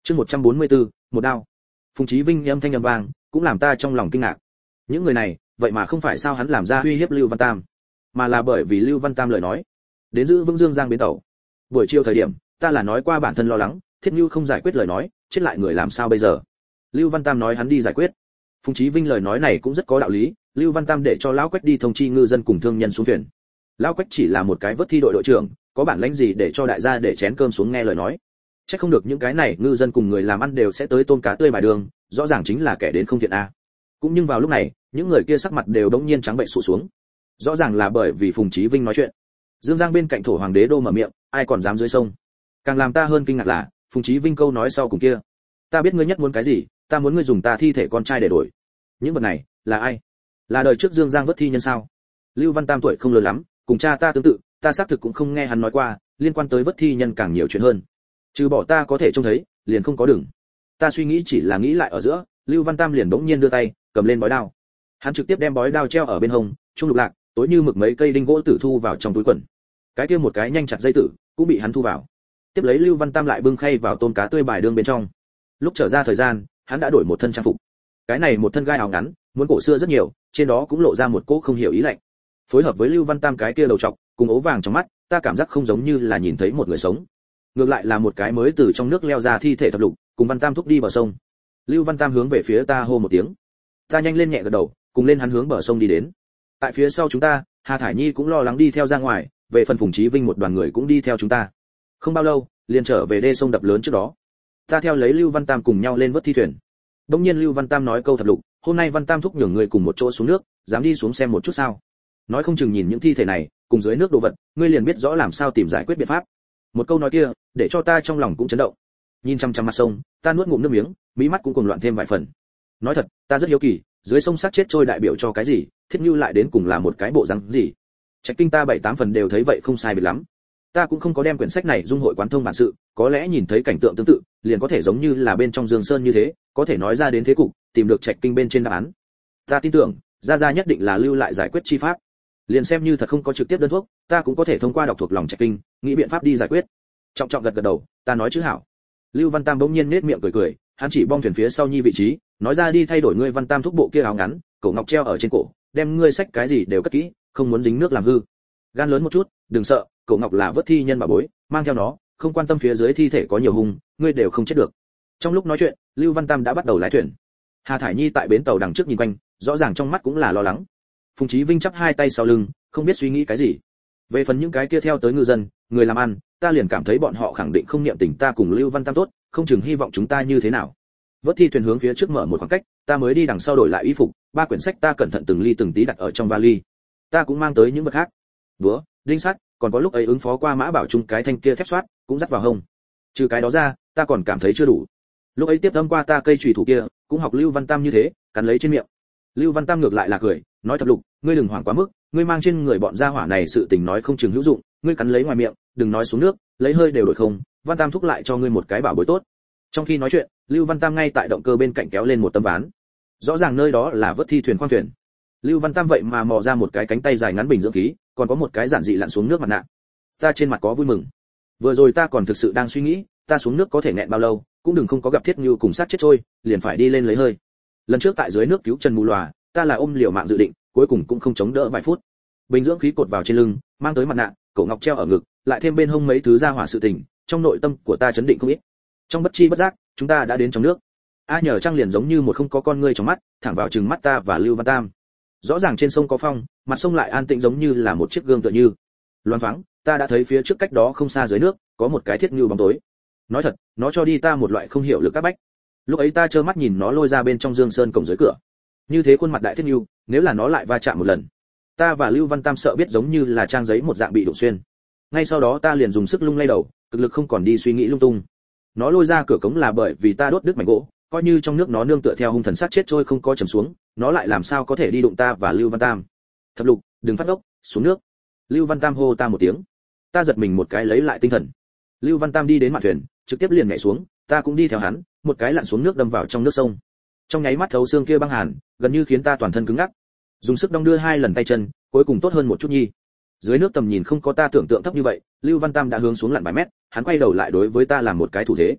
Chương 144, một đao. Phùng Chí Vinh âm thanh âm vang, cũng làm ta trong lòng kinh ngạc. Những người này, vậy mà không phải sao hắn làm ra uy hiếp Lưu Văn Tam, mà là bởi vì Lưu Văn Tam lời nói. Đến giữ vững Dương Giang bến tàu. Buổi chiều thời điểm, ta là nói qua bản thân lo lắng, Thiết Nưu không giải quyết lời nói, chết lại người làm sao bây giờ? Lưu Văn Tam nói hắn đi giải quyết. Phùng Chí Vinh lời nói này cũng rất có đạo lý, Lưu Văn Tam để cho lão Quách đi thông chi ngư dân cùng thương nhân xuống thuyền. Lão Quách chỉ là một cái vớt thi đội đội trưởng, có bản lãnh gì để cho đại gia để chén cơm xuống nghe lời nói. Chắc không được những cái này ngư dân cùng người làm ăn đều sẽ tới tôm cá tươi bài đường, rõ ràng chính là kẻ đến không thiện a. Cũng nhưng vào lúc này, những người kia sắc mặt đều đống nhiên trắng bệch sụ xuống. Rõ ràng là bởi vì Phùng Chí Vinh nói chuyện. Dương Giang bên cạnh thổ hoàng đế đô mở miệng, ai còn dám dưới sông. Càng làm ta hơn kinh ngạc là, Phùng Chí Vinh câu nói sau cùng kia. Ta biết ngươi nhất muốn cái gì, ta muốn ngươi dùng ta thi thể con trai để đổi. Những vật này, là ai? Là đời trước Dương Giang vớt thi nhân sao? Lưu Văn Tam tuổi không lớn lắm, cùng cha ta tương tự, ta xác thực cũng không nghe hắn nói qua, liên quan tới vớt thi nhân càng nhiều chuyện hơn. Trừ bỏ ta có thể trông thấy, liền không có đường. Ta suy nghĩ chỉ là nghĩ lại ở giữa, Lưu Văn Tam liền bỗng nhiên đưa tay, cầm lên bói đao. Hắn trực tiếp đem bói đao treo ở bên hông, trung lục lạc, tối như mực mấy cây đinh gỗ tử thu vào trong túi quần. Cái kia một cái nhanh chặt dây tử, cũng bị hắn thu vào. Tiếp lấy Lưu Văn Tam lại bưng khay vào tôm cá tươi bài đương bên trong. Lúc trở ra thời gian, hắn đã đổi một thân trang phục. Cái này một thân gai áo ngắn, muốn cổ xưa rất nhiều, trên đó cũng lộ ra một cỗ không hiểu ý lạnh. Phối hợp với Lưu Văn Tam cái kia đầu trọc, cùng ố vàng trong mắt, ta cảm giác không giống như là nhìn thấy một người sống. Ngược lại là một cái mới từ trong nước leo ra thi thể thập lục, cùng Văn Tam thúc đi bờ sông. Lưu Văn Tam hướng về phía ta hô một tiếng. Ta nhanh lên nhẹ gật đầu, cùng lên hắn hướng bờ sông đi đến. Tại phía sau chúng ta, Hà Thải Nhi cũng lo lắng đi theo ra ngoài, về phần Phùng Chí Vinh một đoàn người cũng đi theo chúng ta. Không bao lâu, liền trở về đê sông đập lớn trước đó. Ta theo lấy Lưu Văn Tam cùng nhau lên vớt thi thuyền. Đống nhiên Lưu Văn Tam nói câu thập lục, hôm nay Văn Tam thúc nhường người cùng một chỗ xuống nước, dám đi xuống xem một chút sao? Nói không chừng nhìn những thi thể này, cùng dưới nước đồ vật, ngươi liền biết rõ làm sao tìm giải quyết biện pháp. Một câu nói kia, để cho ta trong lòng cũng chấn động. Nhìn chăm chăm mặt sông, ta nuốt ngụm nước miếng, mí mắt cũng cuồng loạn thêm vài phần. Nói thật, ta rất hiếu kỳ, dưới sông xác chết trôi đại biểu cho cái gì, Thiết Nưu lại đến cùng là một cái bộ răng gì? Trạch Kinh ta 7-8 phần đều thấy vậy không sai biệt lắm. Ta cũng không có đem quyển sách này dung hội quán thông bản sự, có lẽ nhìn thấy cảnh tượng tương tự, liền có thể giống như là bên trong Dương Sơn như thế, có thể nói ra đến thế cục, tìm được Trạch Kinh bên trên đáp án. Ta tin tưởng, gia gia nhất định là lưu lại giải quyết chi pháp. Liền xem như thật không có trực tiếp đơn thuốc, ta cũng có thể thông qua đọc thuộc lòng Trạch Kinh, nghĩ biện pháp đi giải quyết. Trọng trọng gật gật đầu, ta nói chứ hảo. Lưu Văn Tam bỗng nhiên nhếch miệng cười cười, hắn chỉ bong thuyền phía sau nhi vị trí, nói ra đi thay đổi ngươi Văn Tam thúc bộ kia áo ngắn, cổ ngọc treo ở trên cổ, đem ngươi xách cái gì đều cất kỹ, không muốn dính nước làm hư. Gan lớn một chút, đừng sợ, cổ ngọc là vớt thi nhân bà bối, mang theo nó, không quan tâm phía dưới thi thể có nhiều hung, ngươi đều không chết được. Trong lúc nói chuyện, Lưu Văn Tam đã bắt đầu lái thuyền. Hà Thải Nhi tại bến tàu đằng trước nhìn quanh, rõ ràng trong mắt cũng là lo lắng. Phùng Chí Vinh chắp hai tay sau lưng, không biết suy nghĩ cái gì. Về phần những cái kia theo tới ngư dân, người làm ăn, ta liền cảm thấy bọn họ khẳng định không niệm tình ta cùng Lưu Văn Tam tốt, không chừng hy vọng chúng ta như thế nào. Vớt thi thuyền hướng phía trước mở một khoảng cách, ta mới đi đằng sau đổi lại y phục, 3 quyển sách ta cẩn thận từng ly từng tí đặt ở trong vali. Ta cũng mang tới những vật khác, đũa, đinh sắt, còn có lúc ấy ứng phó qua Mã Bảo Trung cái thanh kia thép xoát, cũng dắt vào hông. Trừ cái đó ra, ta còn cảm thấy chưa đủ. Lúc ấy tiếp âm qua ta cây chùy thủ kia, cũng học Lưu Văn Tam như thế, cắn lấy trên miệng. Lưu Văn Tam ngược lại là cười, nói thập lục, ngươi đừng hoảng quá mức, ngươi mang trên người bọn gia hỏa này sự tình nói không chừng hữu dụng, ngươi cắn lấy ngoài miệng, đừng nói xuống nước, lấy hơi đều đổi không, Văn Tam thúc lại cho ngươi một cái bảo bối tốt. Trong khi nói chuyện, Lưu Văn Tam ngay tại động cơ bên cạnh kéo lên một tấm ván. Rõ ràng nơi đó là vớt thi thuyền khoang thuyền. Lưu Văn Tam vậy mà mò ra một cái cánh tay dài ngắn bình dưỡng khí, còn có một cái giản dị lặn xuống nước mặt nạ. Ta trên mặt có vui mừng. Vừa rồi ta còn thực sự đang suy nghĩ, ta xuống nước có thể nghẹn bao lâu, cũng đừng không có gặp Thiết Nưu cùng sát chết trôi, liền phải đi lên lấy hơi. Lần trước tại dưới nước cứu Trần Mù Lòa, ta là ôm liều mạng dự định, cuối cùng cũng không chống đỡ vài phút. Bình dưỡng khí cột vào trên lưng, mang tới mặt nạ, cổ ngọc treo ở ngực, lại thêm bên hông mấy thứ ra hỏa sự tình, trong nội tâm của ta chấn định không ít. Trong bất chi bất giác, chúng ta đã đến trong nước. A Nhờ Trang liền giống như một không có con ngươi trong mắt, thẳng vào trừng mắt ta và Lưu Văn Tam. Rõ ràng trên sông có phong, mặt sông lại an tĩnh giống như là một chiếc gương tựa như. Loáng thoáng, ta đã thấy phía trước cách đó không xa dưới nước, có một cái Thiết Nưu bóng tối. Nói thật, nó cho đi ta một loại không hiểu lực các bách. Lúc ấy ta trơ mắt nhìn nó lôi ra bên trong Dương Sơn cổng dưới cửa. Như thế khuôn mặt đại Thiết Nưu, nếu là nó lại va chạm một lần, ta và Lưu Văn Tam sợ biết giống như là trang giấy một dạng bị đụng xuyên. Ngay sau đó ta liền dùng sức lung lay đầu, cực lực không còn đi suy nghĩ lung tung. Nó lôi ra cửa cống là bởi vì ta đốt đứt mảnh gỗ, coi như trong nước nó nương tựa theo hung thần sát chết trôi không có chầm xuống, nó lại làm sao có thể đi đụng ta và Lưu Văn Tam. Thập lục, đừng phát ốc, xuống nước. Lưu Văn Tam hô ta một tiếng. Ta giật mình một cái lấy lại tinh thần. Lưu Văn Tam đi đến mạn thuyền, trực tiếp liền nhảy xuống, ta cũng đi theo hắn, một cái lặn xuống nước đâm vào trong nước sông. Trong nháy mắt thấu xương kia băng hàn, gần như khiến ta toàn thân cứng ngắc. Dùng sức đong đưa 2 lần tay chân, cuối cùng tốt hơn một chút nhi. Dưới nước tầm nhìn không có ta tưởng tượng thấp như vậy, Lưu Văn Tam đã hướng xuống lặn vài mét, hắn quay đầu lại đối với ta làm một cái thủ thế.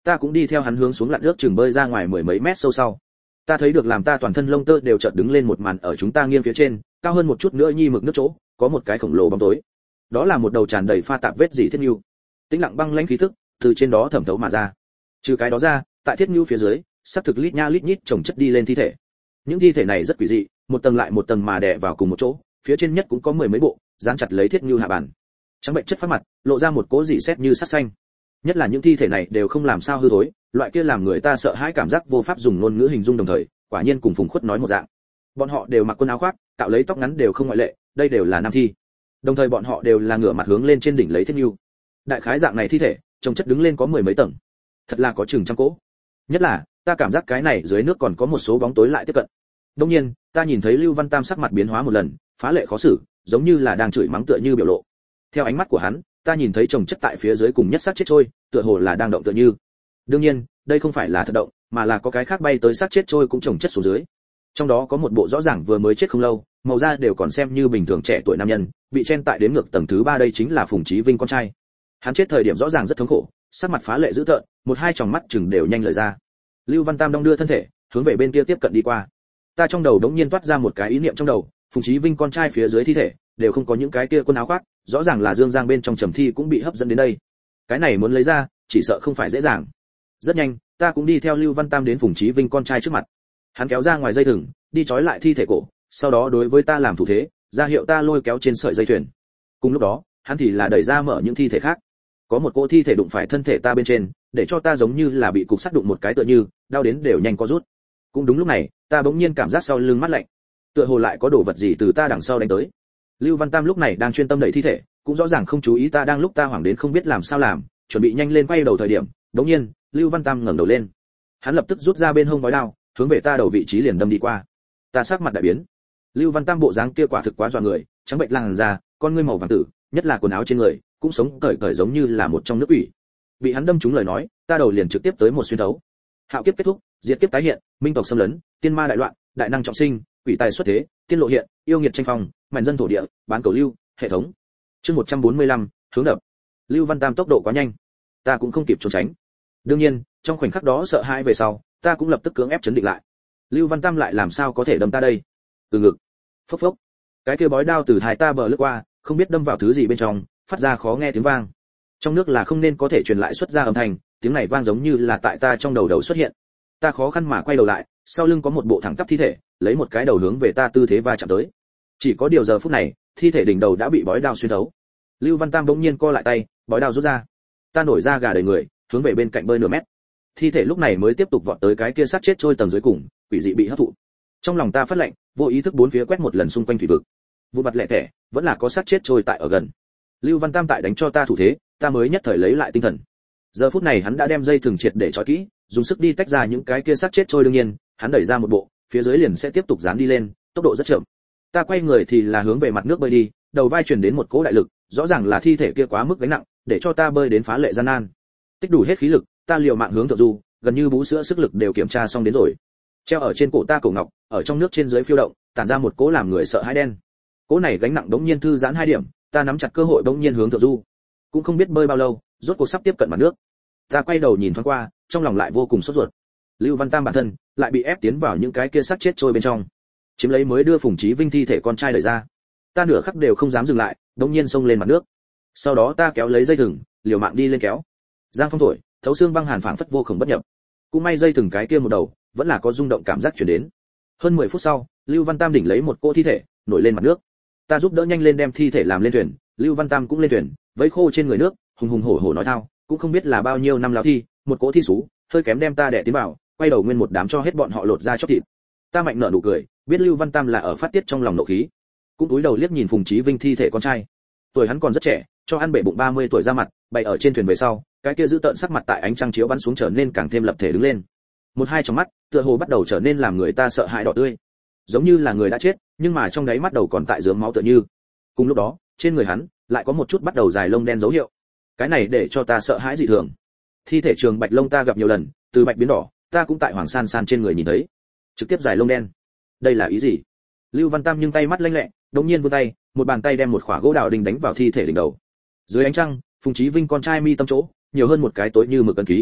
Ta cũng đi theo hắn hướng xuống lặn nước chừng bơi ra ngoài mười mấy mét sâu sau. Ta thấy được làm ta toàn thân lông tơ đều chợt đứng lên một màn ở chúng ta nghiêng phía trên, cao hơn một chút nữa nhi mực nước chỗ, có một cái khổng lồ bóng tối. Đó là một đầu tràn đầy pha tạp vết dỉ thiết nhu. Tĩnh lặng băng lãnh khí tức từ trên đó thẩm thấu mà ra. Trừ cái đó ra, tại thiết nhu phía dưới, sắp thực lít nha lít nhít chồng chất đi lên thi thể. Những thi thể này rất quỷ dị, một tầng lại một tầng mà đè vào cùng một chỗ, phía trên nhất cũng có mười mấy bộ, dán chặt lấy thiết nhu hạ bản. Trắng bệnh chất phát mặt, lộ ra một cỗ dị xét như sắt xanh. Nhất là những thi thể này đều không làm sao hư thối, loại kia làm người ta sợ hãi cảm giác vô pháp dùng ngôn ngữ hình dung đồng thời, quả nhiên cùng Phùng Khuất nói một dạng. Bọn họ đều mặc quần áo khoác, cạo lấy tóc ngắn đều không ngoại lệ, đây đều là nam thi. Đồng thời bọn họ đều là ngửa mặt hướng lên trên đỉnh lấy thiết nhu. Đại khái dạng này thi thể, chồng chất đứng lên có mười mấy tầng. Thật là có chừng trăm cỗ. Nhất là, ta cảm giác cái này dưới nước còn có một số bóng tối lại tiếp cận. Đương nhiên, ta nhìn thấy Lưu Văn Tam sắc mặt biến hóa một lần, phá lệ khó xử, giống như là đang chửi mắng tựa như biểu lộ. Theo ánh mắt của hắn, ta nhìn thấy chồng chất tại phía dưới cùng nhất xác chết trôi, tựa hồ là đang động tựa như. Đương nhiên, đây không phải là thật động, mà là có cái khác bay tới xác chết trôi cũng chồng chất xuống dưới. Trong đó có một bộ rõ ràng vừa mới chết không lâu, màu da đều còn xem như bình thường trẻ tuổi nam nhân, bị chen tại đến ngược tầng thứ 3 đây chính là Phùng Chí Vinh con trai. Hắn chết thời điểm rõ ràng rất thống khổ, sắc mặt phá lệ dữ tợn, một hai tròng mắt chừng đều nhanh lời ra. Lưu Văn Tam đong đưa thân thể, hướng về bên kia tiếp cận đi qua. Ta trong đầu đống nhiên toát ra một cái ý niệm trong đầu, Phùng Chí Vinh con trai phía dưới thi thể đều không có những cái kia quần áo khoác, rõ ràng là Dương Giang bên trong trầm thi cũng bị hấp dẫn đến đây. Cái này muốn lấy ra, chỉ sợ không phải dễ dàng. Rất nhanh, ta cũng đi theo Lưu Văn Tam đến Phùng Chí Vinh con trai trước mặt. Hắn kéo ra ngoài dây thừng, đi trói lại thi thể cổ, sau đó đối với ta làm thủ thế, ra hiệu ta lôi kéo trên sợi dây thuyền. Cùng lúc đó, hắn thì là đẩy ra mở những thi thể khác. Có một cô thi thể đụng phải thân thể ta bên trên, để cho ta giống như là bị cục sắt đụng một cái tựa như, đau đến đều nhanh co rút. Cũng đúng lúc này, ta bỗng nhiên cảm giác sau lưng mát lạnh, tựa hồ lại có đồ vật gì từ ta đằng sau đánh tới. Lưu Văn Tam lúc này đang chuyên tâm đẩy thi thể, cũng rõ ràng không chú ý ta đang lúc ta hoảng đến không biết làm sao làm, chuẩn bị nhanh lên quay đầu thời điểm, đột nhiên, Lưu Văn Tam ngẩng đầu lên. Hắn lập tức rút ra bên hông bói đao, hướng về ta đầu vị trí liền đâm đi qua. Ta sắc mặt đại biến. Lưu Văn Tam bộ dáng kia quả thực quá dọa người, trắng bệnh làn da, con ngươi màu vàng tử, nhất là quần áo trên người, cũng sống cởi cởi giống như là một trong nước ủy. Bị hắn đâm trúng lời nói, ta đầu liền trực tiếp tới một xuyên thấu. Hạo kiếp kết thúc, diệt kiếp tái hiện, minh tộc xâm lấn, tiên ma đại loạn, đại năng trọng sinh, quỷ tài xuất thế, tiên lộ hiện, yêu nghiệt tranh phong, mảnh dân thổ địa, bán cầu lưu, hệ thống. Chương 145, hướng đập. Lưu Văn Tam tốc độ quá nhanh, ta cũng không kịp trốn tránh. Đương nhiên, trong khoảnh khắc đó sợ hãi về sau, ta cũng lập tức cưỡng ép chấn định lại. Lưu Văn Tam lại làm sao có thể đâm ta đây? Từ ngực. Phốc phốc. Cái kia bói đao từ hai ta bờ lướt qua, không biết đâm vào thứ gì bên trong, phát ra khó nghe tiếng vang. Trong nước là không nên có thể truyền lại xuất ra âm thanh, tiếng này vang giống như là tại ta trong đầu xuất hiện. Ta khó khăn mà quay đầu lại, sau lưng có một bộ thẳng tắp thi thể, lấy một cái đầu hướng về ta tư thế va chạm tới. Chỉ có điều giờ phút này, thi thể đỉnh đầu đã bị bói đao xuyên thấu. Lưu Văn Tam bỗng nhiên co lại tay, bói đao rút ra. Ta nổi ra gà đầy người, hướng về bên cạnh bơi nửa mét. Thi thể lúc này mới tiếp tục vọt tới cái kia xác chết trôi tầng dưới cùng, quỷ dị bị hấp thụ. Trong lòng ta phát lệnh, vô ý thức bốn phía quét một lần xung quanh thủy vực. Vụ mặt lẻ tẻ, vẫn là có xác chết trôi tại ở gần. Lưu Văn Tam tại đánh cho ta thủ thế, ta mới nhất thời lấy lại tinh thần. Giờ phút này hắn đã đem dây thừng triệt để trói kỹ, dùng sức đi tách ra những cái kia xác chết trôi đương nhiên, hắn đẩy ra một bộ, phía dưới liền sẽ tiếp tục dán đi lên, tốc độ rất chậm. Ta quay người thì là hướng về mặt nước bơi đi, đầu vai truyền đến một cỗ đại lực, rõ ràng là thi thể kia quá mức gánh nặng, để cho ta bơi đến phá lệ gian nan. Tích đủ hết khí lực, ta liều mạng hướng thượng du, gần như bú sữa sức lực đều kiểm tra xong đến rồi. Treo ở trên cổ ta cổ ngọc, ở trong nước trên dưới phiêu động, tản ra một cỗ làm người sợ hãi đen. Cỗ này gánh nặng đống nhiên thư giãn 2 điểm, ta nắm chặt cơ hội đống nhiên hướng thượng du. Cũng không biết bơi bao lâu, rốt cuộc sắp tiếp cận mặt nước. Ta quay đầu nhìn thoáng qua, trong lòng lại vô cùng sốt ruột. Lưu Văn Tam bản thân lại bị ép tiến vào những cái kia xác chết trôi bên trong, chiếm lấy mới đưa Phùng Chí Vinh thi thể con trai đẩy ra. Ta nửa khắc đều không dám dừng lại, đống nhiên xông lên mặt nước. Sau đó ta kéo lấy dây thừng, liều mạng đi lên kéo. Giang phong thổi, thấu xương băng hàn phảng phất vô cùng bất nhập. Cũng may dây thừng cái kia một đầu, vẫn là có rung động cảm giác truyền đến. Hơn 10 phút sau, Lưu Văn Tam đỉnh lấy một cô thi thể, nổi lên mặt nước. Ta giúp đỡ nhanh lên đem thi thể làm lên thuyền, Lưu Văn Tam cũng lên thuyền, vẫy khô trên người nước, hùng hùng hổ hổ nói thao, cũng không biết là bao nhiêu năm láo thi, một cỗ thi sú, hơi kém đem ta đè tiến vào, quay đầu nguyên một đám cho hết bọn họ lột ra chóc thịt. Ta mạnh nở nụ cười, biết Lưu Văn Tam là ở phát tiết trong lòng nộ khí. Cũng cúi đầu liếc nhìn Phùng Chí Vinh thi thể con trai. Tuổi hắn còn rất trẻ, cho ăn bể bụng 30 tuổi ra mặt, bày ở trên thuyền về sau, cái kia giữ tợn sắc mặt tại ánh trăng chiếu bắn xuống trở nên càng thêm lập thể đứng lên. Một hai trong mắt, tựa hồ bắt đầu trở nên làm người ta sợ hãi đỏ tươi, giống như là người đã chết, nhưng mà trong đáy mắt đầu còn tại rớm máu tựa như. Cùng lúc đó, trên người hắn lại có một chút bắt đầu dài lông đen dấu hiệu. Cái này để cho ta sợ hãi dị thường. Thi thể trường bạch lông ta gặp nhiều lần, từ bạch biến đỏ, ta cũng tại Hoàng San San trên người nhìn thấy, trực tiếp dài lông đen. Đây là ý gì? Lưu Văn Tam nhưng tay mắt lanh lẹ, đột nhiên vươn tay, một bàn tay đem một khỏa gỗ đào đinh đánh vào thi thể đỉnh đầu. Dưới ánh trăng, Phùng Chí Vinh con trai mi tâm chỗ, nhiều hơn một cái tối như mực ấn ký.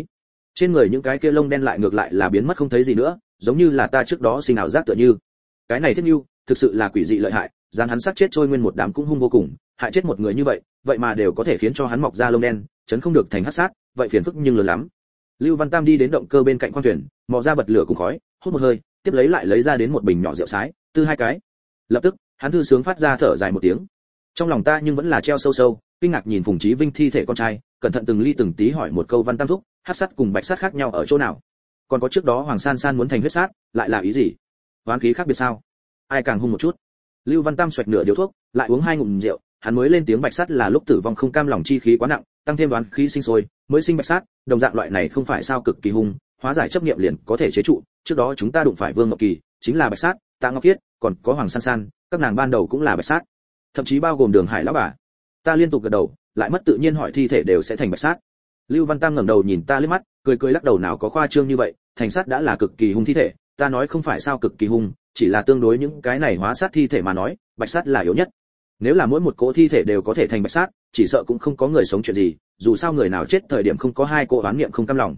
Trên người những cái kia lông đen lại ngược lại là biến mất không thấy gì nữa, giống như là ta trước đó sinh ảo giác tựa như. Cái này Thiết Nưu, thực sự là quỷ dị lợi hại, dán hắn xác chết trôi nguyên một đám cũng hung vô cùng, hại chết một người như vậy, vậy mà đều có thể khiến cho hắn mọc ra lông đen, chấn không được thành hắc sát, vậy phiền phức nhưng lớn lắm. Lưu Văn Tam đi đến động cơ bên cạnh khoang thuyền, mò ra bật lửa cùng khói, hút một hơi, tiếp lấy lại lấy ra đến một bình nhỏ rượu sái, tư hai cái. Lập tức, hắn thư sướng phát ra thở dài một tiếng. Trong lòng ta nhưng vẫn là treo sâu sâu, kinh ngạc nhìn Phùng Chí Vinh thi thể con trai, cẩn thận từng ly từng tí hỏi một câu Văn Tam thúc, hắc sát cùng bạch sát khác nhau ở chỗ nào? Còn có trước đó Hoàng San San muốn thành huyết sát, lại là ý gì? Oán khí khác biệt sao? Ai càng hung một chút? Lưu Văn Tam xoẹt nửa điếu thuốc, lại uống hai ngụm rượu, hắn mới lên tiếng bạch sát là lúc tử vong không cam lòng chi khí quá nặng, tăng thêm oán khí sinh sôi, mới sinh bạch sát, đồng dạng loại này không phải sao cực kỳ hung, hóa giải chấp niệm liền có thể chế trụ, trước đó chúng ta đụng phải Vương Ngọc Kỳ, chính là bạch sát, Tạ Ngọc Kiết, còn có Hoàng San San, các nàng ban đầu cũng là bạch sát. Thậm chí bao gồm Đường Hải lão bà. Ta liên tục gật đầu, lại mất tự nhiên hỏi thi thể đều sẽ thành bạch sát. Lưu Văn Tam ngẩng đầu nhìn ta liếc mắt, cười cười lắc đầu nào có khoa trương như vậy, thành sát đã là cực kỳ hung thi thể, ta nói không phải sao cực kỳ hung, chỉ là tương đối những cái này hóa sát thi thể mà nói, bạch sát là yếu nhất. Nếu là mỗi một cỗ thi thể đều có thể thành bạch sát, chỉ sợ cũng không có người sống chuyện gì, dù sao người nào chết thời điểm không có hai cỗ oán niệm không cam lòng.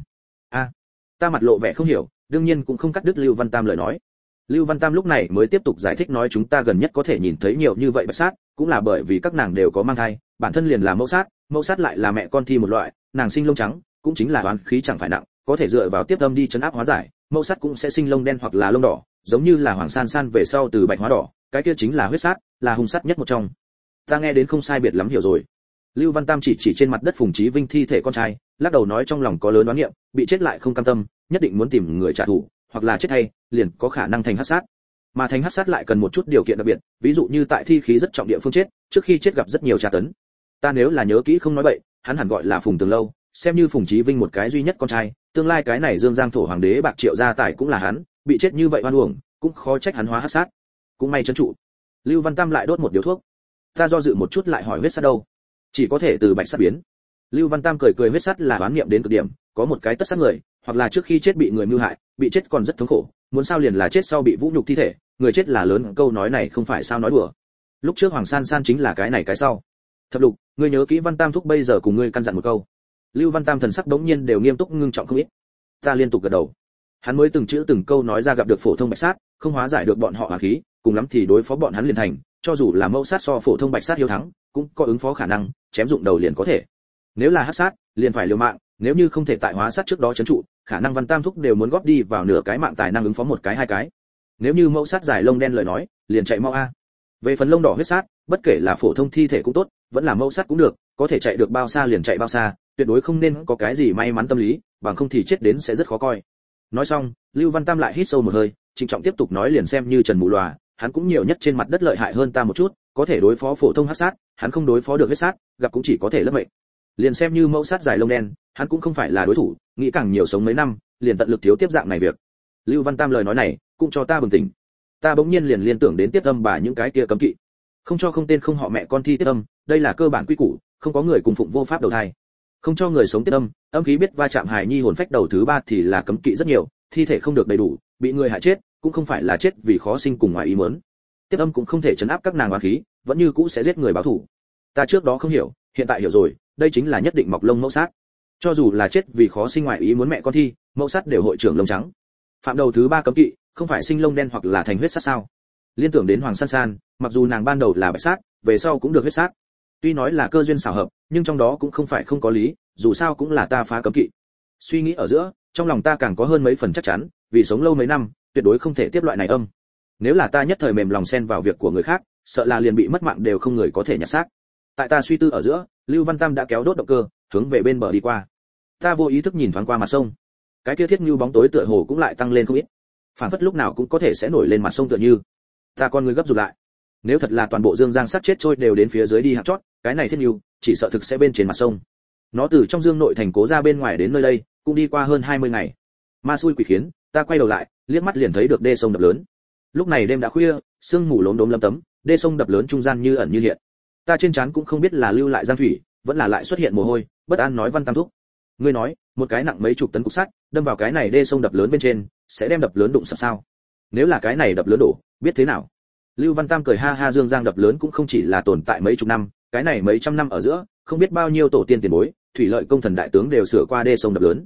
Ta mặt lộ vẻ không hiểu, đương nhiên cũng không cắt đứt Lưu Văn Tam lời nói. Lưu Văn Tam lúc này mới tiếp tục giải thích nói chúng ta gần nhất có thể nhìn thấy nhiều như vậy bạch sát, cũng là bởi vì các nàng đều có mang thai, bản thân liền là mẫu sát lại là mẹ con thi một loại, nàng sinh lông trắng, cũng chính là oán khí chẳng phải nặng, có thể dựa vào tiếp âm đi trấn áp hóa giải, mẫu sát cũng sẽ sinh lông đen hoặc là lông đỏ, giống như là Hoàng San San về sau từ bạch hóa đỏ, cái kia chính là huyết sát, là hung sát nhất một trong. Ta nghe đến không sai biệt lắm hiểu rồi. Lưu Văn Tam chỉ trên mặt đất Phùng Chí Vinh thi thể con trai, lắc đầu nói trong lòng có lớn đoán niệm, bị chết lại không cam tâm, nhất định muốn tìm người trả thù, hoặc là chết hay, liền có khả năng thành hắc sát. Mà thành hắc sát lại cần một chút điều kiện đặc biệt, ví dụ như tại thi khí rất trọng địa phương chết, trước khi chết gặp rất nhiều tra tấn. Ta nếu là nhớ kỹ không nói bậy, hắn hẳn gọi là Phùng Tường Lâu, xem như Phùng Chí Vinh một cái duy nhất con trai, tương lai cái này Dương Giang thổ hoàng đế bạc triệu gia tài cũng là hắn, bị chết như vậy oan uổng, cũng khó trách hắn hóa hắc sát. Cũng may trấn trụ. Lưu Văn Tam lại đốt một điếu thuốc. Ta do dự một chút lại hỏi huyết sát đâu? Chỉ có thể từ bạch sát biến. Lưu Văn Tam cười huyết sát là oán niệm đến cực điểm, có một cái tất sát người, hoặc là trước khi chết bị người mưu hại, bị chết còn rất thống khổ, muốn sao liền là chết sau bị vũ nhục thi thể, người chết là lớn, câu nói này không phải sao nói đùa. Lúc trước Hoàng San San chính là cái này cái sau. Thập Lục, ngươi nhớ kỹ Văn Tam thúc bây giờ cùng ngươi căn dặn một câu. Lưu Văn Tam thần sắc đống nhiên đều nghiêm túc ngưng trọng không ít. Ta liên tục gật đầu. Hắn mới từng chữ từng câu nói ra gặp được phổ thông bạch sát, không hóa giải được bọn họ hỏa khí, cùng lắm thì đối phó bọn hắn liền thành, cho dù là mẫu sát so phổ thông bạch sát hiếu thắng, cũng có ứng phó khả năng, chém dụng đầu liền có thể. Nếu là hắc sát, liền phải liều mạng, nếu như không thể tại hóa sát trước đó trấn trụ, khả năng Văn Tam thúc đều muốn góp đi vào nửa cái mạng tài năng ứng phó một cái hai cái. Nếu như mẫu sát dài lông đen lời nói, liền chạy mau a. Về phần lông đỏ huyết sát, bất kể là phổ thông thi thể cũng tốt, vẫn là mẫu sát cũng được, có thể chạy được bao xa liền chạy bao xa, tuyệt đối không nên có cái gì may mắn tâm lý, bằng không thì chết đến sẽ rất khó coi. Nói xong, Lưu Văn Tam lại hít sâu một hơi, trịnh trọng tiếp tục nói liền xem như Trần Mù Lòa, hắn cũng nhiều nhất trên mặt đất lợi hại hơn ta một chút, có thể đối phó phổ thông hắc sát, hắn không đối phó được huyết sát, gặp cũng chỉ có thể lấp mệnh. Liền xem như mẫu sát dài lông đen, hắn cũng không phải là đối thủ, nghĩ càng nhiều sống mấy năm, liền tận lực thiếu tiếp dạng này việc. Lưu Văn Tam lời nói này, cũng cho ta bừng tỉnh. Ta bỗng nhiên liền liên tưởng đến tiếp âm bà những cái kia cấm kỵ. Không cho không tên không họ mẹ con thi tiếp âm, đây là cơ bản quy củ, không có người cùng phụng vô pháp đầu thai. Không cho người sống tiếp âm, âm khí biết va chạm hài nhi hồn phách đầu thứ ba thì là cấm kỵ rất nhiều, thi thể không được đầy đủ, bị người hại chết, cũng không phải là chết vì khó sinh cùng ngoài ý muốn. Tiếp âm cũng không thể trấn áp các nàng oán khí, vẫn như cũ sẽ giết người báo thù. Ta trước đó không hiểu, hiện tại hiểu rồi, đây chính là nhất định mọc lông mẫu sát. Cho dù là chết vì khó sinh ngoài ý muốn mẹ con thi, mẫu sát đều hội trưởng lông trắng. Phạm đầu thứ ba cấm kỵ, không phải sinh lông đen hoặc là thành huyết sát sao? Liên tưởng đến Hoàng San San, mặc dù nàng ban đầu là bạch sát, về sau cũng được huyết sát. Tuy nói là cơ duyên xảo hợp, nhưng trong đó cũng không phải không có lý, dù sao cũng là ta phá cấm kỵ. Suy nghĩ ở giữa, trong lòng ta càng có hơn mấy phần chắc chắn, vì sống lâu mấy năm, tuyệt đối không thể tiếp loại này âm. Nếu là ta nhất thời mềm lòng xen vào việc của người khác, sợ là liền bị mất mạng đều không người có thể nhặt xác. Tại ta suy tư ở giữa, Lưu Văn Tam đã kéo đốt động cơ, hướng về bên bờ đi qua. Ta vô ý thức nhìn thoáng qua mặt sông. Cái kia thiết như bóng tối tựa hồ cũng lại tăng lên không ít. Phản phất lúc nào cũng có thể sẽ nổi lên mặt sông tựa như. Ta con người gấp rụt lại. Nếu thật là toàn bộ Dương Giang sát chết trôi đều đến phía dưới đi hạng chót, cái này thiết như chỉ sợ thực sẽ bên trên mặt sông. Nó từ trong Dương nội thành cố ra bên ngoài đến nơi đây, cũng đi qua hơn 20 ngày. Ma xui quỷ khiến, ta quay đầu lại, liếc mắt liền thấy được đê sông đập lớn. Lúc này đêm đã khuya, sương mù lốm đốm lấm tấm, đê sông đập lớn trung gian như ẩn như hiện. Ta trên trán cũng không biết là lưu lại giang thủy, vẫn là lại xuất hiện mồ hôi, bất an nói Văn Tam thúc. Ngươi nói, một cái nặng mấy chục tấn cục sắt, đâm vào cái này đê sông đập lớn bên trên, sẽ đem đập lớn đụng sập sao? Nếu là cái này đập lớn đổ, biết thế nào? Lưu Văn Tam cười ha ha, Dương Giang đập lớn cũng không chỉ là tồn tại mấy chục năm, cái này mấy trăm năm ở giữa, không biết bao nhiêu tổ tiên tiền bối, thủy lợi công thần đại tướng đều sửa qua đê sông đập lớn.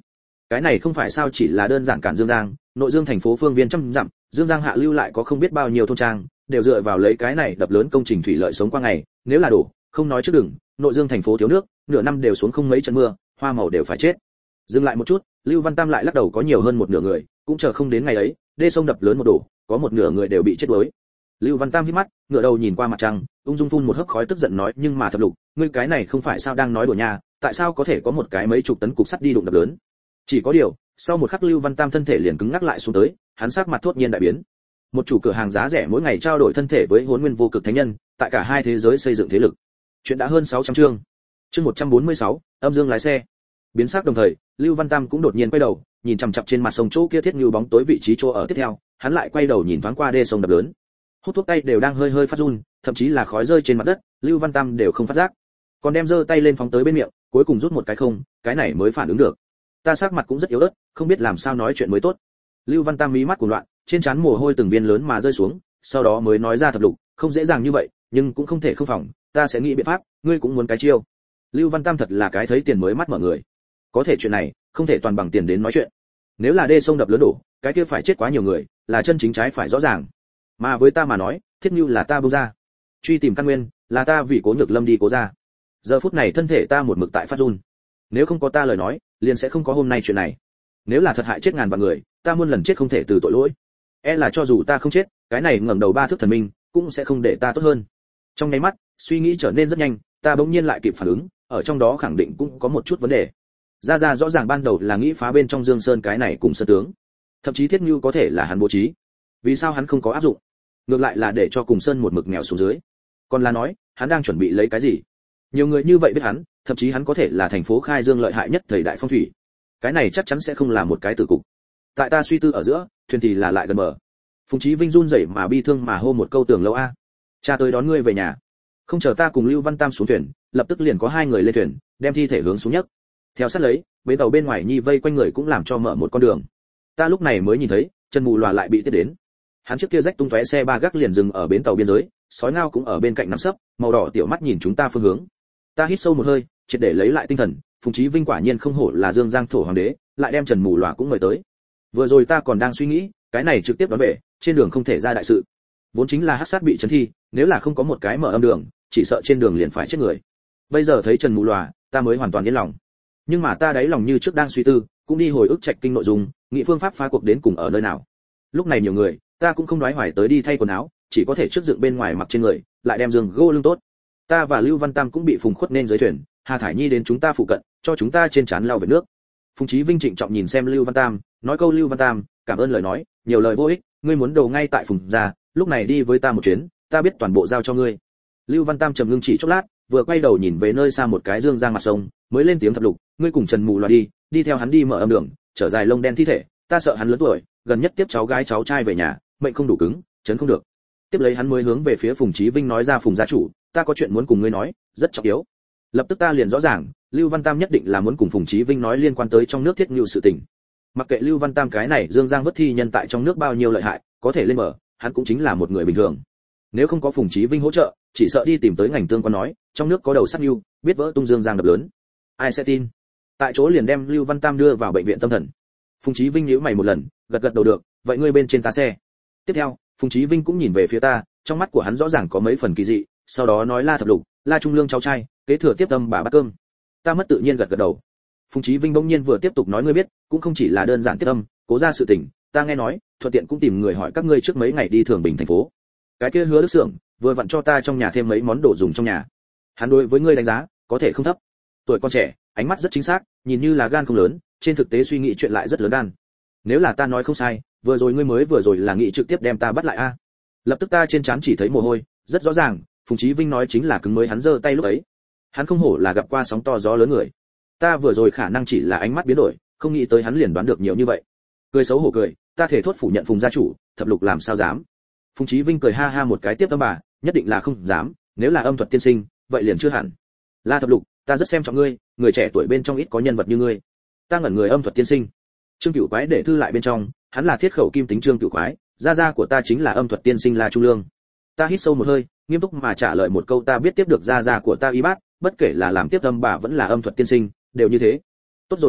Cái này không phải sao chỉ là đơn giản cản Dương Giang, nội Dương thành phố phương viên trăm dặm, Dương Giang hạ lưu lại có không biết bao nhiêu thôn trang, đều dựa vào lấy cái này đập lớn công trình thủy lợi sống qua ngày, nếu là đổ, không nói trước đừng, nội Dương thành phố thiếu nước, nửa năm đều xuống không mấy trận mưa, hoa màu đều phải chết. Dừng lại một chút, Lưu Văn Tam lại lắc đầu có nhiều hơn một nửa người, cũng chờ không đến ngày ấy, đê sông đập lớn một đổ, có một nửa người đều bị chết đuối. Lưu Văn Tam hít mắt, ngửa đầu nhìn qua mặt trăng, ung dung phun một hớp khói tức giận nói, nhưng mà Thập Lục, ngươi cái này không phải sao đang nói đùa nha, tại sao có thể có một cái mấy chục tấn cục sắt đi đụng đập lớn? Chỉ có điều, sau một khắc Lưu Văn Tam thân thể liền cứng ngắc lại xuống tới, hắn sắc mặt thốt nhiên đại biến. Một chủ cửa hàng giá rẻ mỗi ngày trao đổi thân thể với Hỗn Nguyên Vô Cực Thánh Nhân, tại cả hai thế giới xây dựng thế lực. Chuyện đã hơn 600 chương. Chương 146, âm dương lái xe. Biến sắc đồng thời, Lưu Văn Tam cũng đột nhiên quay đầu, nhìn chằm chằm trên mặt sông chỗ kia thiết như bóng tối vị trí chỗ ở tiếp theo, hắn lại quay đầu nhìn thoáng qua đê sông đập lớn. Hút thuốc tay đều đang hơi hơi phát run, thậm chí là khói rơi trên mặt đất, Lưu Văn Tam đều không phát giác. Còn đem giơ tay lên phóng tới bên miệng, cuối cùng rút một cái không, cái này mới phản ứng được. Ta sắc mặt cũng rất yếu ớt, không biết làm sao nói chuyện mới tốt. Lưu Văn Tam mí mắt cuồng loạn, trên trán mồ hôi từng viên lớn mà rơi xuống, sau đó mới nói ra Thập Lục, không dễ dàng như vậy, nhưng cũng không thể không phòng, ta sẽ nghĩ biện pháp, ngươi cũng muốn cái chiêu. Lưu Văn Tam thật là cái thấy tiền mới mắt mở người. Có thể chuyện này, không thể toàn bằng tiền đến nói chuyện. Nếu là đê sông đập lớn đổ, cái kia phải chết quá nhiều người, là chân chính trái phải rõ ràng. Mà với ta mà nói, thiết như là ta buông ra. Truy tìm căn nguyên, là ta vì Cố Nhược Lâm đi cố ra. Giờ phút này thân thể ta một mực tại phát run. Nếu không có ta lời nói, liền sẽ không có hôm nay chuyện này. Nếu là thật hại chết ngàn vạn người, ta muôn lần chết không thể từ tội lỗi. Là cho dù ta không chết, cái này ngẩng đầu ba thước thần minh, cũng sẽ không để ta tốt hơn. Trong nháy mắt, suy nghĩ trở nên rất nhanh, ta bỗng nhiên lại kịp phản ứng, ở trong đó khẳng định cũng có một chút vấn đề. Ra rõ ràng ban đầu là nghĩ phá bên trong Dương Sơn cái này cùng sơn tướng, thậm chí Thiết Nưu có thể là hắn bố trí. Vì sao hắn không có áp dụng? Ngược lại là để cho cùng sơn một mực nghèo xuống dưới. Còn là nói, hắn đang chuẩn bị lấy cái gì? Nhiều người như vậy biết hắn, thậm chí hắn có thể là thành phố Khai Dương lợi hại nhất thời đại phong thủy. Cái này chắc chắn sẽ không là một cái tử cục. Tại ta suy tư ở giữa, thuyền thì là lại gần bờ. Phùng Chí Vinh run rẩy mà bi thương mà hô một câu Tường Lâu a, cha tới đón ngươi về nhà. Không chờ ta cùng Lưu Văn Tam xuống thuyền, lập tức liền có hai người lên thuyền, đem thi thể hướng xuống nhấc. Theo sát lấy, bến tàu bên ngoài nhi vây quanh người cũng làm cho mở một con đường. Ta lúc này mới nhìn thấy, Trần Mù Lòa lại bị tiếp đến. Hắn trước kia rách tung tóe xe ba gác liền dừng ở bến tàu biên giới, sói ngao cũng ở bên cạnh nằm sấp, màu đỏ tiểu mắt nhìn chúng ta phương hướng. Ta hít sâu một hơi, triệt để lấy lại tinh thần, Phùng Chí Vinh quả nhiên không hổ là Dương Giang thổ hoàng đế, lại đem Trần Mù Lòa cũng mời tới. Vừa rồi ta còn đang suy nghĩ, cái này trực tiếp đón về, trên đường không thể ra đại sự. Vốn chính là hắc sát bị chấn thi, nếu là không có một cái mở âm đường, chỉ sợ trên đường liền phải chết người. Bây giờ thấy Trần Mù Lòa, ta mới hoàn toàn yên lòng. Nhưng mà ta đáy lòng như trước đang suy tư, cũng đi hồi ức Trạch Kinh nội dung, nghị phương pháp phá cuộc đến cùng ở nơi nào. Lúc này nhiều người, ta cũng không đoái hoài tới đi thay quần áo, chỉ có thể trước dựng bên ngoài mặc trên người, lại đem giường gỗ lưng tốt. Ta và Lưu Văn Tam cũng bị Phùng Khuất nên dưới thuyền, Hà Thải Nhi đến chúng ta phụ cận, cho chúng ta trên trán lau vệt nước. Phùng Chí Vinh trịnh trọng nhìn xem Lưu Văn Tam, nói câu Lưu Văn Tam, cảm ơn lời nói, nhiều lời vô ích, ngươi muốn đầu ngay tại Phùng gia, lúc này đi với ta một chuyến, ta biết toàn bộ giao cho ngươi. Lưu Văn Tam trầm ngưng chỉ chốc lát, vừa quay đầu nhìn về nơi xa một cái Dương Giang mặt sông, mới lên tiếng Thập Lục, ngươi cùng Trần Mù Lòa đi theo hắn đi mở âm đường, trở dài lông đen thi thể, ta sợ hắn lớn tuổi, gần nhất tiếp cháu gái cháu trai về nhà, mệnh không đủ cứng, chấn không được. Tiếp lấy hắn mới hướng về phía Phùng Chí Vinh nói ra, Phùng gia chủ, ta có chuyện muốn cùng ngươi nói, rất trọng yếu. Lập tức ta liền rõ ràng, Lưu Văn Tam nhất định là muốn cùng Phùng Chí Vinh nói liên quan tới trong nước Thiết Nưu sự tình. Mặc kệ Lưu Văn Tam cái này Dương Giang vất thi nhân tại trong nước bao nhiêu lợi hại, có thể lên mở, hắn cũng chính là một người bình thường. Nếu không có Phùng Chí Vinh hỗ trợ, chỉ sợ đi tìm tới ngành tương quan nói, trong nước có đầu sắt nưu, biết vỡ tung Dương Giang đập lớn. Ai sẽ tin? Tại chỗ liền đem Lưu Văn Tam đưa vào bệnh viện tâm thần. Phùng Chí Vinh nhíu mày một lần, gật gật đầu được, vậy ngươi bên trên ta xe. Tiếp theo, Phùng Chí Vinh cũng nhìn về phía ta, trong mắt của hắn rõ ràng có mấy phần kỳ dị, sau đó nói La Thập Lục, La Trung Lương cháu trai, kế thừa tiếp tâm bà bát cơm. Ta mất tự nhiên gật gật đầu. Phùng Chí Vinh bỗng nhiên vừa tiếp tục nói, ngươi biết, cũng không chỉ là đơn giản tiếp âm, cố ra sự tình, ta nghe nói, thuận tiện cũng tìm người hỏi các ngươi trước mấy ngày đi Thường Bình thành phố. Cái kia Hứa Đức Sưởng, vừa vặn cho ta trong nhà thêm mấy món đồ dùng trong nhà. Hắn đối với ngươi đánh giá, có thể không thấp. Tuổi con trẻ, ánh mắt rất chính xác, nhìn như là gan không lớn, trên thực tế suy nghĩ chuyện lại rất lớn gan. Nếu là ta nói không sai, vừa rồi ngươi vừa rồi là nghĩ trực tiếp đem ta bắt lại a. Lập tức ta trên trán chỉ thấy mồ hôi, rất rõ ràng, Phùng Chí Vinh nói chính là cứng mới hắn giơ tay lúc ấy. Hắn không hổ là gặp qua sóng to gió lớn người. Ta vừa rồi khả năng chỉ là ánh mắt biến đổi, không nghĩ tới hắn liền đoán được nhiều như vậy. Cười xấu hổ cười, ta thể thốt phủ nhận Phùng gia chủ, Thập Lục làm sao dám. Phùng Chí Vinh cười ha ha một cái, tiếp âm bà, nhất định là không dám, nếu là âm thuật tiên sinh, vậy liền chưa hẳn. La Thập Lục, ta rất xem trọng ngươi, người trẻ tuổi bên trong ít có nhân vật như ngươi. Ta ngẩn người, âm thuật tiên sinh. Trương Cửu Quái để thư lại bên trong, hắn là thiết khẩu kim tính Trương Cửu Quái, gia của ta chính là âm thuật tiên sinh La Trung Lương. Ta hít sâu một hơi, nghiêm túc mà trả lời một câu, ta biết tiếp được gia của ta Y Bát, bất kể là làm tiếp âm bà vẫn là âm thuật tiên sinh, đều như thế. Tốt rồi Thập Lục,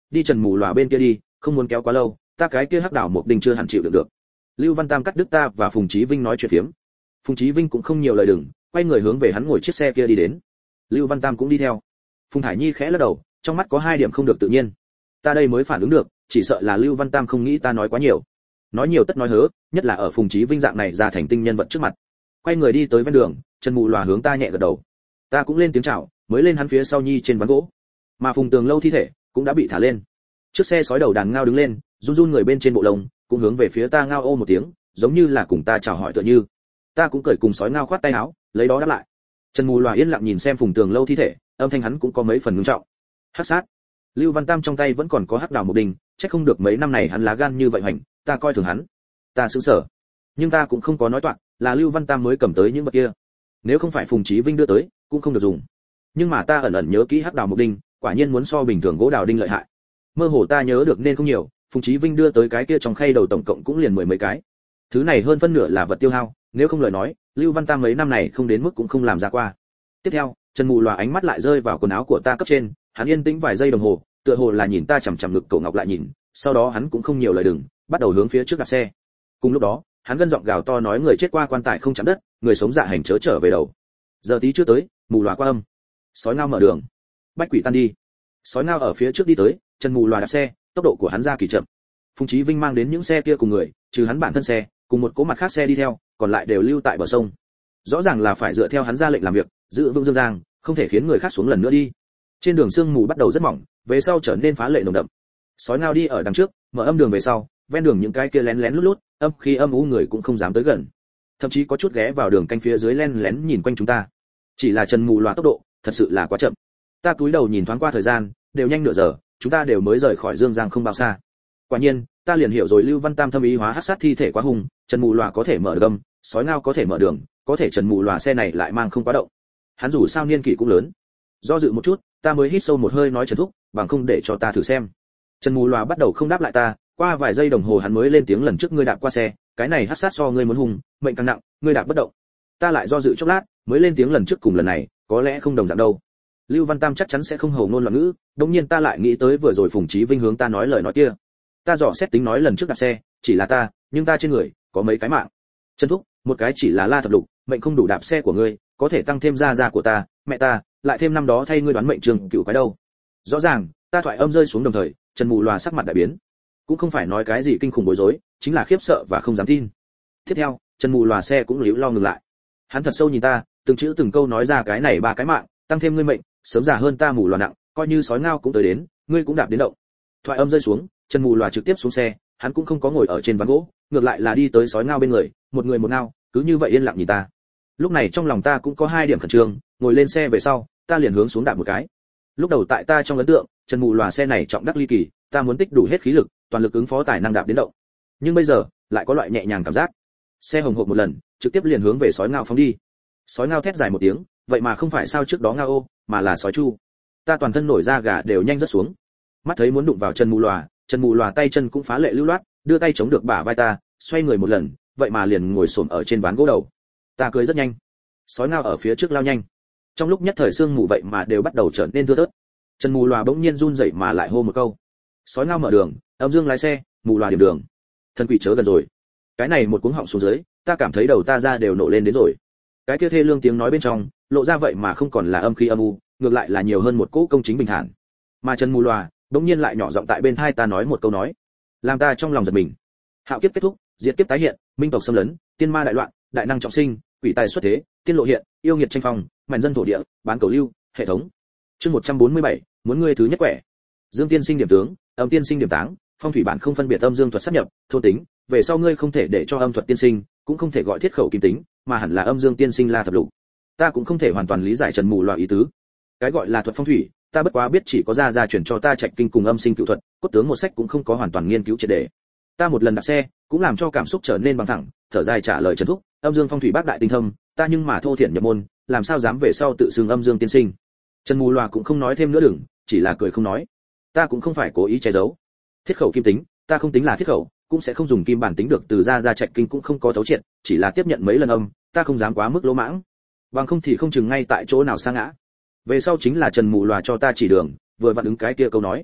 đi Trần Mù Lòa bên kia đi, không muốn kéo quá lâu, ta cái kia hắc đảo một đinh chưa hẳn chịu được. Lưu Văn Tam cắt đứt ta và Phùng Chí Vinh nói chuyện phiếm. Phùng Chí Vinh cũng không nhiều lời đừng, quay người hướng về hắn ngồi chiếc xe kia đi đến. Lưu Văn Tam cũng đi theo. Phùng Thải Nhi khẽ lắc đầu, trong mắt có hai điểm không được tự nhiên. Ta đây mới phản ứng được, chỉ sợ là Lưu Văn Tam không nghĩ ta nói quá nhiều. Nói nhiều tất nói hớ, nhất là ở Phùng Chí Vinh dạng này ra thành tinh nhân vật trước mặt. Quay người đi tới ven đường, Trần Mù Lòa hướng ta nhẹ gật đầu. Ta cũng lên tiếng chào, mới lên hắn phía sau Nhi trên ván gỗ. Mà Phùng Tường Lâu thi thể cũng đã bị thả lên. Trước xe sói đầu đàn ngao đứng lên, run run người bên trên bộ lông, cũng hướng về phía ta ngao ô một tiếng, giống như là cùng ta chào hỏi tựa như. Ta cũng cởi cùng sói ngao khoát tay áo, lấy đó đáp lại. Trần Mù Lòa yên lặng nhìn xem Phùng Tường Lâu thi thể, âm thanh hắn cũng có mấy phần ngưng trọng. Hắc sát. Lưu Văn Tam trong tay vẫn còn có hắc đào một đình, chắc không được mấy năm này hắn lá gan như vậy hoành, ta coi thường hắn. Ta sững sờ, nhưng ta cũng không có nói toạc, là Lưu Văn Tam mới cầm tới những vật kia. Nếu không phải Phùng Chí Vinh đưa tới, cũng không được dùng. Nhưng mà ta ẩn ẩn nhớ kỹ hắc đào một đinh, quả nhiên muốn so bình thường gỗ đào đinh lợi hại. Mơ hồ ta nhớ được nên không nhiều, Phùng Chí Vinh đưa tới cái kia trong khay đầu tổng cộng cũng liền 10 mấy cái. Thứ này hơn phân nửa là vật tiêu hao, nếu không lời nói, Lưu Văn Tam mấy năm này không đến mức cũng không làm ra qua. Tiếp theo, Trần Mù Lòa ánh mắt lại rơi vào quần áo của ta cấp trên, hắn yên tĩnh vài giây đồng hồ, tựa hồ là nhìn ta chằm chằm ngực cổ ngọc lại nhìn, sau đó hắn cũng không nhiều lời đừng, bắt đầu hướng phía trước đạp xe. Cùng lúc đó, hắn gân giọng gào to nói người chết qua quan tài không chạm đất, người sống dạ hành chớ trở về đầu. Giờ tí chưa tới, Mù Lòa qua âm. Sói ngao mở đường. Bách quỷ tan đi. Sói ngao ở phía trước đi tới, Trần Mù Lòa đạp xe, tốc độ của hắn ra kỳ chậm. Phùng Chí Vinh mang đến những xe kia cùng người, trừ hắn bản thân xe, cùng một cỗ mặt khác xe đi theo, còn lại đều lưu tại bờ sông. Rõ ràng là phải dựa theo hắn ra lệnh làm việc, giữ vững Dương Giang, không thể khiến người khác xuống lần nữa đi. Trên đường sương mù bắt đầu rất mỏng, về sau trở nên phá lệ nồng đậm. Sói ngao đi ở đằng trước, mở âm đường về sau, ven đường những cái kia lén lén lút lút, âm khí âm u người cũng không dám tới gần. Thậm chí có chút ghé vào đường canh phía dưới lén lén nhìn quanh chúng ta. Chỉ là Trần Mù Lòa tốc độ, thật sự là quá chậm. Ta cúi đầu nhìn thoáng qua thời gian, đều nhanh nửa giờ, chúng ta đều mới rời khỏi Dương Giang không bao xa. Quả nhiên, ta liền hiểu rồi Lưu Văn Tam thâm ý hóa hắc sát thi thể quá hùng, Trần Mù Lòa có thể mở đường, sói ngao có thể mở đường, có thể Trần Mù Lòa xe này lại mang không quá động. Hắn dù sao niên kỷ cũng lớn. Do dự một chút, ta mới hít sâu một hơi nói Trần thúc, bằng không để cho ta thử xem. Trần Mù Lòa bắt đầu không đáp lại ta, qua vài giây đồng hồ hắn mới lên tiếng lần trước ngươi đạp qua xe, cái này hắc sát so ngươi muốn hùng, mệnh càng nặng, ngươi đạp bất động. Ta lại do dự chốc lát, mới lên tiếng lần trước cùng lần này, có lẽ không đồng dạng đâu. Lưu Văn Tam chắc chắn sẽ không hầu ngôn loạn ngữ, đương nhiên ta lại nghĩ tới vừa rồi Phùng Chí Vinh hướng ta nói lời nói kia. Ta dò xét tính nói lần trước đạp xe, chỉ là ta, nhưng ta trên người có mấy cái mạng. Trần thúc, một cái chỉ là La thập lục, mệnh không đủ đạp xe của ngươi, có thể tăng thêm gia của ta, mẹ ta, lại thêm năm đó thay ngươi đoán mệnh trường cựu cái đâu. Rõ ràng, ta thoại âm rơi xuống đồng thời, Trần Mù Lòa sắc mặt đại biến. Cũng không phải nói cái gì kinh khủng bối rối, chính là khiếp sợ và không dám tin. Tiếp theo, Trần Mù Lòa xe cũng líu lo ngừng lại. Hắn thật sâu nhìn ta, từng chữ từng câu nói ra cái này ba cái mạng, tăng thêm ngươi mệnh, sớm già hơn ta Mù Lòa nặng, coi như sói ngao cũng tới đến, ngươi cũng đạp đến động. Thoại âm rơi xuống, Trần Mù Lòa trực tiếp xuống xe, hắn cũng không có ngồi ở trên ván gỗ, ngược lại là đi tới sói ngao bên người một ngao, cứ như vậy yên lặng nhìn ta. Lúc này trong lòng ta cũng có hai điểm khẩn trương, ngồi lên xe về sau, ta liền hướng xuống đạp một cái. Lúc đầu tại ta trong ấn tượng, Trần Mù Lòa xe này trọng đắc ly kỳ, ta muốn tích đủ hết khí lực, toàn lực ứng phó tài năng đạp đến động. Nhưng bây giờ, lại có loại nhẹ nhàng cảm giác. Xe hồng hộc một lần, trực tiếp liền hướng về sói ngao phóng đi. Sói ngao thét dài một tiếng, vậy mà không phải sao trước đó ngao ô, mà là sói chu. Ta toàn thân nổi da gà đều nhanh rớt xuống. Mắt thấy muốn đụng vào Trần Mù Lòa tay chân cũng phá lệ lưu loát, đưa tay chống được bả vai ta, xoay người một lần, vậy mà liền ngồi xổm ở trên ván gỗ đầu. Ta cười rất nhanh. Sói ngao ở phía trước lao nhanh. Trong lúc nhất thời sương mù vậy mà đều bắt đầu trở nên thưa thớt. Trần Mù Lòa bỗng nhiên run rẩy mà lại hô một câu. Sói ngao mở đường, âm dương lái xe, Mù Lòa điểm đường. Thân quỷ chớ gần rồi. Cái này một cuống họng xuống dưới, ta cảm thấy đầu ta ra đều nổ lên đến rồi. Cái kia thê lương tiếng nói bên trong, lộ ra vậy mà không còn là âm khí âm u, ngược lại là nhiều hơn một cỗ công chính bình thản. Mà Trần Mù Lòa bỗng nhiên lại nhỏ giọng tại bên tai ta nói một câu nói, làm ta trong lòng giật mình. Hạo kiếp kết thúc, diệt kiếp tái hiện, minh tộc xâm lấn, tiên ma đại loạn, đại năng trọng sinh, quỷ tài xuất thế, tiên lộ hiện, yêu nghiệt tranh phong, mảnh dân thổ địa, bán cầu lưu, hệ thống. Chương 147, muốn ngươi thứ nhất quẻ. Dương tiên sinh điểm tướng, âm tiên sinh điểm táng, phong thủy bản không phân biệt âm dương thuật sát nhập, thôn tính, về sau ngươi không thể để cho âm thuật tiên sinh, cũng không thể gọi thiết khẩu kim tính, mà hẳn là âm dương tiên sinh La thập lục. Ta cũng không thể hoàn toàn lý giải Trần Mù Lòa ý tứ. Cái gọi là thuật phong thủy, ta bất quá biết chỉ có gia truyền cho ta Trạch kinh cùng âm sinh cửu thuật, cốt tướng một sách cũng không có hoàn toàn nghiên cứu triệt để. Ta một lần đạp xe, cũng làm cho cảm xúc trở nên bằng thẳng, thở dài trả lời Trần thúc, âm dương phong thủy bác đại tinh thông, ta nhưng mà thô thiển nhập môn, làm sao dám về sau tự xưng âm dương tiên sinh. Trần Mù Lòa cũng không nói thêm nữa đừng, chỉ là cười không nói. Ta cũng không phải cố ý che giấu. Thiết khẩu kim tính, ta không tính là thiết khẩu, cũng sẽ không dùng kim bản tính được từ gia Trạch kinh cũng không có thấu triệt, chỉ là tiếp nhận mấy lần âm, ta không dám quá mức lỗ mãng. Bằng không thì không chừng ngay tại chỗ nào sa ngã. Về sau chính là Trần Mù Lòa cho ta chỉ đường, vừa vặn ứng cái kia câu nói.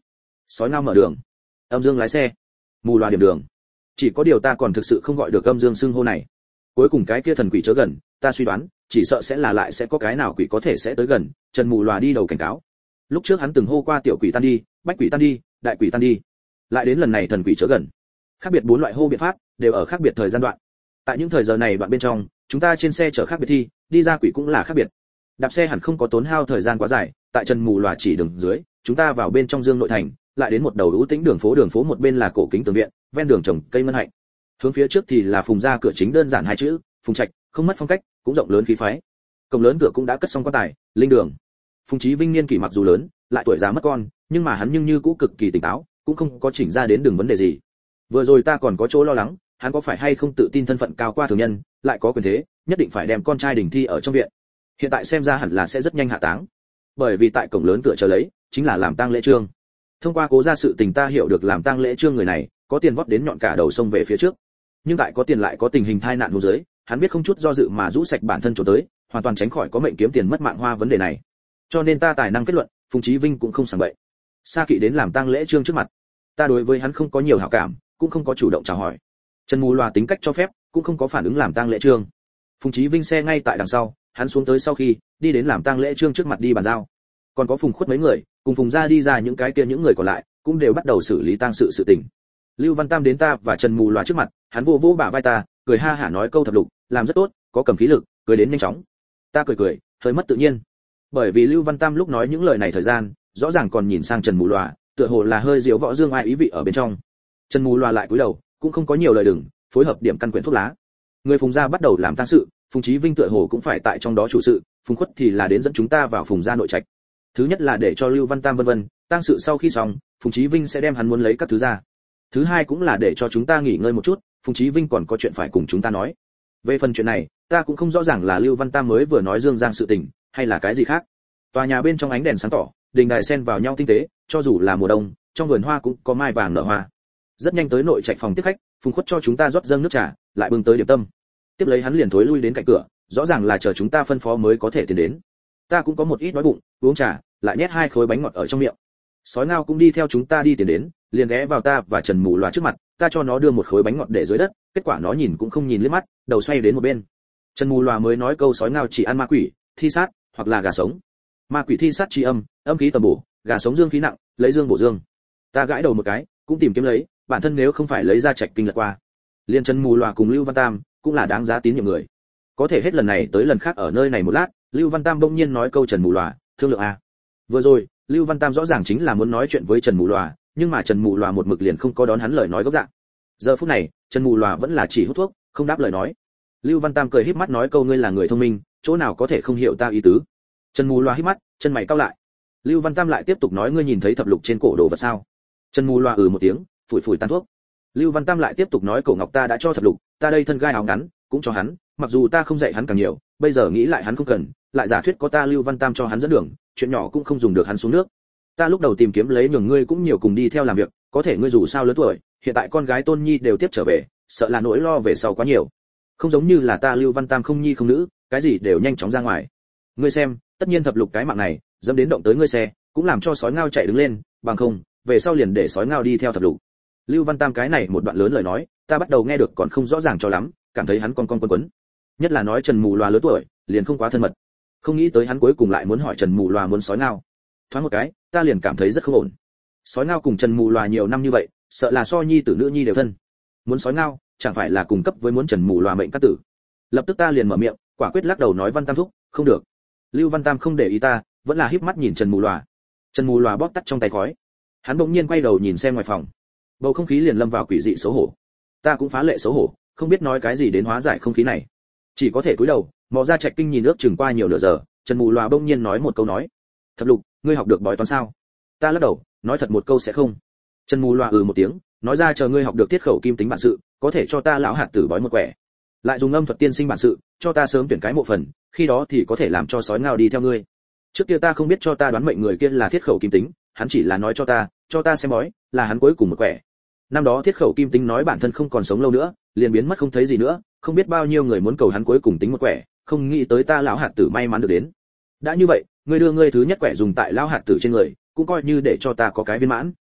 Sói ngao mở đường, Âm Dương lái xe, Mù Loà điểm đường. Chỉ có điều ta còn thực sự không gọi được Âm Dương xưng hô này. Cuối cùng cái kia thần quỷ chớ gần, ta suy đoán, chỉ sợ sẽ là lại sẽ có cái nào quỷ có thể sẽ tới gần. Trần Mù Loà đi đầu cảnh cáo. Lúc trước hắn từng hô qua tiểu quỷ tan đi, bách quỷ tan đi, đại quỷ tan đi. Lại đến lần này thần quỷ chớ gần. Khác biệt 4 loại hô biện pháp, đều ở khác biệt thời gian đoạn. Tại những thời giờ này đoạn bên trong, chúng ta trên xe chở khác biệt thi, đi ra quỷ cũng là khác biệt. Đạp xe hẳn không có tốn hao thời gian quá dài, tại Trần Mù Loà chỉ đường dưới, chúng ta vào bên trong Dương nội thành, lại đến một đầu ưu tĩnh đường phố một bên là cổ kính tường viện, ven đường trồng cây ngân hạnh. Hướng phía trước thì là Phùng gia cửa chính đơn giản 2 chữ, Phùng Trạch, không mất phong cách, cũng rộng lớn khí phái. Cổng lớn cửa cũng đã cất xong quan tài, linh đường. Phùng Chí Vinh niên kỷ mặc dù lớn, lại tuổi già mất con, nhưng mà hắn như cũ cực kỳ tỉnh táo, cũng không có chỉnh ra đến đường vấn đề gì. Vừa rồi ta còn có chỗ lo lắng, hắn có phải hay không tự tin thân phận cao qua thường nhân, lại có quyền thế, nhất định phải đem con trai đình thi ở trong viện. Hiện tại xem ra hẳn là sẽ rất nhanh hạ táng, bởi vì tại cổng lớn cửa chờ lấy chính là làm tang lễ trương. Thông qua cố gia sự tình ta hiểu được làm tang lễ trương người này có tiền vót đến nhọn cả đầu sông về phía trước, nhưng tại có tiền lại có tình hình tai nạn hô dưới, hắn biết không chút do dự mà rũ sạch bản thân trốn tới, hoàn toàn tránh khỏi có mệnh kiếm tiền mất mạng hoa vấn đề này. Cho nên ta tài năng kết luận, Phùng Chí Vinh cũng không sảng bậy. Sa Kỵ đến làm tang lễ trương trước mặt, ta đối với hắn không có nhiều hảo cảm, cũng không có chủ động chào hỏi. Trần Mù Loà tính cách cho phép, cũng không có phản ứng làm tang lễ trương. Phùng Chí Vinh xe ngay tại đằng sau, hắn xuống tới sau khi đi đến làm tang lễ trương trước mặt đi bàn giao. Còn có Phùng Khuất mấy người, cùng Phùng gia đi ra những cái kia những người còn lại, cũng đều bắt đầu xử lý tang sự tình. Lưu Văn Tam đến ta và Trần Mù Loà trước mặt, hắn vô vô bả vai ta, cười ha hả nói câu thập lục, làm rất tốt, có cầm khí lực, cười đến nhanh chóng. Ta cười, hơi mất tự nhiên. Bởi vì Lưu Văn Tam lúc nói những lời này thời gian, rõ ràng còn nhìn sang Trần Mù Loà, tựa hồ là hơi diệu võ dương ai ý vị ở bên trong. Trần Mù Loà lại cúi đầu, cũng không có nhiều lời đừng, phối hợp điểm căn quyển thuốc lá. Người Phùng gia bắt đầu làm tang sự, Phùng Chí Vinh tựa hồ cũng phải tại trong đó chủ sự, Phùng Khuất thì là đến dẫn chúng ta vào Phùng gia nội trạch. Thứ nhất là để cho Lưu Văn Tam vân vân, tang sự sau khi xong, Phùng Chí Vinh sẽ đem hắn muốn lấy các thứ ra. Thứ hai cũng là để cho chúng ta nghỉ ngơi một chút, Phùng Chí Vinh còn có chuyện phải cùng chúng ta nói. Về phần chuyện này, ta cũng không rõ ràng là Lưu Văn Tam mới vừa nói Dương Giang sự tình, hay là cái gì khác. Tòa nhà bên trong ánh đèn sáng tỏ, đình đài xen vào nhau tinh tế, cho dù là mùa đông, trong vườn hoa cũng có mai vàng nở hoa. Rất nhanh tới nội trạch phòng tiếp khách, Phùng Khuất cho chúng ta rót dâng nước trà, lại bưng tới điểm tâm. Tiếp lấy hắn liền thối lui đến cạnh cửa, rõ ràng là chờ chúng ta phân phó mới có thể tiến đến. Ta cũng có một ít đói bụng, uống trà, lại nhét 2 khối bánh ngọt ở trong miệng. Sói Ngao cũng đi theo chúng ta đi tiến đến, liền ghé vào ta và Trần Mù Loà trước mặt, ta cho nó đưa một khối bánh ngọt để dưới đất, kết quả nó nhìn cũng không nhìn liếc mắt, đầu xoay đến một bên. Trần Mù Loà mới nói câu Sói Ngao chỉ ăn ma quỷ, thi sát, hoặc là gà sống. Ma quỷ thi sát chi âm, âm khí tầm bổ, gà sống dương khí nặng, lấy dương bổ dương. Ta gãi đầu một cái, cũng tìm kiếm lấy, bản thân nếu không phải lấy ra trạch kinh lật qua. Liên Trần Mù Loà cùng Lưu Văn Tam cũng là đáng giá tín nhiệm người. Có thể hết lần này tới lần khác ở nơi này một lát, Lưu Văn Tam bỗng nhiên nói câu Trần Mù Loà, thương lượng a. Vừa rồi, Lưu Văn Tam rõ ràng chính là muốn nói chuyện với Trần Mù Loà, nhưng mà Trần Mù Loà một mực liền không có đón hắn lời nói gốc dạng. Giờ phút này, Trần Mù Loà vẫn là chỉ hút thuốc, không đáp lời nói. Lưu Văn Tam cười híp mắt nói câu ngươi là người thông minh, chỗ nào có thể không hiểu ta ý tứ. Trần Mù Loà híp mắt, chân mày cau lại. Lưu Văn Tam lại tiếp tục nói ngươi nhìn thấy thập lục trên cổ đồ vật sao? Trần Mù Loà một tiếng, phủi tàn thuốc. Lưu Văn Tam lại tiếp tục nói cổ ngọc ta đã cho thập lục, ta đây thân gai áo ngắn, cũng cho hắn, mặc dù ta không dạy hắn càng nhiều, bây giờ nghĩ lại hắn không cần, lại giả thuyết có ta Lưu Văn Tam cho hắn dẫn đường, chuyện nhỏ cũng không dùng được hắn xuống nước. Ta lúc đầu tìm kiếm lấy nhường ngươi cũng nhiều cùng đi theo làm việc, có thể ngươi dù sao lớn tuổi, hiện tại con gái Tôn Nhi đều tiếp trở về, sợ là nỗi lo về sau quá nhiều. Không giống như là ta Lưu Văn Tam không nhi không nữ, cái gì đều nhanh chóng ra ngoài. Ngươi xem, tất nhiên thập lục cái mạng này, dẫm đến động tới ngươi xe, cũng làm cho Sói Ngao chạy đứng lên, bằng không, về sau liền để Sói Ngao đi theo thập lục. Lưu Văn Tam cái này một đoạn lớn lời nói, ta bắt đầu nghe được còn không rõ ràng cho lắm, cảm thấy hắn con quấn. Nhất là nói Trần Mù Loà lớn tuổi, liền không quá thân mật. Không nghĩ tới hắn cuối cùng lại muốn hỏi Trần Mù Loà muốn Sói Ngao. Thoáng một cái, ta liền cảm thấy rất không ổn. Sói Ngao cùng Trần Mù Loà nhiều năm như vậy, sợ là so nhi tử nữ nhi đều thân. Muốn Sói Ngao, chẳng phải là cùng cấp với muốn Trần Mù Loà mệnh các tử. Lập tức ta liền mở miệng, quả quyết lắc đầu nói Văn Tam thúc, không được. Lưu Văn Tam không để ý ta, vẫn là híp mắt nhìn Trần Mù Loà. Trần Mù Loà bóp tắt trong tay khói. Hắn bỗng nhiên quay đầu nhìn xem ngoài phòng. Bầu không khí liền lâm vào quỷ dị xấu hổ. Ta cũng phá lệ xấu hổ, không biết nói cái gì đến hóa giải không khí này. Chỉ có thể cúi đầu, mò ra Trạch Kinh nhìn ước chừng qua nhiều nửa giờ, Trần Mù Loà bỗng nhiên nói một câu nói: "Thập lục, ngươi học được bói toán sao?" Ta lắc đầu, nói thật một câu sẽ không. Trần Mù Loà một tiếng, nói ra chờ ngươi học được tiết khẩu kim tính bản sự, có thể cho ta lão hạt tử bói một quẻ. Lại dùng âm thuật tiên sinh bản sự, cho ta sớm tuyển cái mộ phần, khi đó thì có thể làm cho Sói Ngao đi theo ngươi. Trước kia ta không biết cho ta đoán mệnh người kia là thiết khẩu kim tính, hắn chỉ là nói cho ta xem bói, là hắn cuối cùng một quẻ. Năm đó thiết khẩu kim tính nói bản thân không còn sống lâu nữa, liền biến mất không thấy gì nữa, không biết bao nhiêu người muốn cầu hắn cuối cùng tính một quẻ, không nghĩ tới ta lão hạt tử may mắn được đến. Đã như vậy, ngươi đưa ngươi thứ nhất quẻ dùng tại lão hạt tử trên người, cũng coi như để cho ta có cái viên mãn.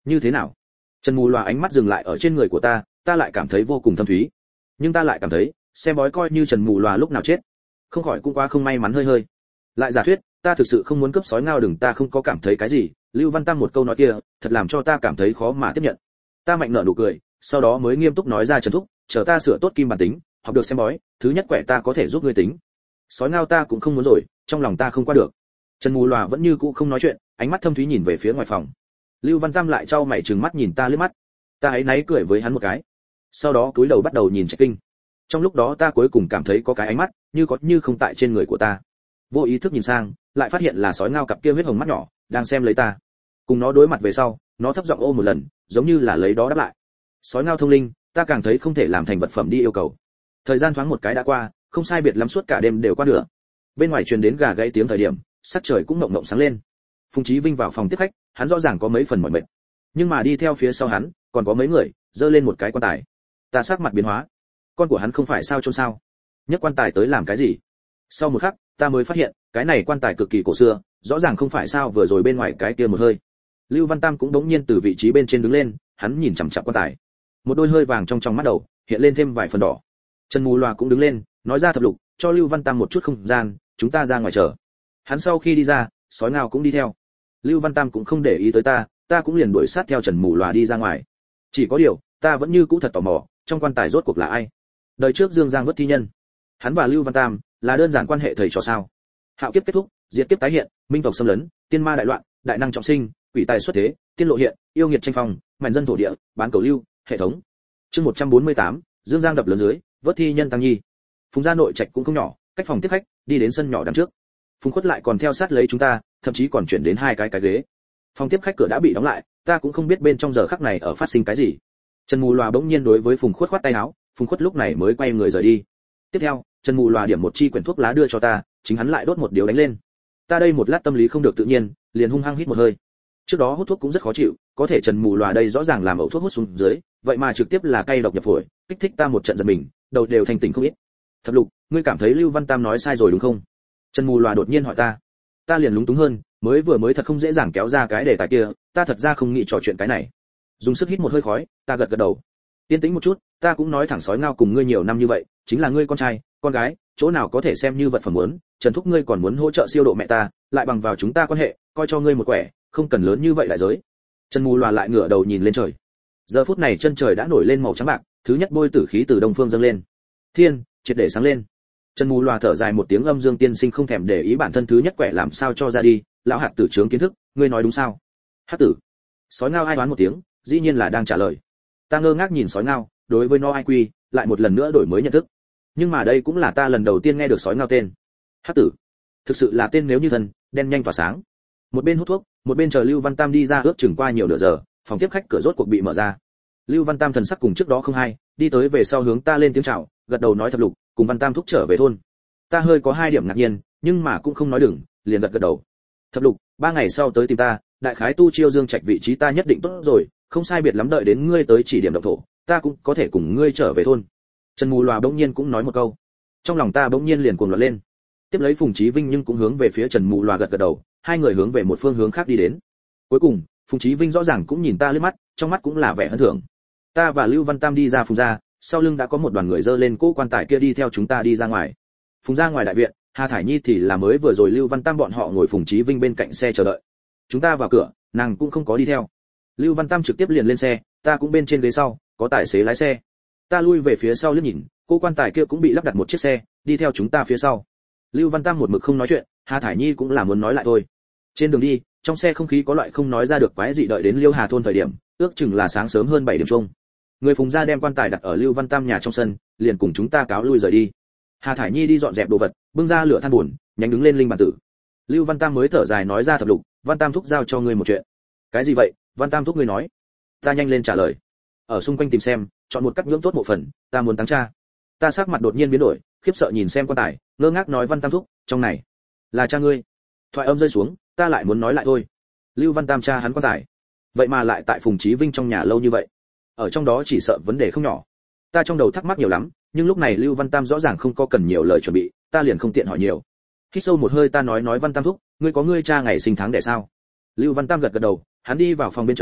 Như thế nào? Trần Mù Loà ánh mắt dừng lại ở trên người của ta lại cảm thấy vô cùng thâm thúy. Nhưng ta lại cảm thấy, xem bói coi như Trần Mù Loà lúc nào chết, không khỏi cũng quá không may mắn hơi hơi. Lại giả thuyết, ta thực sự không muốn cướp sói ngao đừng, ta không có cảm thấy cái gì, Lưu Văn Tam một câu nói kia, thật làm cho ta cảm thấy khó mà tiếp nhận. Ta mạnh nở nụ cười, sau đó mới nghiêm túc nói ra, Trần thúc, chờ ta sửa tốt kim bản tính, học được xem bói, thứ nhất quẻ ta có thể giúp ngươi tính. Sói ngao ta cũng không muốn rồi, trong lòng ta không qua được. Trần Mù Loà vẫn như cũ không nói chuyện, ánh mắt thâm thúy nhìn về phía ngoài phòng. Lưu Văn Tam lại trao mày trừng mắt nhìn ta liếc mắt. Ta ấy náy cười với hắn một cái, sau đó cúi đầu bắt đầu nhìn Trạch Kinh. Trong lúc đó ta cuối cùng cảm thấy có cái ánh mắt như có như không tại trên người của ta. Vô ý thức nhìn sang, lại phát hiện là sói ngao cặp kia huyết hồng mắt nhỏ đang xem lấy ta. Cùng nó đối mặt về sau, nó thấp giọng ô một lần, giống như là lấy đó đáp lại. Sói ngao thông linh, ta càng thấy không thể làm thành vật phẩm đi yêu cầu. Thời gian thoáng một cái đã qua, không sai biệt lắm suốt cả đêm đều qua nửa. Bên ngoài truyền đến gà gáy tiếng thời điểm, sắc trời cũng mộng mộng sáng lên. Phùng Chí Vinh vào phòng tiếp khách, hắn rõ ràng có mấy phần mỏi mệt, nhưng mà đi theo phía sau hắn còn có mấy người dơ lên một cái quan tài. Ta sắc mặt biến hóa, con của hắn không phải sao chôn sao? Nhấc quan tài tới làm cái gì? Sau một khắc, ta mới phát hiện, cái này quan tài cực kỳ cổ xưa, rõ ràng không phải sao vừa rồi bên ngoài cái kia một hơi. Lưu Văn Tam cũng đống nhiên từ vị trí bên trên đứng lên, hắn nhìn chằm chằm quan tài. Một đôi hơi vàng trong mắt đầu, hiện lên thêm vài phần đỏ. Trần Mù Loà cũng đứng lên, nói ra, Thập Lục, cho Lưu Văn Tam một chút không gian, chúng ta ra ngoài chờ. Hắn sau khi đi ra, sói ngao cũng đi theo. Lưu Văn Tam cũng không để ý tới ta cũng liền đuổi sát theo Trần Mù Loà đi ra ngoài. Chỉ có điều, ta vẫn như cũ thật tò mò, trong quan tài rốt cuộc là ai? Đời trước Dương Giang Vất Thi Nhân, hắn và Lưu Văn Tam là đơn giản quan hệ thầy trò sao? Hạo kiếp kết thúc, diệt kiếp tái hiện, minh tộc xâm lấn, tiên ma đại loạn, đại năng trọng sinh, quỷ tài xuất thế, tiên lộ hiện, yêu nghiệt tranh phong, mảnh dân thổ địa, bán cầu lưu, hệ thống. Chương 148, Dương Giang đập lớn dưới, Vất Thi Nhân tăng nhi. Phùng gia nội trạch cũng không nhỏ, cách phòng tiếp khách, đi đến sân nhỏ đằng trước. Phùng Khuất lại còn theo sát lấy chúng ta, thậm chí còn chuyển đến hai cái ghế. Phòng tiếp khách cửa đã bị đóng lại, ta cũng không biết bên trong giờ khắc này ở phát sinh cái gì. Trần Mù Loà bỗng nhiên đối với Phùng Khuất khoát tay áo, Phùng Khuất lúc này mới quay người rời đi. Tiếp theo, Trần Mù Loà điểm một chi quyển thuốc lá đưa cho ta, chính hắn lại đốt một điếu đánh lên. Ta đây một lát tâm lý không được tự nhiên, liền hung hăng hít một hơi. Trước đó hút thuốc cũng rất khó chịu, có thể Trần Mù Loà đây rõ ràng làm ẩu thuốc hút xuống dưới, vậy mà trực tiếp là cay độc nhập phổi, kích thích ta một trận giật mình, đầu đều thành tỉnh không ít. Thập Lục, ngươi cảm thấy Lưu Văn Tam nói sai rồi đúng không? Trần Mù Loà đột nhiên hỏi ta. Ta liền lúng túng hơn, mới thật không dễ dàng kéo ra cái đề tài kia, ta thật ra không nghĩ trò chuyện cái này. Dùng sức hít một hơi khói, ta gật đầu. Yên tĩnh một chút, ta cũng nói thẳng, sói ngao cùng ngươi nhiều năm như vậy, chính là ngươi con trai, con gái, chỗ nào có thể xem như vật phẩm muốn, Trần thúc ngươi còn muốn hỗ trợ siêu độ mẹ ta, lại bằng vào chúng ta quan hệ, coi cho ngươi một quẻ, không cần lớn như vậy đại giới. Trần Mù Loà lại ngửa đầu nhìn lên trời. Giờ phút này chân trời đã nổi lên màu trắng bạc, thứ nhất bôi tử khí từ đông phương dâng lên. Thiên, triệt để sáng lên. Trần Mù Loà thở dài một tiếng, âm Dương tiên sinh không thèm để ý bản thân thứ nhất quẻ làm sao cho ra đi, lão hạt tử trướng kiến thức, ngươi nói đúng sao? Hạt tử. Sói ngao ai đoán một tiếng, dĩ nhiên là đang trả lời. Ta ngơ ngác nhìn sói ngao, đối với nó ai quy, lại một lần nữa đổi mới nhận thức. Nhưng mà đây cũng là ta lần đầu tiên nghe được sói ngao tên. Hạt tử. Thực sự là tên nếu như thần, đen nhanh tỏa sáng. Một bên hút thuốc, một bên chờ Lưu Văn Tam đi ra, ước chừng qua nhiều nửa giờ, phòng tiếp khách cửa rốt cuộc bị mở ra. Lưu Văn Tam thần sắc cùng trước đó không hay, đi tới về sau hướng ta lên tiếng chào, gật đầu nói, Thập Lục, cùng Văn Tam thúc trở về thôn. Ta hơi có hai điểm ngạc nhiên, nhưng mà cũng không nói đừng, liền gật đầu. Thập Lục, 3 ngày sau tới tìm ta, đại khái tu chiêu Dương Trạch vị trí ta nhất định tốt rồi, không sai biệt lắm, đợi đến ngươi tới chỉ điểm động thổ, ta cũng có thể cùng ngươi trở về thôn. Trần Mù Loà bỗng nhiên cũng nói một câu, trong lòng ta bỗng nhiên liền cuồng loạn lên. Tiếp lấy Phùng Chí Vinh nhưng cũng hướng về phía Trần Mù Loà gật đầu, hai người hướng về một phương hướng khác đi đến. Cuối cùng, Phùng Chí Vinh rõ ràng cũng nhìn ta liếc mắt, trong mắt cũng là vẻ hân thưởng. Ta và Lưu Văn Tam đi ra Phùng gia, sau lưng đã có một đoàn người dơ lên cỗ quan tài kia đi theo chúng ta đi ra ngoài. Phùng gia ngoài đại viện, Hà Thải Nhi thì là mới vừa rồi Lưu Văn Tam bọn họ ngồi Phùng Chí Vinh bên cạnh xe chờ đợi. Chúng ta vào cửa, nàng cũng không có đi theo. Lưu Văn Tam trực tiếp liền lên xe, ta cũng bên trên ghế sau, có tài xế lái xe. Ta lui về phía sau liếc nhìn, cô quan tài kia cũng bị lắp đặt một chiếc xe, đi theo chúng ta phía sau. Lưu Văn Tam một mực không nói chuyện, Hà Thải Nhi cũng là muốn nói lại thôi. Trên đường đi, trong xe không khí có loại không nói ra được quái dị, đợi đến Liêu Hà thôn thời điểm, ước chừng là sáng sớm hơn 7 điểm chung. Người Phùng gia đem quan tài đặt ở Lưu Văn Tam nhà trong sân, liền cùng chúng ta cáo lui rời đi. Hà Thải Nhi đi dọn dẹp đồ vật, bưng ra lửa than buồn, nhánh đứng lên linh bàn tử. Lưu Văn Tam mới thở dài nói ra, Thập Lục, Văn Tam thúc giao cho ngươi một chuyện. Cái gì vậy? Văn Tam thúc ngươi nói. Ta nhanh lên trả lời. Ở xung quanh tìm xem, chọn một cắt nhưỡng tốt mộ phần, ta muốn táng cha. Ta sắc mặt đột nhiên biến đổi, khiếp sợ nhìn xem quan tài, ngơ ngác nói, Văn Tam thúc, trong này là cha ngươi. Thoại âm rơi xuống, ta lại muốn nói lại thôi. Lưu Văn Tam cha hắn quan tài, vậy mà lại tại Phùng Chí Vinh trong nhà lâu như vậy, ở trong đó chỉ sợ vấn đề không nhỏ. Ta trong đầu thắc mắc nhiều lắm, nhưng lúc này Lưu Văn Tam rõ ràng không có cần nhiều lời chuẩn bị, ta liền không tiện hỏi nhiều. Hít sâu một hơi, ta nói Văn Tam thúc, ngươi có ngươi cha ngày sinh tháng đẻ sao? Lưu Văn Tam gật gật đầu, hắn đi vào phòng bên trong,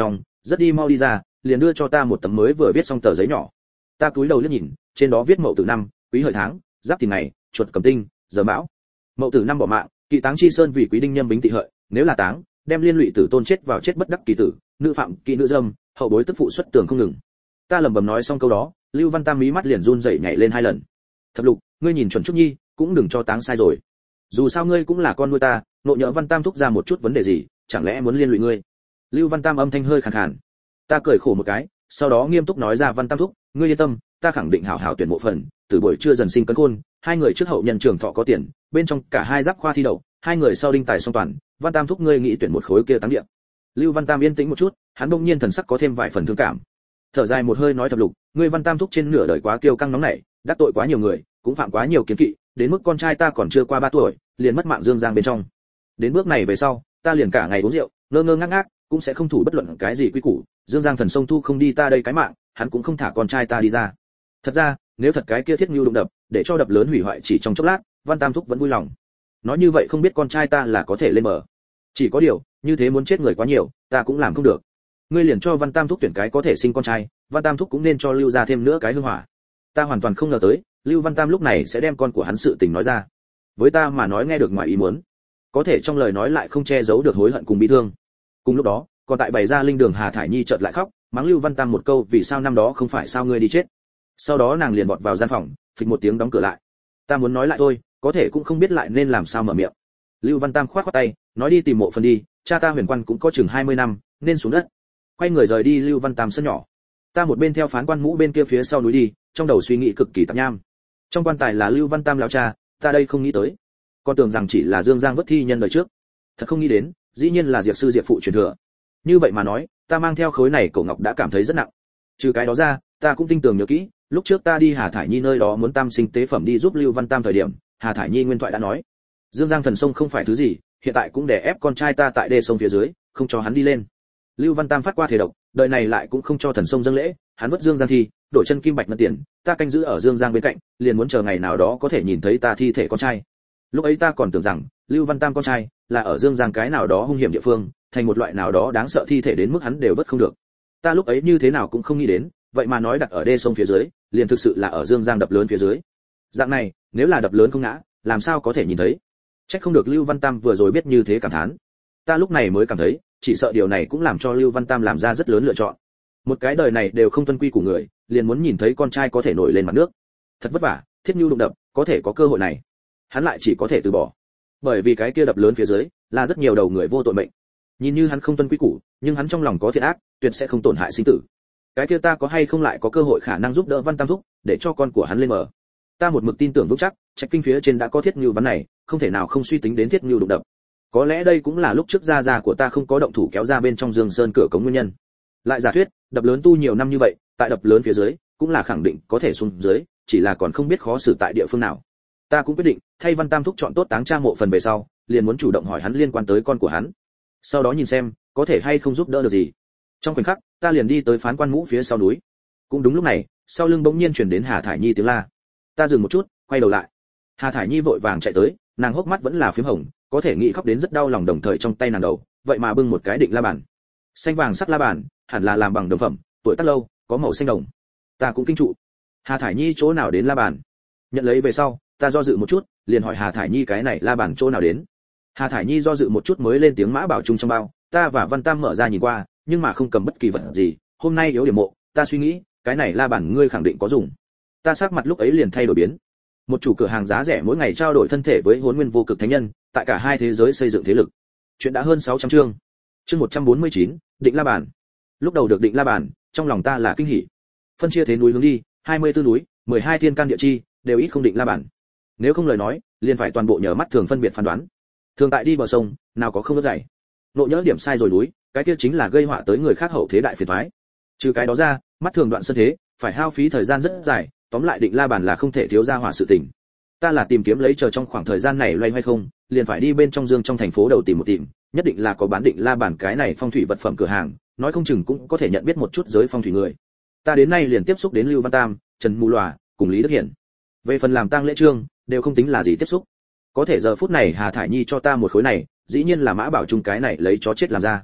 rất đi mau đi ra, liền đưa cho ta một tấm mới vừa viết xong tờ giấy nhỏ. Ta cúi đầu liếc nhìn, trên đó viết Mậu Tử năm, Quý Hợi tháng, Giáp Thìn ngày, Chuột Cầm Tinh, giờ Mão. Mậu Tử năm bỏ mạng, kỵ táng chi sơn vì Quý Đinh Nhâm Bính Tỵ Hợi, nếu là táng, đem liên lụy tử tôn chết vào chết bất đắc kỳ tử, nữ phạm kỵ nữ dâm, hậu bối tức phụ xuất tường không ngừng. Ta lẩm bẩm nói xong câu đó, Lưu Văn Tam mí mắt liền run rẩy nhảy lên 2 lần. Thập Lục, ngươi nhìn chuẩn Trúc Nhi, cũng đừng cho táng sai rồi. Dù sao ngươi cũng là con nuôi ta, Nộ Nhỡ Văn Tam thúc ra một chút vấn đề gì, chẳng lẽ muốn liên lụy ngươi? Lưu Văn Tam âm thanh hơi khàn khàn. Ta cười khổ một cái, sau đó nghiêm túc nói ra, Văn Tam thúc, ngươi yên tâm, ta khẳng định hảo hảo tuyển mộ phần, từ buổi trưa dần sinh cấn khôn, 2 người trước hậu nhân trường thọ có tiền, bên trong cả 2 giáp khoa thi đậu, 2 người sau đinh tài song toàn, Văn Tam thúc ngươi nghĩ tuyển một khối kia táng địa. Lưu Văn Tam yên tĩnh một chút, hắn bỗng nhiên thần sắc có thêm vài phần thương cảm. Thở dài một hơi nói, Thập Lục, ngươi Văn Tam thúc trên nửa đời quá kiêu căng nóng nảy, đắc tội quá nhiều người, cũng phạm quá nhiều kiến kỵ, đến mức con trai ta còn chưa qua 3 tuổi, liền mất mạng dương giang bên trong. Đến bước này về sau, ta liền cả ngày uống rượu, ngơ ngơ ngác ngác, cũng sẽ không thủ bất luận cái gì quy củ, dương giang thần sông thu không đi ta đây cái mạng, hắn cũng không thả con trai ta đi ra. Thật ra, nếu thật cái kia thiết ngưu đụng đập, để cho đập lớn hủy hoại chỉ trong chốc lát, Văn Tam thúc vẫn vui lòng. Nói như vậy không biết con trai ta là có thể lên bờ. Chỉ có điều, như thế muốn chết người quá nhiều, ta cũng làm không được. Ngươi liền cho Văn Tam thúc tuyển cái có thể sinh con trai, Văn Tam thúc cũng nên cho Lưu gia thêm nữa cái hương hỏa. Ta hoàn toàn không ngờ tới, Lưu Văn Tam lúc này sẽ đem con của hắn sự tình nói ra. Với ta mà nói nghe được ngoài ý muốn, có thể trong lời nói lại không che giấu được hối hận cùng bi thương. Cùng lúc đó, còn tại bày ra linh đường Hà Thải Nhi chợt lại khóc, mắng Lưu Văn Tam một câu vì sao năm đó không phải sao ngươi đi chết. Sau đó nàng liền vọt vào gian phòng, phịch một tiếng đóng cửa lại. Ta muốn nói lại thôi, có thể cũng không biết lại nên làm sao mở miệng. Lưu Văn Tam khoát khoát tay, nói đi tìm mộ phần đi, cha ta Huyền Quan cũng có chừng 20 năm, nên xuống đất. Quay người rời đi Lưu Văn Tam sân nhỏ. Ta một bên theo phán quan mũ bên kia phía sau núi đi, trong đầu suy nghĩ cực kỳ tạp nham. Trong quan tài là Lưu Văn Tam lão cha, ta đây không nghĩ tới, con tưởng rằng chỉ là Dương Giang vất thi nhân đời trước, thật không nghĩ đến, dĩ nhiên là Diệp sư Diệp phụ truyền thừa. Như vậy mà nói, ta mang theo khối này cổ ngọc đã cảm thấy rất nặng. Trừ cái đó ra, ta cũng tinh tường nhớ kỹ, lúc trước ta đi Hà Thải Nhi nơi đó muốn tam sinh tế phẩm đi giúp Lưu Văn Tam thời điểm, Hà Thải Nhi nguyên thoại đã nói, Dương Giang thần sông không phải thứ gì, hiện tại cũng để ép con trai ta tại đê sông phía dưới, không cho hắn đi lên. Lưu Văn Tam phát qua thể độc, đời này lại cũng không cho thần sông dâng lễ, hắn vất Dương Giang thi, đổi chân kim bạch ngân tiền, ta canh giữ ở Dương Giang bên cạnh, liền muốn chờ ngày nào đó có thể nhìn thấy ta thi thể con trai. Lúc ấy ta còn tưởng rằng Lưu Văn Tam con trai là ở Dương Giang cái nào đó hung hiểm địa phương, thành một loại nào đó đáng sợ thi thể đến mức hắn đều vất không được. Ta lúc ấy như thế nào cũng không nghĩ đến, vậy mà nói đặt ở đê sông phía dưới, liền thực sự là ở Dương Giang đập lớn phía dưới. Dạng này, nếu là đập lớn không ngã, làm sao có thể nhìn thấy? Chắc không được Lưu Văn Tam vừa rồi biết như thế cảm thán. Ta lúc này mới cảm thấy, chỉ sợ điều này cũng làm cho Lưu Văn Tam làm ra rất lớn lựa chọn. Một cái đời này đều không tuân quy của người, liền muốn nhìn thấy con trai có thể nổi lên mặt nước. Thật vất vả, Thiết Nhu đụng đập, có thể có cơ hội này. Hắn lại chỉ có thể từ bỏ. Bởi vì cái kia đập lớn phía dưới, là rất nhiều đầu người vô tội mệnh. Nhìn như hắn không tuân quy củ, nhưng hắn trong lòng có thiện ác, tuyệt sẽ không tổn hại sinh tử. Cái kia ta có hay không lại có cơ hội khả năng giúp đỡ Văn Tam thúc, để cho con của hắn lên mở. Ta một mực tin tưởng vững chắc, Trạch Kinh phía trên đã có Thiết Nhu vấn này, không thể nào không suy tính đến Thiết Nhu đụng đập. Có lẽ đây cũng là lúc trước gia của ta không có động thủ kéo ra bên trong Dương Sơn cửa cống nguyên nhân. Lại giả thuyết, đập lớn tu nhiều năm như vậy, tại đập lớn phía dưới, cũng là khẳng định có thể xuống dưới, chỉ là còn không biết khó xử tại địa phương nào. Ta cũng quyết định, thay Văn Tam thúc chọn tốt táng cha mộ phần về sau, liền muốn chủ động hỏi hắn liên quan tới con của hắn. Sau đó nhìn xem, có thể hay không giúp đỡ được gì. Trong khoảnh khắc, ta liền đi tới phán quan mũ phía sau núi. Cũng đúng lúc này, sau lưng bỗng nhiên truyền đến Hà Thải Nhi tiếng la. Ta dừng một chút, quay đầu lại. Hà Thải Nhi vội vàng chạy tới, nàng hốc mắt vẫn là phím hồng, có thể nghĩ khóc đến rất đau lòng, đồng thời trong tay nàng đầu, vậy mà bưng một cái định la bàn. Xanh vàng sắc la bàn, hẳn là làm bằng đồng phẩm, tuổi tác lâu, có màu xanh đồng. Ta cũng kinh trụ. Hà Thải Nhi chỗ nào đến la bàn? Nhận lấy về sau, ta do dự một chút, liền hỏi Hà Thải Nhi cái này la bàn chỗ nào đến. Hà Thải Nhi do dự một chút mới lên tiếng Mã Bảo Trung trong bao. Ta và Văn Tam mở ra nhìn qua, nhưng mà không cầm bất kỳ vật gì. Hôm nay yếu điểm mộ, ta suy nghĩ, cái này la bàn ngươi khẳng định có dùng. Ta sắc mặt lúc ấy liền thay đổi biến. Một chủ cửa hàng giá rẻ mỗi ngày trao đổi thân thể với Hỗn Nguyên vô cực thánh nhân, tại cả hai thế giới xây dựng thế lực. Chuyện đã hơn 600 chương. Chương 149, định la bàn. Lúc đầu được định la bàn, trong lòng ta là kinh hỉ. Phân chia thế núi hướng đi, 24 núi, 12 thiên can địa chi, đều ít không định la bàn. Nếu không lời nói, liền phải toàn bộ nhờ mắt thường phân biệt phán đoán. Thường tại đi bờ sông, nào có không có dày. Nộ nhỡ điểm sai rồi núi, cái kia chính là gây họa tới người khác hậu thế đại phiền toái. Trừ cái đó ra, mắt thường đoạn sân thế, phải hao phí thời gian rất dài, tóm lại định la bàn là không thể thiếu ra hỏa sự tình. Ta là tìm kiếm lấy chờ trong khoảng thời gian này loay hoay không, liền phải đi bên trong Dương trong thành phố đầu tìm một tìm, nhất định là có bán định la bàn cái này phong thủy vật phẩm cửa hàng, nói không chừng cũng có thể nhận biết một chút giới phong thủy người. Ta đến nay liền tiếp xúc đến Lưu Văn Tam, Trần Mù Lòa, cùng Lý Đức Hiển. Về phần làm tang lễ trương, đều không tính là gì tiếp xúc. Có thể giờ phút này Hà Thải Nhi cho ta một khối này, dĩ nhiên là Mã Bảo Trung cái này lấy chó chết làm ra.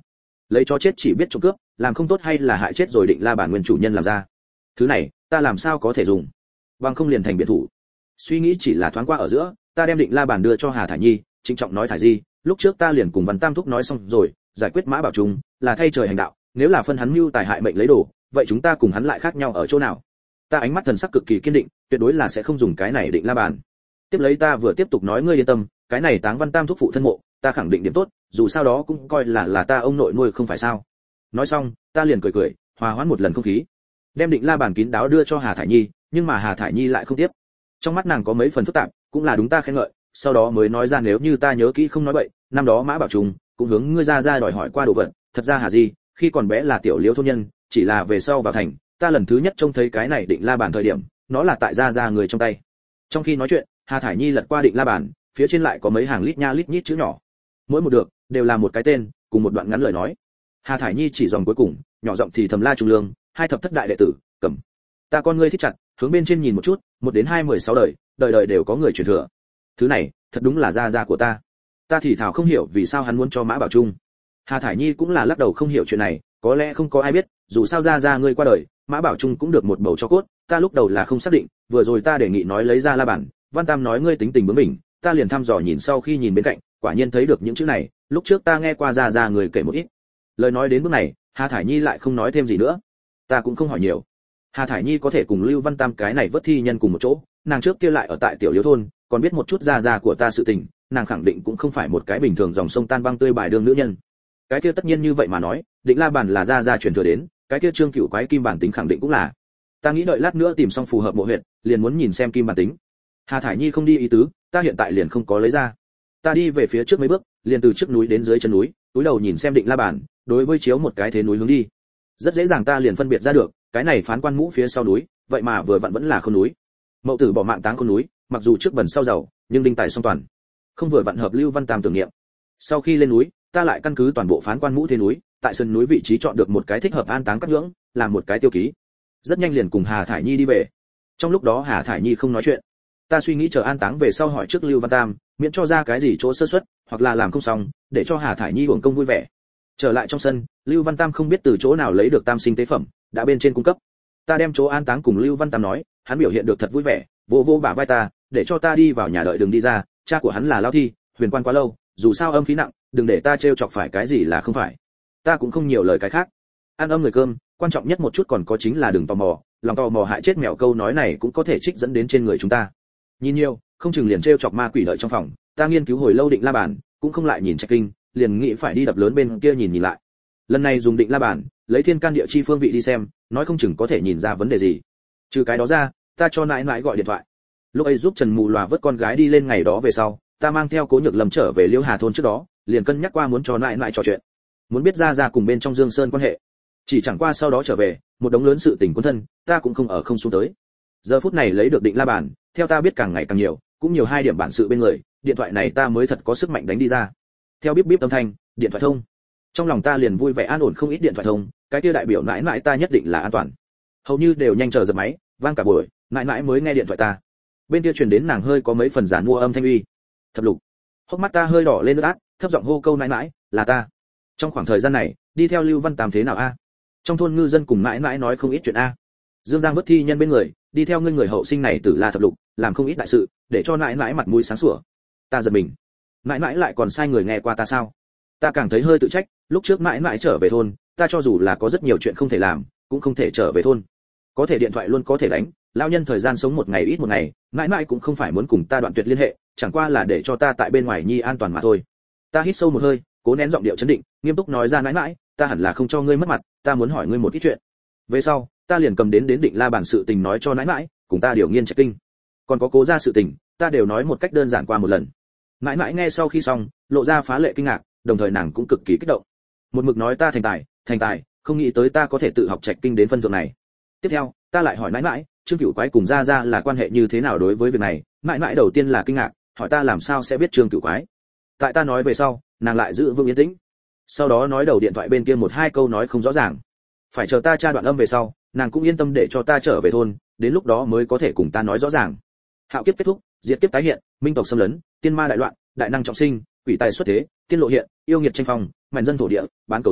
Lấy chó chết chỉ biết trộm cướp, làm không tốt hay là hại chết rồi Định La bản nguyên chủ nhân làm ra. Thứ này, ta làm sao có thể dùng? Bằng không liền thành biện thủ. Suy nghĩ chỉ là thoáng qua ở giữa, ta đem Định La bản đưa cho Hà Thải Nhi, trịnh trọng nói Thải Di, lúc trước ta liền cùng Văn Tam thúc nói xong rồi, giải quyết Mã Bảo Trung là thay trời hành đạo, nếu là phân hắn mưu tài hại mệnh lấy đồ, vậy chúng ta cùng hắn lại khác nhau ở chỗ nào? Ta ánh mắt thần sắc cực kỳ kiên định, tuyệt đối là sẽ không dùng cái này Định La bản. Tiếp lấy ta vừa tiếp tục nói ngươi yên tâm, cái này Táng Văn Tam thúc phụ thân mộ, ta khẳng định điểm tốt, dù sao đó cũng coi là ta ông nội nuôi không phải sao? Nói xong, ta liền cười cười, hòa hoãn một lần không khí. Đem Định La bản kín đáo đưa cho Hà Thải Nhi, nhưng mà Hà Thải Nhi lại không tiếp. Trong mắt nàng có mấy phần phức tạp, cũng là đúng ta khen ngợi, sau đó mới nói ra nếu như ta nhớ kỹ không nói bậy, năm đó Mã Bảo Trung cũng hướng ngươi ra đòi hỏi qua đồ vật, thật ra Hà Di, khi còn bé là tiểu liễu thôn nhân, chỉ là về sau vào thành, ta lần thứ nhất trông thấy cái này Định La bản thời điểm, nó là tại ra người trong tay. Trong khi nói chuyện, Hà Thải Nhi lật qua Định La bản, phía trên lại có mấy hàng lít nha lít nhít chữ nhỏ. Mỗi một được đều là một cái tên, cùng một đoạn ngắn lời nói. Hà Thải Nhi chỉ dòng cuối cùng, nhỏ giọng thì thầm La Trung Lương, hai thập thất đại đệ tử, cầm. Ta con ngươi thích chặt, hướng bên trên nhìn một chút, 1 đến 2 16 đời, đời đời đều có người truyền thừa. Thứ này, thật đúng là gia của ta. Ta thì thảo không hiểu vì sao hắn muốn cho Mã Bảo Trung. Hà Thải Nhi cũng là lắc đầu không hiểu chuyện này, có lẽ không có ai biết, dù sao gia ngươi qua đời, Mã Bảo Trung cũng được một bầu cho cốt, ta lúc đầu là không xác định, vừa rồi ta đề nghị nói lấy ra La bản, Văn Tam nói ngươi tính tình bướng bỉnh, ta liền thăm dò nhìn sau khi nhìn bên cạnh, quả nhiên thấy được những chữ này, lúc trước ta nghe qua gia người kể một ít. Lời nói đến bước này, Hà Thải Nhi lại không nói thêm gì nữa. Ta cũng không hỏi nhiều. Hà Thải Nhi có thể cùng Lưu Văn Tam cái này vất thi nhân cùng một chỗ, nàng trước kia lại ở tại tiểu liễu thôn, còn biết một chút gia của ta sự tình, nàng khẳng định cũng không phải một cái bình thường dòng sông tan băng tươi bài đường nữ nhân. Cái kia tất nhiên như vậy mà nói, Định La bản là gia truyền thừa đến, cái kia Trương Cửu Quái kim bản tính khẳng định cũng là. Ta nghĩ đợi lát nữa tìm xong phù hợp mộ huyệt, liền muốn nhìn xem kim bản tính. Hà Thải Nhi không đi ý tứ, ta hiện tại liền không có lấy ra. Ta đi về phía trước mấy bước, liền từ trước núi đến dưới chân núi, túi đầu nhìn xem Định La bản, đối với chiếu một cái thế núi hướng đi. Rất dễ dàng ta liền phân biệt ra được, cái này phán quan mũ phía sau núi, vậy mà vừa vặn vẫn là Khôn núi. Mậu Tử bỏ mạng táng Khôn núi, mặc dù trước bần sau giàu, nhưng đinh tài song toàn, không vừa vặn hợp Lưu Văn Tam tưởng niệm. Sau khi lên núi, ta lại căn cứ toàn bộ phán quan mũ thế núi, tại sân núi vị trí chọn được một cái thích hợp an táng các ngưỡng, làm một cái tiêu ký. Rất nhanh liền cùng Hà Thải Nhi đi về. Trong lúc đó Hà Thải Nhi không nói chuyện. Ta suy nghĩ chờ an táng về sau hỏi trước Lưu Văn Tam, miễn cho ra cái gì chỗ sơ suất, hoặc là làm không xong, để cho Hà Thải Nhi uổng công vui vẻ. Trở lại trong sân, Lưu Văn Tam không biết từ chỗ nào lấy được tam sinh tế phẩm, đã bên trên cung cấp. Ta đem chỗ an táng cùng Lưu Văn Tam nói, hắn biểu hiện được thật vui vẻ, vô vô bả vai ta, để cho ta đi vào nhà đợi đừng đi ra, cha của hắn là Lao Thi, huyền quan quá lâu, dù sao âm khí nặng, đừng để ta trêu chọc phải cái gì là không phải. Ta cũng không nhiều lời cái khác. Ăn âm người cơm, quan trọng nhất một chút còn có chính là đừng tò mò, lòng tò mò hại chết mèo câu nói này cũng có thể trích dẫn đến trên người chúng ta. Nhìn nhiều, không chừng liền trêu chọc ma quỷ đợi trong phòng. Ta nghiên cứu hồi lâu Định La bản, cũng không lại nhìn Trạch Kinh, liền nghĩ phải đi đập lớn bên kia nhìn lại. Lần này dùng Định La bản, lấy thiên can địa chi phương vị đi xem, nói không chừng có thể nhìn ra vấn đề gì. Trừ cái đó ra, ta cho nãi nãi gọi điện thoại. Lúc ấy giúp Trần Mù Lòa vớt con gái đi lên ngày đó về sau, ta mang theo Cố Nhược Lâm trở về Liễu Hà thôn trước đó, liền cân nhắc qua muốn cho nãi nãi trò chuyện, muốn biết ra cùng bên trong Dương Sơn quan hệ. Chỉ chẳng qua sau đó trở về, một đống lớn sự tình quân thân, ta cũng không ở không xuống tới. Giờ phút này lấy được Định La bản, theo ta biết càng ngày càng nhiều, cũng nhiều 2 điểm bản sự bên người, điện thoại này ta mới thật có sức mạnh đánh đi ra. Theo bíp bíp âm thanh, điện thoại thông. Trong lòng ta liền vui vẻ an ổn không ít điện thoại thông, cái kia đại biểu nãi nãi ta nhất định là an toàn. Hầu như đều nhanh chờ giật máy, vang cả buổi, nãi nãi mới nghe điện thoại ta. Bên kia truyền đến nàng hơi có mấy phần giàn mua âm thanh uy. Thập Lục. Hốc mắt ta hơi đỏ lên nước át, thấp giọng hô câu nãi nãi, là ta. Trong khoảng thời gian này, đi theo Lưu Văn Tam thế nào a? Trong thôn ngư dân cùng nãi nãi nói không ít chuyện a. Dương Giang vất thi nhân bên người, đi theo ngươi người hậu sinh này tử là Thập Lục, làm không ít đại sự, để cho nãi nãi mặt mũi sáng sủa. Ta giật mình. Nãi nãi lại còn sai người nghe qua ta sao? Ta càng thấy hơi tự trách, lúc trước nãi nãi trở về thôn, ta cho dù là có rất nhiều chuyện không thể làm, cũng không thể trở về thôn. Có thể điện thoại luôn có thể đánh, lão nhân thời gian sống một ngày ít một ngày, nãi nãi cũng không phải muốn cùng ta đoạn tuyệt liên hệ, chẳng qua là để cho ta tại bên ngoài nhi an toàn mà thôi. Ta hít sâu một hơi, cố nén giọng điệu trấn định, nghiêm túc nói ra nãi nãi, ta hẳn là không cho ngươi mất mặt, ta muốn hỏi ngươi một ít chuyện. Về sau, ta liền cầm đến Định La bản sự tình nói cho nãi nãi, cùng ta điều nghiên Trạch Kinh. Còn có Cố gia sự tình, ta đều nói một cách đơn giản qua một lần. Nãi nãi nghe sau khi xong, lộ ra phá lệ kinh ngạc, đồng thời nàng cũng cực kỳ kích động. Một mực nói ta thành tài, không nghĩ tới ta có thể tự học Trạch Kinh đến phân thượng này. Tiếp theo, ta lại hỏi nãi nãi, Trương Cửu Quái cùng gia là quan hệ như thế nào đối với việc này. Nãi nãi đầu tiên là kinh ngạc, hỏi ta làm sao sẽ biết Trương Cửu Quái. Tại ta nói về sau, nàng lại giữ vững yên tĩnh. Sau đó nói đầu điện thoại bên kia 1-2 câu nói không rõ ràng. Phải chờ ta tra đoạn âm về sau, nàng cũng yên tâm để cho ta trở về thôn, đến lúc đó mới có thể cùng ta nói rõ ràng. Hạo kiếp kết thúc, diệt kiếp tái hiện, minh tộc xâm lấn, tiên ma đại loạn, đại năng trọng sinh, quỷ tài xuất thế, tiên lộ hiện, yêu nghiệt tranh phong, mảnh dân thổ địa, bán cầu lưu,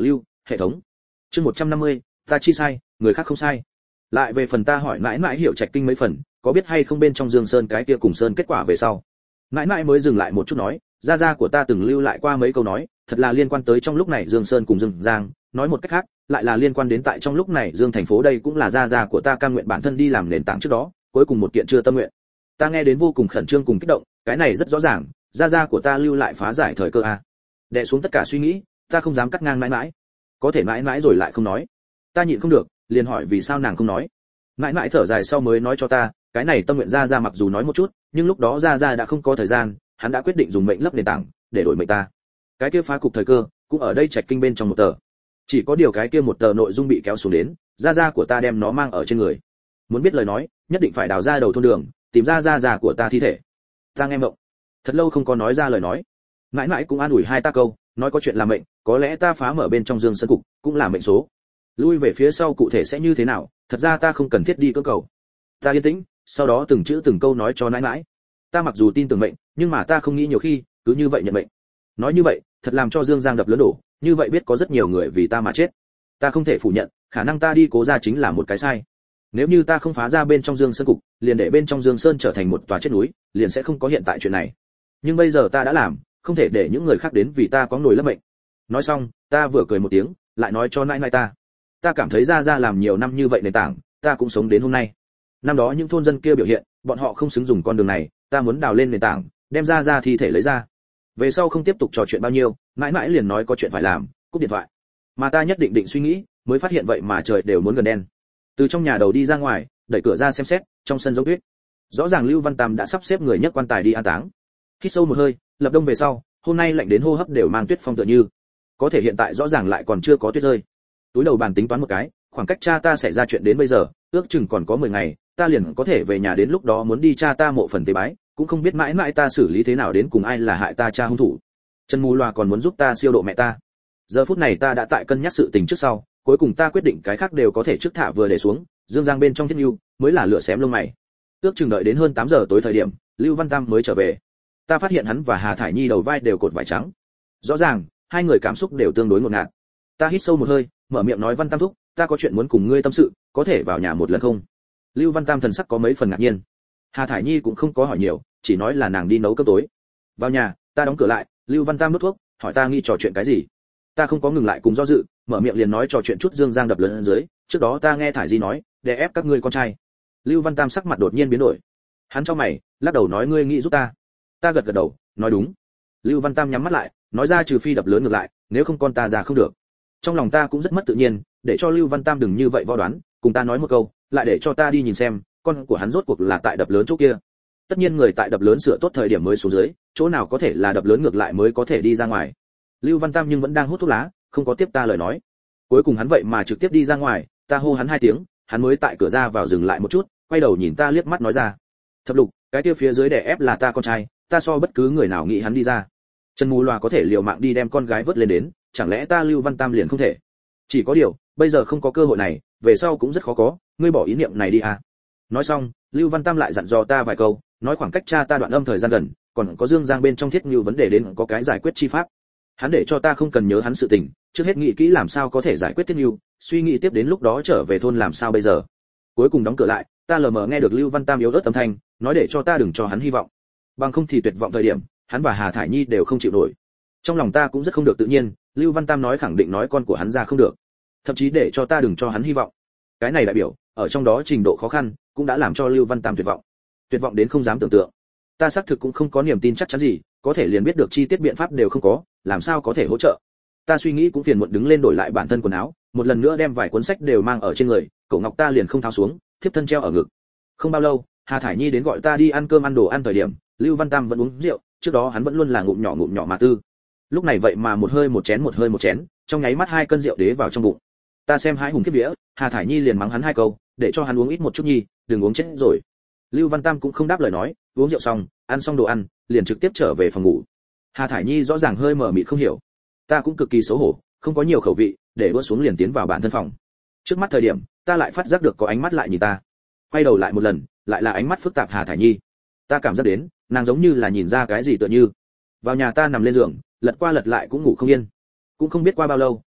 hệ thống. Chương 150, ta chi sai, người khác không sai. Lại về phần ta hỏi mãi mãi hiểu Trạch Kinh mấy phần, có biết hay không bên trong Dương Sơn cái kia cùng sơn kết quả về sau. Mãi mãi mới dừng lại một chút nói, gia gia của ta từng lưu lại qua mấy câu nói, thật là liên quan tới trong lúc này Dương Sơn cùng Dương Giang, nói một cách khác, lại là liên quan đến tại trong lúc này Dương thành phố đây cũng là gia gia của ta cam nguyện bản thân đi làm nền tảng trước đó, cuối cùng một kiện chưa tâm nguyện. Ta nghe đến vô cùng khẩn trương cùng kích động, cái này rất rõ ràng, gia gia của ta lưu lại phá giải thời cơ a. Đè xuống tất cả suy nghĩ, ta không dám cắt ngang mãi mãi. Có thể mãi mãi rồi lại không nói. Ta nhịn không được, liền hỏi vì sao nàng không nói. Mãi mãi thở dài sau mới nói cho ta, cái này tâm nguyện gia gia mặc dù nói một chút, nhưng lúc đó gia gia đã không có thời gian, hắn đã quyết định dùng mệnh lấp nền tảng để đổi mệnh ta. Cái kia phá cục thời cơ cũng ở đây Trạch Kinh bên trong một tờ. Chỉ có điều cái kia một tờ nội dung bị kéo xuống đến, gia gia của ta đem nó mang ở trên người. Muốn biết lời nói, nhất định phải đào ra đầu thôn đường, tìm ra gia gia của ta thi thể. Ta nghe mộng, thật lâu không có nói ra lời nói. Mãi mãi cũng an ủi hai ta câu, nói có chuyện là mệnh, có lẽ ta phá mở bên trong Dương Sơn cục, cũng là mệnh số. Lui về phía sau cụ thể sẽ như thế nào, thật ra ta không cần thiết đi cơ cầu. Ta yên tĩnh, sau đó từng chữ từng câu nói cho mãi mãi. Ta mặc dù tin tưởng mệnh, nhưng mà ta không nghĩ nhiều khi cứ như vậy nhận mệnh. Nói như vậy, thật làm cho Dương Giang đập lớn đổ, như vậy biết có rất nhiều người vì ta mà chết. Ta không thể phủ nhận, khả năng ta đi cố ra chính là một cái sai. Nếu như ta không phá ra bên trong Dương Sơn cục, liền để bên trong Dương Sơn trở thành một tòa chết núi, liền sẽ không có hiện tại chuyện này. Nhưng bây giờ ta đã làm, không thể để những người khác đến vì ta có nổi lấp mệnh. Nói xong, ta vừa cười một tiếng, lại nói cho nãi nãi ta cảm thấy ra làm nhiều năm như vậy nền tảng, ta cũng sống đến hôm nay. Năm đó những thôn dân kia biểu hiện, bọn họ không xứng dùng con đường này, ta muốn đào lên nền tảng, đem ra thi thể lấy ra. Về sau không tiếp tục trò chuyện bao nhiêu, mãi mãi liền nói có chuyện phải làm, cúp điện thoại. Mà ta nhất định suy nghĩ, mới phát hiện vậy mà trời đều muốn gần đen. Từ trong nhà đầu đi ra ngoài, đẩy cửa ra xem xét, trong sân giống tuyết. Rõ ràng Lưu Văn Tam đã sắp xếp người nhấc quan tài đi an táng. Hít sâu một hơi, lập đông về sau, hôm nay lạnh đến hô hấp đều mang tuyết phong tựa như. Có thể hiện tại rõ ràng lại còn chưa có tuyết rơi. Túi đầu bàn tính toán một cái, khoảng cách cha ta xảy ra chuyện đến bây giờ, ước chừng còn có 10 ngày, ta liền có thể về nhà, đến lúc đó muốn đi cha ta mộ phần tế bái, cũng không biết mãi mãi ta xử lý thế nào, đến cùng ai là hại ta cha hung thủ. Trần Mù Loà còn muốn giúp ta siêu độ mẹ ta. Giờ phút này ta đã tại cân nhắc sự tình trước sau, cuối cùng ta quyết định cái khác đều có thể trước thả vừa để xuống, Dương Giang bên trong thiết nhu mới là lửa xém lông mày. Ước chừng đợi đến hơn 8 giờ tối thời điểm, Lưu Văn Tam mới trở về. Ta phát hiện hắn và Hà Thải Nhi đầu vai đều cột vải trắng. Rõ ràng, hai người cảm xúc đều tương đối ngột ngạt. Ta hít sâu một hơi, mở miệng nói, Văn Tam thúc, ta có chuyện muốn cùng ngươi tâm sự, có thể vào nhà một lần không? Lưu Văn Tam thần sắc có mấy phần ngạc nhiên. Hà Thải Nhi cũng không có hỏi nhiều, chỉ nói là nàng đi nấu cơm tối. Vào nhà, ta đóng cửa lại, Lưu Văn Tam đốt thuốc, hỏi ta nghĩ trò chuyện cái gì. Ta không có ngừng lại cùng do dự, mở miệng liền nói trò chuyện chút Dương Giang đập lớn dưới, trước đó ta nghe Thải Di nói, để ép các ngươi con trai. Lưu Văn Tam sắc mặt đột nhiên biến đổi. Hắn cho mày, lắc đầu nói, ngươi nghĩ giúp ta. Ta gật gật đầu, nói đúng. Lưu Văn Tam nhắm mắt lại, nói ra trừ phi đập lớn ngược lại, nếu không con ta ra không được. Trong lòng ta cũng rất mất tự nhiên, để cho Lưu Văn Tam đừng như vậy vo đoán, cùng ta nói một câu, lại để cho ta đi nhìn xem, con của hắn rốt cuộc là tại đập lớn chỗ kia. Tất nhiên người tại đập lớn sửa tốt thời điểm mới xuống dưới, chỗ nào có thể là đập lớn ngược lại mới có thể đi ra ngoài. Lưu Văn Tam nhưng vẫn đang hút thuốc lá, không có tiếp ta lời nói. Cuối cùng hắn vậy mà trực tiếp đi ra ngoài, ta hô hắn 2 tiếng, hắn mới tại cửa ra vào dừng lại một chút, quay đầu nhìn ta liếc mắt nói ra, Thập Lục, cái kia phía dưới đè ép là ta con trai, ta so bất cứ người nào nghĩ hắn đi ra. Trần Mù Loà có thể liều mạng đi đem con gái vớt lên đến, chẳng lẽ ta Lưu Văn Tam liền không thể? Chỉ có điều, bây giờ không có cơ hội này, về sau cũng rất khó có, ngươi bỏ ý niệm này đi à. Nói xong, Lưu Văn Tam lại dặn dò ta vài câu, nói khoảng cách cha ta đoạn âm thời gian gần, còn có Dương Giang bên trong thiết như vấn đề đến có cái giải quyết chi pháp. Hắn để cho ta không cần nhớ hắn sự tình, trước hết nghĩ kỹ làm sao có thể giải quyết thiết như, suy nghĩ tiếp đến lúc đó trở về thôn làm sao bây giờ. Cuối cùng đóng cửa lại, ta lờ mờ nghe được Lưu Văn Tam yếu ớt âm thanh, nói để cho ta đừng cho hắn hy vọng. Bằng không thì tuyệt vọng thời điểm, hắn và Hà Thải Nhi đều không chịu nổi. Trong lòng ta cũng rất không được tự nhiên, Lưu Văn Tam nói khẳng định nói con của hắn ra không được, thậm chí để cho ta đừng cho hắn hy vọng. Cái này đại biểu, ở trong đó trình độ khó khăn cũng đã làm cho Lưu Văn Tam tuyệt vọng đến không dám tưởng tượng. Ta xác thực cũng không có niềm tin chắc chắn gì, có thể liền biết được chi tiết biện pháp đều không có, làm sao có thể hỗ trợ. Ta suy nghĩ cũng phiền muộn đứng lên đổi lại bản thân quần áo, một lần nữa đem vài cuốn sách đều mang ở trên người, cổ ngọc ta liền không tháo xuống, thiếp thân treo ở ngực. Không bao lâu, Hà Thải Nhi đến gọi ta đi ăn cơm ăn đồ ăn thời điểm, Lưu Văn Tam vẫn uống rượu, trước đó hắn vẫn luôn là ngụm nhỏ mà tư. Lúc này vậy mà một hơi một chén, trong nháy mắt 2 cân rượu đế vào trong bụng. Ta xem hái hùng kiếp vía, Hà Thải Nhi liền mắng hắn 2 câu, để cho hắn uống ít một chút nhi, đừng uống chết rồi. Lưu Văn Tam cũng không đáp lời nói, uống rượu xong, ăn xong đồ ăn, liền trực tiếp trở về phòng ngủ. Hà Thải Nhi rõ ràng hơi mờ mịt không hiểu. Ta cũng cực kỳ xấu hổ, không có nhiều khẩu vị, để đũa xuống liền tiến vào bản thân phòng. Trước mắt thời điểm, ta lại phát giác được có ánh mắt lại nhìn ta. Quay đầu lại một lần, lại là ánh mắt phức tạp Hà Thải Nhi. Ta cảm giác đến, nàng giống như là nhìn ra cái gì tựa như. Vào nhà ta nằm lên giường, lật qua lật lại cũng ngủ không yên. Cũng không biết qua bao lâu,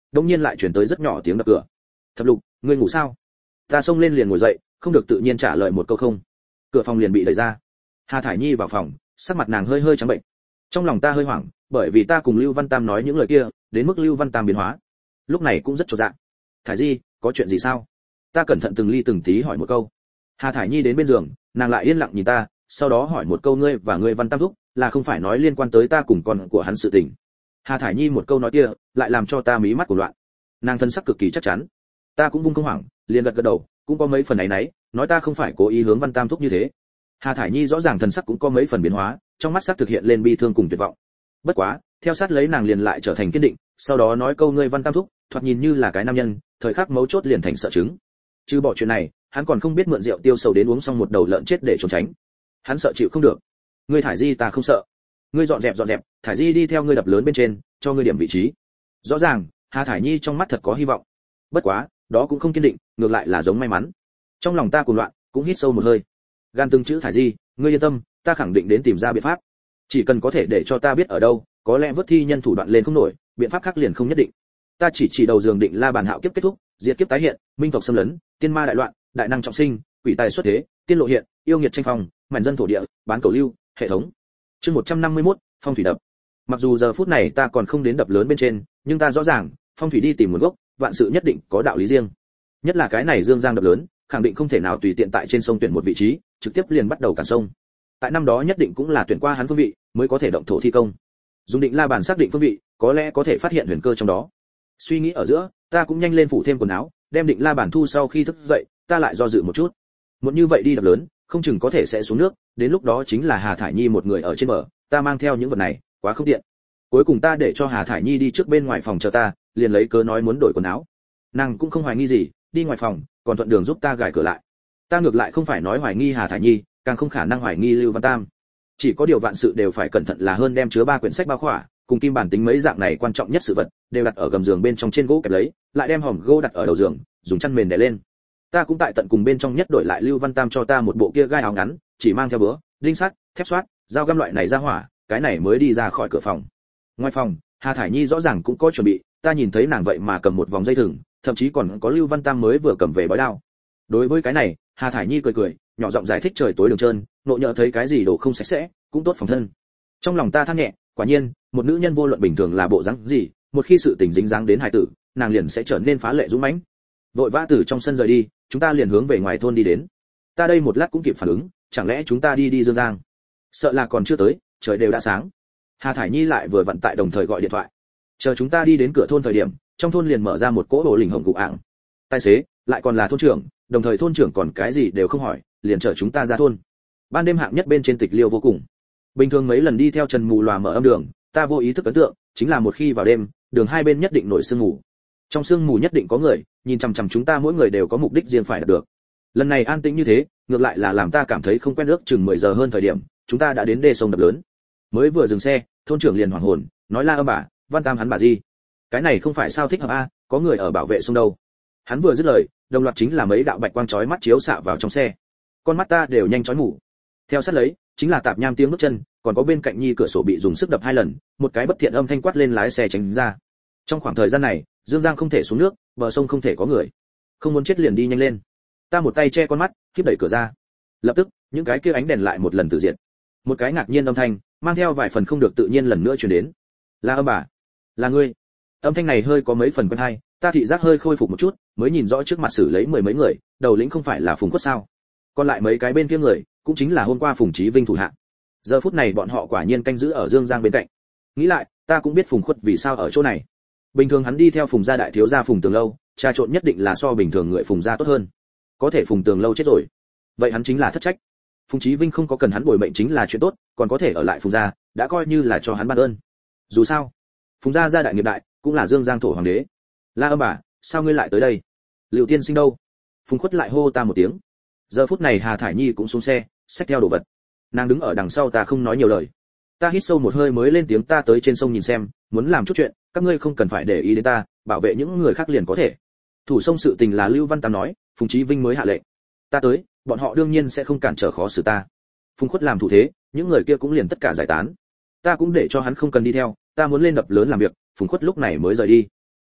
đột nhiên lại truyền tới rất nhỏ tiếng đập cửa. Thập Lục, ngươi ngủ sao? Ta xông lên liền ngồi dậy, không được tự nhiên trả lời một câu không. Cửa phòng liền bị đẩy ra. Hà Thải Nhi vào phòng, sắc mặt nàng hơi hơi trắng bệnh. Trong lòng ta hơi hoảng, bởi vì ta cùng Lưu Văn Tam nói những lời kia, đến mức Lưu Văn Tam biến hóa. Lúc này cũng rất chột dạ. Thải Nhi, có chuyện gì sao? Ta cẩn thận từng ly từng tí hỏi một câu. Hà Thải Nhi đến bên giường, nàng lại yên lặng nhìn ta, sau đó hỏi một câu, ngươi và ngươi Văn Tam thúc là không phải nói liên quan tới ta cùng con của hắn sự tình. Hà Thải Nhi một câu nói kia, lại làm cho ta mí mắt của loạn. Nàng thân sắc cực kỳ chắc chắn. Ta cũng vung không hoảng, liền gật gật đầu, cũng có mấy phần ấy nấy, nói ta không phải cố ý hướng Văn Tam thúc như thế. Hà Thải Nhi rõ ràng thần sắc cũng có mấy phần biến hóa, trong mắt sắc thực hiện lên bi thương cùng tuyệt vọng. Bất quá, theo sát lấy nàng liền lại trở thành kiên định, sau đó nói câu, ngươi Văn Tam thúc, thoạt nhìn như là cái nam nhân, thời khắc mấu chốt liền thành sợ chứng. Trừ bỏ chuyện này, hắn còn không biết mượn rượu tiêu sầu đến uống xong một đầu lợn chết để trốn tránh. Hắn sợ chịu không được. Ngươi Thải Di ta không sợ. Ngươi dọn dẹp, Thải Di đi theo ngươi đập lớn bên trên, cho ngươi điểm vị trí. Rõ ràng, Hà Thải Nhi trong mắt thật có hy vọng. Bất quá, đó cũng không kiên định, ngược lại là giống may mắn. Trong lòng ta cuồng loạn, cũng hít sâu một hơi. Gan từng chữ Thải Di, ngươi yên tâm, ta khẳng định đến tìm ra biện pháp. Chỉ cần có thể để cho ta biết ở đâu, có lẽ vớt thi nhân thủ đoạn lên không nổi, biện pháp khác liền không nhất định. Ta chỉ đầu giường định la bàn hạo kiếp kết thúc, diệt kiếp tái hiện, minh tộc xâm lấn, tiên ma đại loạn, đại năng trọng sinh, quỷ tài xuất thế, tiên lộ hiện, yêu nghiệt tranh phong, mảnh dân thổ địa, bán cầu lưu, hệ thống. Chương 151, phong thủy đập. Mặc dù giờ phút này ta còn không đến đập lớn bên trên, nhưng ta rõ ràng, phong thủy đi tìm nguồn gốc, vạn sự nhất định có đạo lý riêng. Nhất là cái này Dương Giang đập lớn, khẳng định không thể nào tùy tiện tại trên sông tuyển một vị trí, trực tiếp liền bắt đầu cản sông. Tại năm đó nhất định cũng là tuyển qua hắn phương vị, mới có thể động thổ thi công. Dùng định la bàn xác định phương vị, có lẽ có thể phát hiện huyền cơ trong đó. Suy nghĩ ở giữa, ta cũng nhanh lên phủ thêm quần áo, đem định la bàn thu sau khi thức dậy, ta lại do dự một chút. Muốn như vậy đi đập lớn, không chừng có thể sẽ xuống nước, đến lúc đó chính là Hà Thải Nhi một người ở trên bờ, ta mang theo những vật này, quá không tiện. Cuối cùng ta để cho Hà Thải Nhi đi trước bên ngoài phòng chờ ta, liền lấy cớ nói muốn đổi quần áo. Nàng cũng không hoài nghi gì, đi ngoài phòng, còn thuận đường giúp ta gài cửa lại. Ta ngược lại không phải nói hoài nghi Hà Thải Nhi, càng không khả năng hoài nghi Lưu Văn Tam. Chỉ có điều vạn sự đều phải cẩn thận là hơn, đem chứa 3 quyển sách bao khỏa, cùng kim bản tính mấy dạng này quan trọng nhất sự vật, đều đặt ở gầm giường bên trong trên gỗ kẹp lấy, lại đem hòm gỗ đặt ở đầu giường, dùng chăn mền đè lên. Ta cũng tại tận cùng bên trong nhất đổi lại Lưu Văn Tam cho ta một bộ kia gai áo ngắn, chỉ mang theo búa, đinh sắt, thép xoát, dao găm loại này ra hỏa, cái này mới đi ra khỏi cửa phòng. Ngoài phòng, Hà Thải Nhi rõ ràng cũng có chuẩn bị, ta nhìn thấy nàng vậy mà cầm một vòng dây thừng, thậm chí còn có Lưu Văn Tam mới vừa cầm về bói đao. Đối với cái này, Hà Thải Nhi cười cười, nhỏ giọng giải thích trời tối đường trơn, nộ nhỡ thấy cái gì đồ không sạch sẽ, cũng tốt phòng thân. Trong lòng ta than nhẹ, quả nhiên, một nữ nhân vô luận bình thường là bộ dáng gì, một khi sự tình dính dáng đến hài tử, nàng liền sẽ trở nên phá lệ dũng mãnh. Vội vã từ trong sân rời đi, chúng ta liền hướng về ngoài thôn đi đến. Ta đây một lát cũng kịp phản ứng, chẳng lẽ chúng ta đi Dương Giang? Sợ là còn chưa tới, trời đều đã sáng. Hà Thải Nhi lại vừa vặn tại đồng thời gọi điện thoại. Chờ chúng ta đi đến cửa thôn thời điểm, trong thôn liền mở ra một cỗ hồ lình hồng cụ ảng. Tài xế lại còn là thôn trưởng, đồng thời thôn trưởng còn cái gì đều không hỏi, liền chở chúng ta ra thôn. Ban đêm hạng nhất bên trên tịch liêu vô cùng. Bình thường mấy lần đi theo Trần Mù Lòa mở âm đường, ta vô ý thức ấn tượng, chính là một khi vào đêm, đường hai bên nhất định nổi sương mù. Trong sương mù nhất định có người, nhìn chằm chằm chúng ta, mỗi người đều có mục đích riêng phải đạt được. Lần này an tĩnh như thế, ngược lại là làm ta cảm thấy không quen nước. Chừng 10 giờ hơn thời điểm, chúng ta đã đến đê sông đập lớn. Mới vừa dừng xe, thôn trưởng liền hoảng hồn, nói la âm bà, Văn Tam hắn bà gì? Cái này không phải sao thích hợp a, có người ở bảo vệ sông đâu. Hắn vừa dứt lời, đồng loạt chính là mấy đạo bạch quang chói mắt chiếu xạ vào trong xe. Con mắt ta đều nhanh chói mù. Theo sát lấy, chính là tạp nham tiếng bước chân, còn có bên cạnh Nhi cửa sổ bị dùng sức đập 2 lần, một cái bất thiện âm thanh quát lên lái xe tránh ra. Trong khoảng thời gian này, Dương Giang không thể xuống nước, bờ sông không thể có người. Không muốn chết liền đi nhanh lên. Ta một tay che con mắt, khép đẩy cửa ra. Lập tức, những cái kia ánh đèn lại một lần tự diệt. Một cái ngạc nhiên âm thanh, mang theo vài phần không được tự nhiên lần nữa truyền đến. Là âm bà, là ngươi. Âm thanh này hơi có mấy phần quen hay, ta thị giác hơi khôi phục một chút, mới nhìn rõ trước mặt xử lấy 10 mấy người, đầu lĩnh không phải là Phùng Quất sao? Còn lại mấy cái bên kia người, cũng chính là hôm qua Phùng Chí Vinh thủ hạ. Giờ phút này bọn họ quả nhiên canh giữ ở Dương Giang bên cạnh. Nghĩ lại, ta cũng biết Phùng Quất vì sao ở chỗ này. Bình thường hắn đi theo Phùng gia đại thiếu gia Phùng Tường Lâu, trà trộn nhất định là so bình thường người Phùng gia tốt hơn. Có thể Phùng Tường Lâu chết rồi, vậy hắn chính là thất trách. Phùng Chí Vinh không có cần hắn bồi mệnh chính là chuyện tốt, còn có thể ở lại Phùng gia, đã coi như là cho hắn ban ơn. Dù sao, Phùng gia gia đại nghiệp đại, cũng là Dương Giang thổ hoàng đế. La âm bà, sao ngươi lại tới đây? Lưu tiên sinh đâu? Phùng Khuất lại hô ta một tiếng. Giờ phút này Hà Thải Nhi cũng xuống xe, xách theo đồ vật. Nàng đứng ở đằng sau ta không nói nhiều lời. Ta hít sâu một hơi mới lên tiếng, ta tới trên sông nhìn xem, muốn làm chút chuyện, các ngươi không cần phải để ý đến ta, bảo vệ những người khác liền có thể. Thủ sông sự tình là Lưu Văn Tam nói, Phùng Chí Vinh mới hạ lệnh. Ta tới, bọn họ đương nhiên sẽ không cản trở khó xử ta. Phùng Khuất làm thủ thế, những người kia cũng liền tất cả giải tán. Ta cũng để cho hắn không cần đi theo, ta muốn lên đập lớn làm việc, Phùng Khuất lúc này mới rời đi.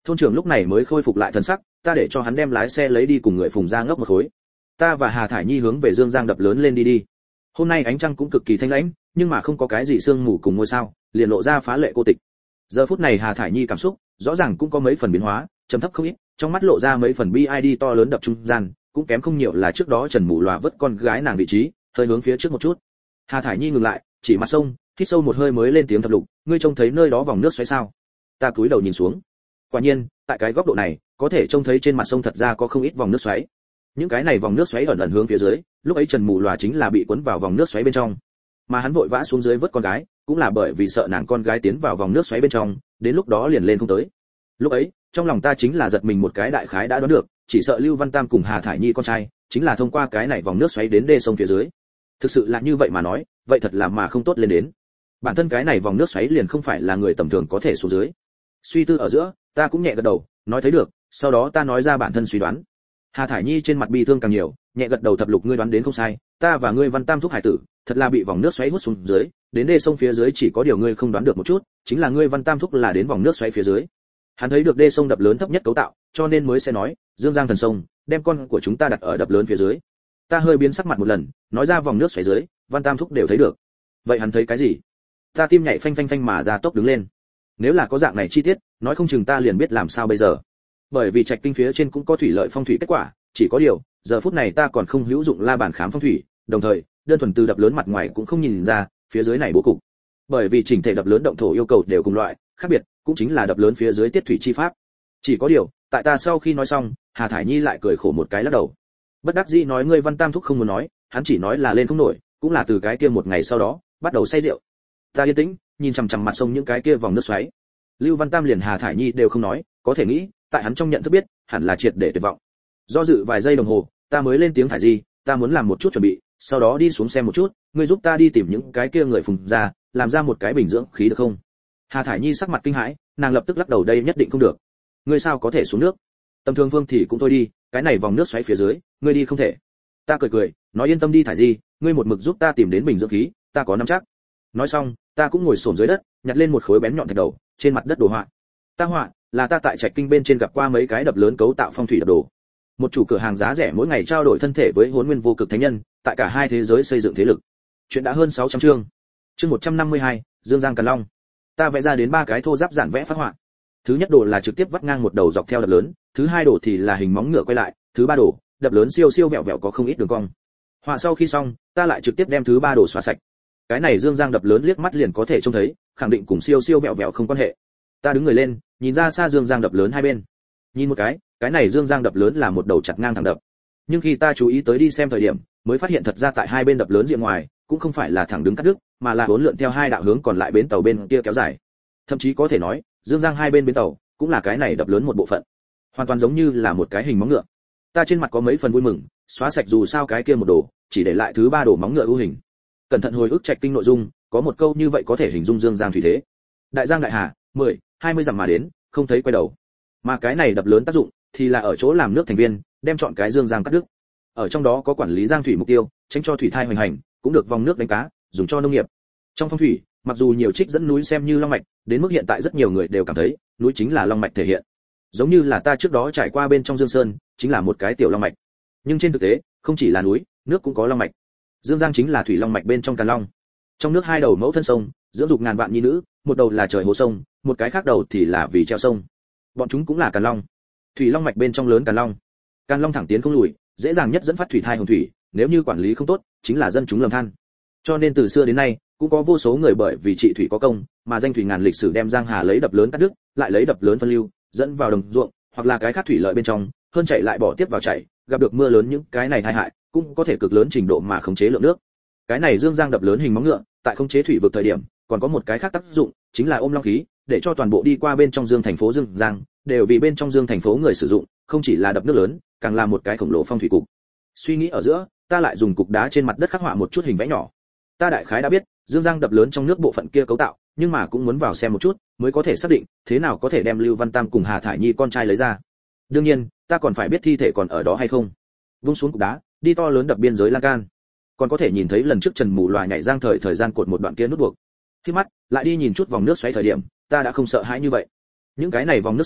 Thôn trưởng lúc này mới khôi phục lại thần sắc, ta để cho hắn đem lái xe lấy đi cùng người Phùng gia ngốc một khối. Ta và Hà Thải Nhi hướng về Dương Giang đập lớn lên đi. Hôm nay ánh trăng cũng cực kỳ thanh lãnh, nhưng mà không có cái gì sương mù cùng ngôi sao, liền lộ ra phá lệ cô tịch. Giờ phút này Hà Thải Nhi cảm xúc rõ ràng cũng có mấy phần biến hóa, trầm thấp không ít, trong mắt lộ ra mấy phần BID to lớn đập trung gian, cũng kém không nhiều là trước đó Trần Mù Lòa vứt con gái nàng vị trí, hơi hướng phía trước một chút. Hà Thải Nhi ngừng lại, chỉ mặt sông, hít sâu một hơi mới lên tiếng thập lục, ngươi trông thấy nơi đó vòng nước xoáy sao? Ta cúi đầu nhìn xuống. Quả nhiên, tại cái góc độ này, có thể trông thấy trên mặt sông thật ra có không ít vòng nước xoáy. Những cái này vòng nước xoáy ẩn ẩn hướng phía dưới, lúc ấy Trần Mù Lòa chính là bị cuốn vào vòng nước xoáy bên trong. Mà hắn vội vã xuống dưới vớt con gái, cũng là bởi vì sợ nàng con gái tiến vào vòng nước xoáy bên trong, đến lúc đó liền lên không tới. Lúc ấy, trong lòng ta chính là giật mình một cái đại khái đã đoán được, chỉ sợ Lưu Văn Tam cùng Hà Thải Nhi con trai, chính là thông qua cái này vòng nước xoáy đến đê sông phía dưới. Thực sự là như vậy mà nói, vậy thật là mà không tốt lên đến. Bản thân cái này vòng nước xoáy liền không phải là người tầm thường có thể xuống dưới. Suy tư ở giữa, ta cũng nhẹ gật đầu, nói thấy được, sau đó ta nói ra bản thân suy đoán. Hà Thải Nhi trên mặt bi thương càng nhiều, nhẹ gật đầu thập lục ngươi đoán đến không sai, ta và ngươi Văn Tam thúc hải tử, thật là bị vòng nước xoáy hút xuống dưới, đến đê sông phía dưới chỉ có điều ngươi không đoán được một chút, chính là ngươi Văn Tam thúc là đến vòng nước xoáy phía dưới. Hắn thấy được đê sông đập lớn thấp nhất cấu tạo, cho nên mới sẽ nói, Dương Giang thần sông, đem con của chúng ta đặt ở đập lớn phía dưới. Ta hơi biến sắc mặt một lần, nói ra vòng nước xoáy dưới, Văn Tam thúc đều thấy được. Vậy hắn thấy cái gì? Ta tim nhảy phanh phanh phanh mà ra tốc đứng lên. Nếu là có dạng này chi tiết, nói không chừng ta liền biết làm sao bây giờ. Bởi vì trạch kinh phía trên cũng có thủy lợi phong thủy kết quả, chỉ có điều, giờ phút này ta còn không hữu dụng la bàn khám phong thủy, đồng thời, đơn thuần từ đập lớn mặt ngoài cũng không nhìn ra, phía dưới này bố cục. Bởi vì chỉnh thể đập lớn động thổ yêu cầu đều cùng loại, khác biệt, cũng chính là đập lớn phía dưới tiết thủy chi pháp. Chỉ có điều, tại ta sau khi nói xong, Hà Thải Nhi lại cười khổ một cái lắc đầu. Bất đắc dĩ nói ngươi Văn Tam thúc không muốn nói, hắn chỉ nói là lên không nổi, cũng là từ cái kia một ngày sau đó, bắt đầu say rượu. Ta yên tĩnh, nhìn chằm chằm mặt sông những cái kia vòng nước xoáy. Lưu Văn Tam liền Hà Thải Nhi đều không nói, có thể nghĩ, tại hắn trong nhận thức biết, hẳn là triệt để tuyệt vọng. Do dự vài giây đồng hồ, ta mới lên tiếng Thải Nhi, ta muốn làm một chút chuẩn bị, sau đó đi xuống xem một chút, ngươi giúp ta đi tìm những cái kia người Phùng ra, làm ra một cái bình dưỡng khí được không? Hà Thải Nhi sắc mặt kinh hãi, nàng lập tức lắc đầu đây nhất định không được. Ngươi sao có thể xuống nước? Tầm thường phương thì cũng thôi đi, cái này vòng nước xoáy phía dưới, ngươi đi không thể. Ta cười cười, nói yên tâm đi Thải Nhi, ngươi một mực giúp ta tìm đến bình dưỡng khí, ta có nắm chắc. Nói xong, ta cũng ngồi xổm dưới đất, nhặt lên một khối bén nhọn thạch đầu, trên mặt đất đồ họa. Ta họa là ta tại trạch kinh bên trên gặp qua mấy cái đập lớn cấu tạo phong thủy đập đồ. Một chủ cửa hàng giá rẻ mỗi ngày trao đổi thân thể với Hỗn Nguyên vô cực thánh nhân, tại cả hai thế giới xây dựng thế lực. Chuyện đã hơn 600 chương. Chương 152, Dương Giang Càn Long. Ta vẽ ra đến 3 cái thô ráp giản vẽ phác họa. Thứ nhất đồ là trực tiếp vắt ngang một đầu dọc theo đập lớn, thứ hai đồ thì là hình móng ngựa quay lại, thứ ba đồ, đập lớn siêu siêu vẹo vẹo có không ít đường cong. Họa sau khi xong, ta lại trực tiếp đem thứ ba đồ xóa sạch. Cái này Dương Giang đập lớn liếc mắt liền có thể trông thấy, khẳng định cùng siêu siêu vẹo vẹo không quan hệ. Ta đứng người lên, nhìn ra xa Dương Giang đập lớn hai bên. Nhìn một cái này Dương Giang đập lớn là một đầu chặt ngang thẳng đập. Nhưng khi ta chú ý tới đi xem thời điểm, mới phát hiện thật ra tại hai bên đập lớn diện ngoài, cũng không phải là thẳng đứng cắt đứt, mà là uốn lượn theo hai đạo hướng còn lại bến tàu bên kia kéo dài. Thậm chí có thể nói, Dương Giang hai bên bến tàu cũng là cái này đập lớn một bộ phận, hoàn toàn giống như là một cái hình móng ngựa. Ta trên mặt có mấy phần vui mừng, xóa sạch dù sao cái kia một đồ, chỉ để lại thứ ba đồ móng ngựa ưu hình. Cẩn thận hồi ức trạch kinh nội dung, có một câu như vậy có thể hình dung Dương Giang thủy thế. Đại giang đại hà, 10-20 dặm mà đến, không thấy quay đầu. Mà cái này đập lớn tác dụng thì là ở chỗ làm nước thành viên, đem chọn cái Dương Giang cắt đứt. Ở trong đó có quản lý giang thủy mục tiêu, tránh cho thủy thai hoành hành, cũng được vòng nước đánh cá, dùng cho nông nghiệp. Trong phong thủy, mặc dù nhiều trích dẫn núi xem như long mạch, đến mức hiện tại rất nhiều người đều cảm thấy, núi chính là long mạch thể hiện. Giống như là ta trước đó trải qua bên trong Dương Sơn, chính là một cái tiểu long mạch. Nhưng trên thực tế, không chỉ là núi, nước cũng có long mạch. Dương Giang chính là thủy long mạch bên trong Càn Long. Trong nước hai đầu mẫu thân sông, dưỡng dục ngàn vạn nhi nữ, một đầu là trời hồ sông, một cái khác đầu thì là vì treo sông. Bọn chúng cũng là Càn Long. Thủy long mạch bên trong lớn Càn Long. Càn Long thẳng tiến không lùi, dễ dàng nhất dẫn phát thủy thai hồng thủy, nếu như quản lý không tốt, chính là dân chúng lầm than. Cho nên từ xưa đến nay, cũng có vô số người bởi vì trị thủy có công, mà danh thủy ngàn lịch sử đem Giang Hà lấy đập lớn cắt đứt, lại lấy đập lớn phân lưu, dẫn vào đồng ruộng, hoặc là cái khác thủy lợi bên trong, hơn chạy lại bỏ tiếp vào chảy, gặp được mưa lớn những cái này tai hại, cũng có thể cực lớn trình độ mà khống chế lượng nước. Cái này Dương Giang đập lớn hình móng ngựa, tại khống chế thủy vực thời điểm, còn có một cái khác tác dụng, chính là ôm long khí, để cho toàn bộ đi qua bên trong Dương thành phố Dương Giang, đều vì bên trong Dương thành phố người sử dụng, không chỉ là đập nước lớn, càng là một cái khổng lồ phong thủy cục. Suy nghĩ ở giữa, ta lại dùng cục đá trên mặt đất khắc họa một chút hình vẽ nhỏ. Ta đại khái đã biết, Dương Giang đập lớn trong nước bộ phận kia cấu tạo, nhưng mà cũng muốn vào xem một chút, mới có thể xác định, thế nào có thể đem Lưu Văn Tam cùng Hà Thải Nhi con trai lấy ra. Đương nhiên, ta còn phải biết thi thể còn ở đó hay không. Vung xuống cục đá, đi to lớn đập biên giới lan can. Còn có thể nhìn thấy lần trước Trần Mù Loà nhảy giang thời gian cột một đoạn kia nút buộc. Khi mắt, lại đi nhìn chút vòng nước xoáy thời điểm, ta đã không sợ hãi như vậy. Những cái này vòng nước xoáy,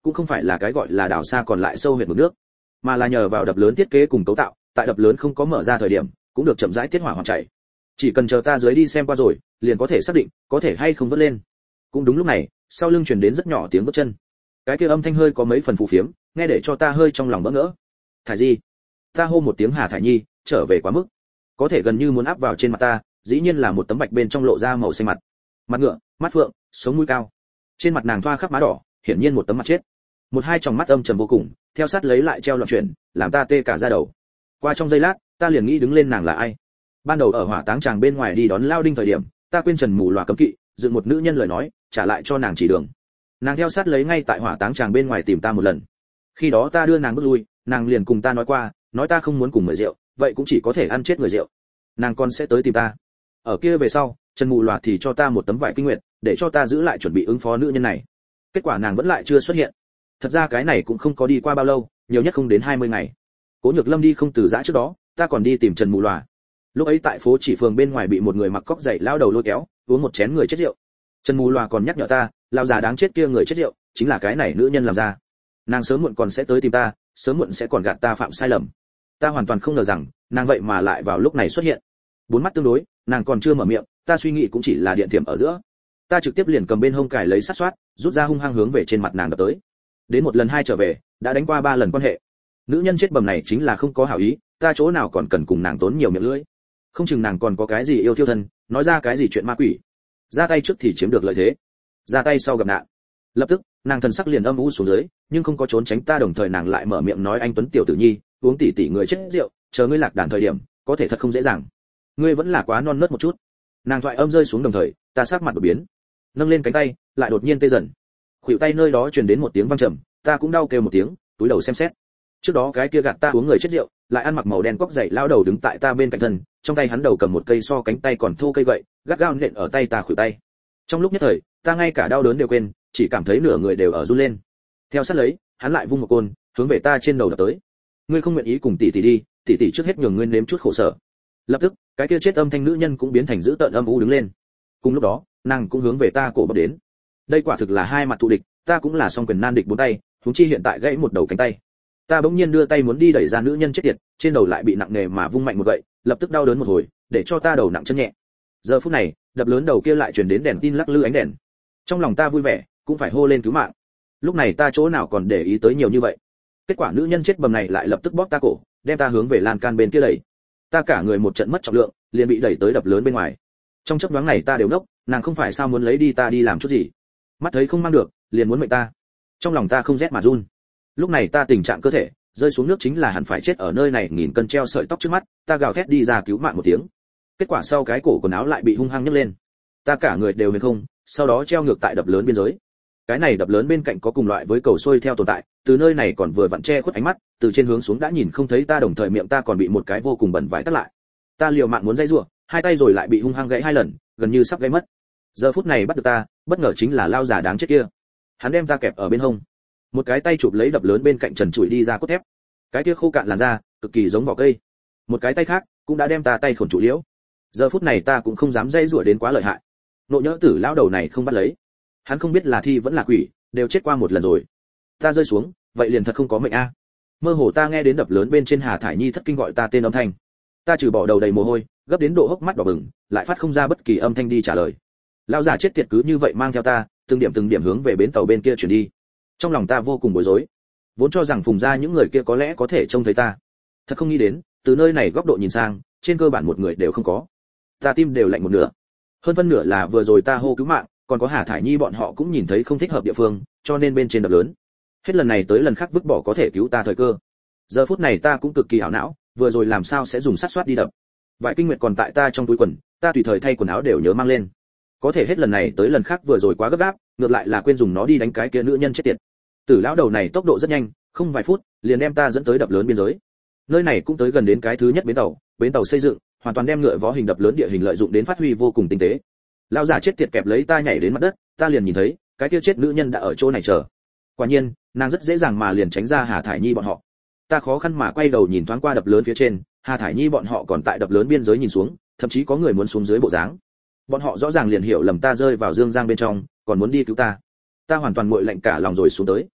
cũng không phải là cái gọi là đào xa còn lại sâu huyệt mực nước, mà là nhờ vào đập lớn thiết kế cùng cấu tạo, tại đập lớn không có mở ra thời điểm, cũng được chậm rãi tiết hỏa hoặc chảy. Chỉ cần chờ ta dưới đi xem qua rồi, liền có thể xác định có thể hay không vớt lên. Cũng đúng lúc này, sau lưng truyền đến rất nhỏ tiếng bước chân. Cái kia âm thanh hơi có mấy phần phù phiếm, nghe để cho ta hơi trong lòng bỡ ngỡ. Thải Di, ta hô một tiếng Hà Thải Nhi, trở về quá mức, có thể gần như muốn áp vào trên mặt ta, dĩ nhiên là một tấm bạch bên trong lộ ra màu xanh mặt, mặt ngựa, mắt phượng, sống mũi cao, trên mặt nàng thoa khắp má đỏ, hiển nhiên một tấm mặt chết. Một hai tròng mắt âm trầm vô cùng, theo sát lấy lại treo loạn chuyển, làm ta tê cả da đầu. Qua trong giây lát, ta liền nghĩ đứng lên nàng là ai. Ban đầu ở hỏa táng tràng bên ngoài đi đón Lao Đinh thời điểm, ta quên trần mù lòa cấm kỵ, dựng một nữ nhân lời nói, trả lại cho nàng chỉ đường. Nàng theo sát lấy ngay tại hỏa táng tràng bên ngoài tìm ta một lần. Khi đó ta đưa nàng bước lui, nàng liền cùng ta nói qua, nói ta không muốn cùng mời rượu, vậy cũng chỉ có thể ăn chết người rượu. Nàng còn sẽ tới tìm ta. Ở kia về sau, trần mù lòa thì cho ta một tấm vải kinh nguyệt, để cho ta giữ lại chuẩn bị ứng phó nữ nhân này. Kết quả nàng vẫn lại chưa xuất hiện. Thật ra cái này cũng không có đi qua bao lâu, nhiều nhất không đến 20 ngày. Cố Nhược Lâm đi không từ giã trước đó, ta còn đi tìm Trần Mù Lòa. Lúc ấy tại phố chỉ phường bên ngoài bị một người mặc cóc dày lao đầu lôi kéo, uống một chén người chết rượu. Trần Mù Lòa còn nhắc nhở ta, lao già đáng chết kia người chết rượu, chính là cái này nữ nhân làm ra. Nàng sớm muộn còn sẽ tới tìm ta, sớm muộn sẽ còn gạt ta phạm sai lầm. Ta hoàn toàn không ngờ rằng, nàng vậy mà lại vào lúc này xuất hiện. Bốn mắt tương đối, nàng còn chưa mở miệng, ta suy nghĩ cũng chỉ là điện thiểm ở giữa. Ta trực tiếp liền cầm bên hông cài lấy sắt xoát, rút ra hung hăng hướng về trên mặt nàng đập tới. Đến một lần hai trở về, đã đánh qua 3 lần quan hệ. Nữ nhân chết bầm này chính là không có hảo ý, ta chỗ nào còn cần cùng nàng tốn nhiều miệng lưỡi. Không chừng nàng còn có cái gì yêu thiêu thân, nói ra cái gì chuyện ma quỷ. Ra tay trước thì chiếm được lợi thế, ra tay sau gặp nạn. Lập tức, nàng thần sắc liền âm u xuống dưới, nhưng không có trốn tránh ta, đồng thời nàng lại mở miệng nói, anh Tuấn tiểu tử nhi, uống tỷ tỷ người chết rượu, chờ ngươi lạc đàn thời điểm, có thể thật không dễ dàng. Ngươi vẫn là quá non nớt một chút. Nàng thoại âm rơi xuống đồng thời, ta sắc mặt đổi biến, nâng lên cánh tay, lại đột nhiên tê dần. Khuỷu tay nơi đó truyền đến một tiếng vang trầm, ta cũng đau kêu một tiếng, túi đầu xem xét. Trước đó cái kia gạt ta uống người chết rượu, lại ăn mặc màu đen cóc dày lao đầu đứng tại ta bên cạnh thân, trong tay hắn đầu cầm một cây so cánh tay còn thô cây gậy, gắt gao nện ở tay ta khuỷu tay. Trong lúc nhất thời, ta ngay cả đau đớn đều quên, chỉ cảm thấy nửa người đều ở run lên. Theo sát lấy, hắn lại vung một côn, hướng về ta trên đầu đập tới. Ngươi không nguyện ý cùng tỷ tỷ đi, tỷ tỷ trước hết nhường ngươi nếm chút khổ sở. Lập tức, cái kia chết âm thanh nữ nhân cũng biến thành dữ tợn âm u đứng lên. Cùng lúc đó, nàng cũng hướng về ta cổ bắp đến. Đây quả thực là hai mặt thù địch, ta cũng là song quyền nan địch bốn tay, huống chi hiện tại gãy một đầu cánh tay. Ta bỗng nhiên đưa tay muốn đi đẩy ra nữ nhân chết tiệt, trên đầu lại bị nặng nề mà vung mạnh một gậy, lập tức đau đớn một hồi, để cho ta đầu nặng chân nhẹ. Giờ phút này, đập lớn đầu kia lại truyền đến đèn tin lắc lư ánh đèn. Trong lòng ta vui vẻ, cũng phải hô lên cứu mạng. Lúc này ta chỗ nào còn để ý tới nhiều như vậy. Kết quả nữ nhân chết bầm này lại lập tức bóp ta cổ, đem ta hướng về lan can bên kia đẩy. Ta cả người một trận mất trọng lượng, liền bị đẩy tới đập lớn bên ngoài. Trong chốc nhoáng này ta đều ngốc, nàng không phải sao muốn lấy đi ta đi làm chút gì. Mắt thấy không mang được, liền muốn mệnh ta. Trong lòng ta không rét mà run. Lúc này ta tình trạng cơ thể, rơi xuống nước chính là hẳn phải chết ở nơi này, nghìn cân treo sợi tóc trước mắt, ta gào thét đi ra cứu mạng một tiếng. Kết quả sau cái cổ quần áo lại bị hung hăng nhấc lên. Ta cả người đều huyền không, sau đó treo ngược tại đập lớn biên giới. Cái này đập lớn bên cạnh có cùng loại với cầu xuôi theo tồn tại, từ nơi này còn vừa vặn che khuất ánh mắt, từ trên hướng xuống đã nhìn không thấy ta, đồng thời miệng ta còn bị một cái vô cùng bẩn vải tắt lại. Ta liều mạng muốn dây rủa, hai tay rồi lại bị hung hăng gãy 2 lần, gần như sắp gãy mất. Giờ phút này bắt được ta, bất ngờ chính là lao già đáng chết kia. Hắn đem ta kẹp ở bên hông, một cái tay chụp lấy đập lớn bên cạnh trần trụi đi ra cốt thép, cái kia khô cạn làn da, cực kỳ giống vỏ cây. Một cái tay khác cũng đã đem ta tay khổn trụ liễu. Giờ phút này ta cũng không dám dây rủa đến quá lợi hại. Nộ nhỡ tử lão đầu này không bắt lấy, hắn không biết là thi vẫn là quỷ, đều chết qua một lần rồi. Ta rơi xuống, vậy liền thật không có mệnh a. Mơ hồ ta nghe đến đập lớn bên trên Hà Thải Nhi thất kinh gọi ta tên âm thanh. Ta trừ bỏ đầu đầy mồ hôi, gấp đến độ hốc mắt đỏ bừng, lại phát không ra bất kỳ âm thanh đi trả lời. Lão già chết tiệt cứ như vậy mang theo ta, từng điểm hướng về bến tàu bên kia chuyển đi. Trong lòng ta vô cùng bối rối, vốn cho rằng Phùng gia những người kia có lẽ có thể trông thấy ta, thật không nghĩ đến, từ nơi này góc độ nhìn sang, trên cơ bản một người đều không có. Ta tim đều lạnh một nửa, hơn phân nửa là vừa rồi ta hô cứu mạng, còn có Hà Thải Nhi bọn họ cũng nhìn thấy không thích hợp địa phương, cho nên bên trên đập lớn, hết lần này tới lần khác vứt bỏ có thể cứu ta thời cơ. Giờ phút này ta cũng cực kỳ ảo não, vừa rồi làm sao sẽ dùng sắt xoát đi đập. Vải kinh nguyệt còn tại ta trong túi quần, ta tùy thời thay quần áo đều nhớ mang lên. Có thể hết lần này tới lần khác vừa rồi quá gấp gáp, ngược lại là quên dùng nó đi đánh cái kia nữ nhân chết tiệt. Tử lão đầu này tốc độ rất nhanh, không vài phút, liền đem ta dẫn tới đập lớn biên giới. Nơi này cũng tới gần đến cái thứ nhất bến tàu xây dựng, hoàn toàn đem ngựa vó hình đập lớn địa hình lợi dụng đến phát huy vô cùng tinh tế. Lão già chết tiệt kẹp lấy ta nhảy đến mặt đất, ta liền nhìn thấy, cái kia chết nữ nhân đã ở chỗ này chờ. Quả nhiên, nàng rất dễ dàng mà liền tránh ra Hà Thải Nhi bọn họ. Ta khó khăn mà quay đầu nhìn thoáng qua đập lớn phía trên, Hà Thải Nhi bọn họ còn tại đập lớn biên giới nhìn xuống, thậm chí có người muốn xuống dưới bộ dáng. Bọn họ rõ ràng liền hiểu lầm ta rơi vào dương giang bên trong, còn muốn đi cứu ta. Ta hoàn toàn nguội lạnh cả lòng rồi xuống tới.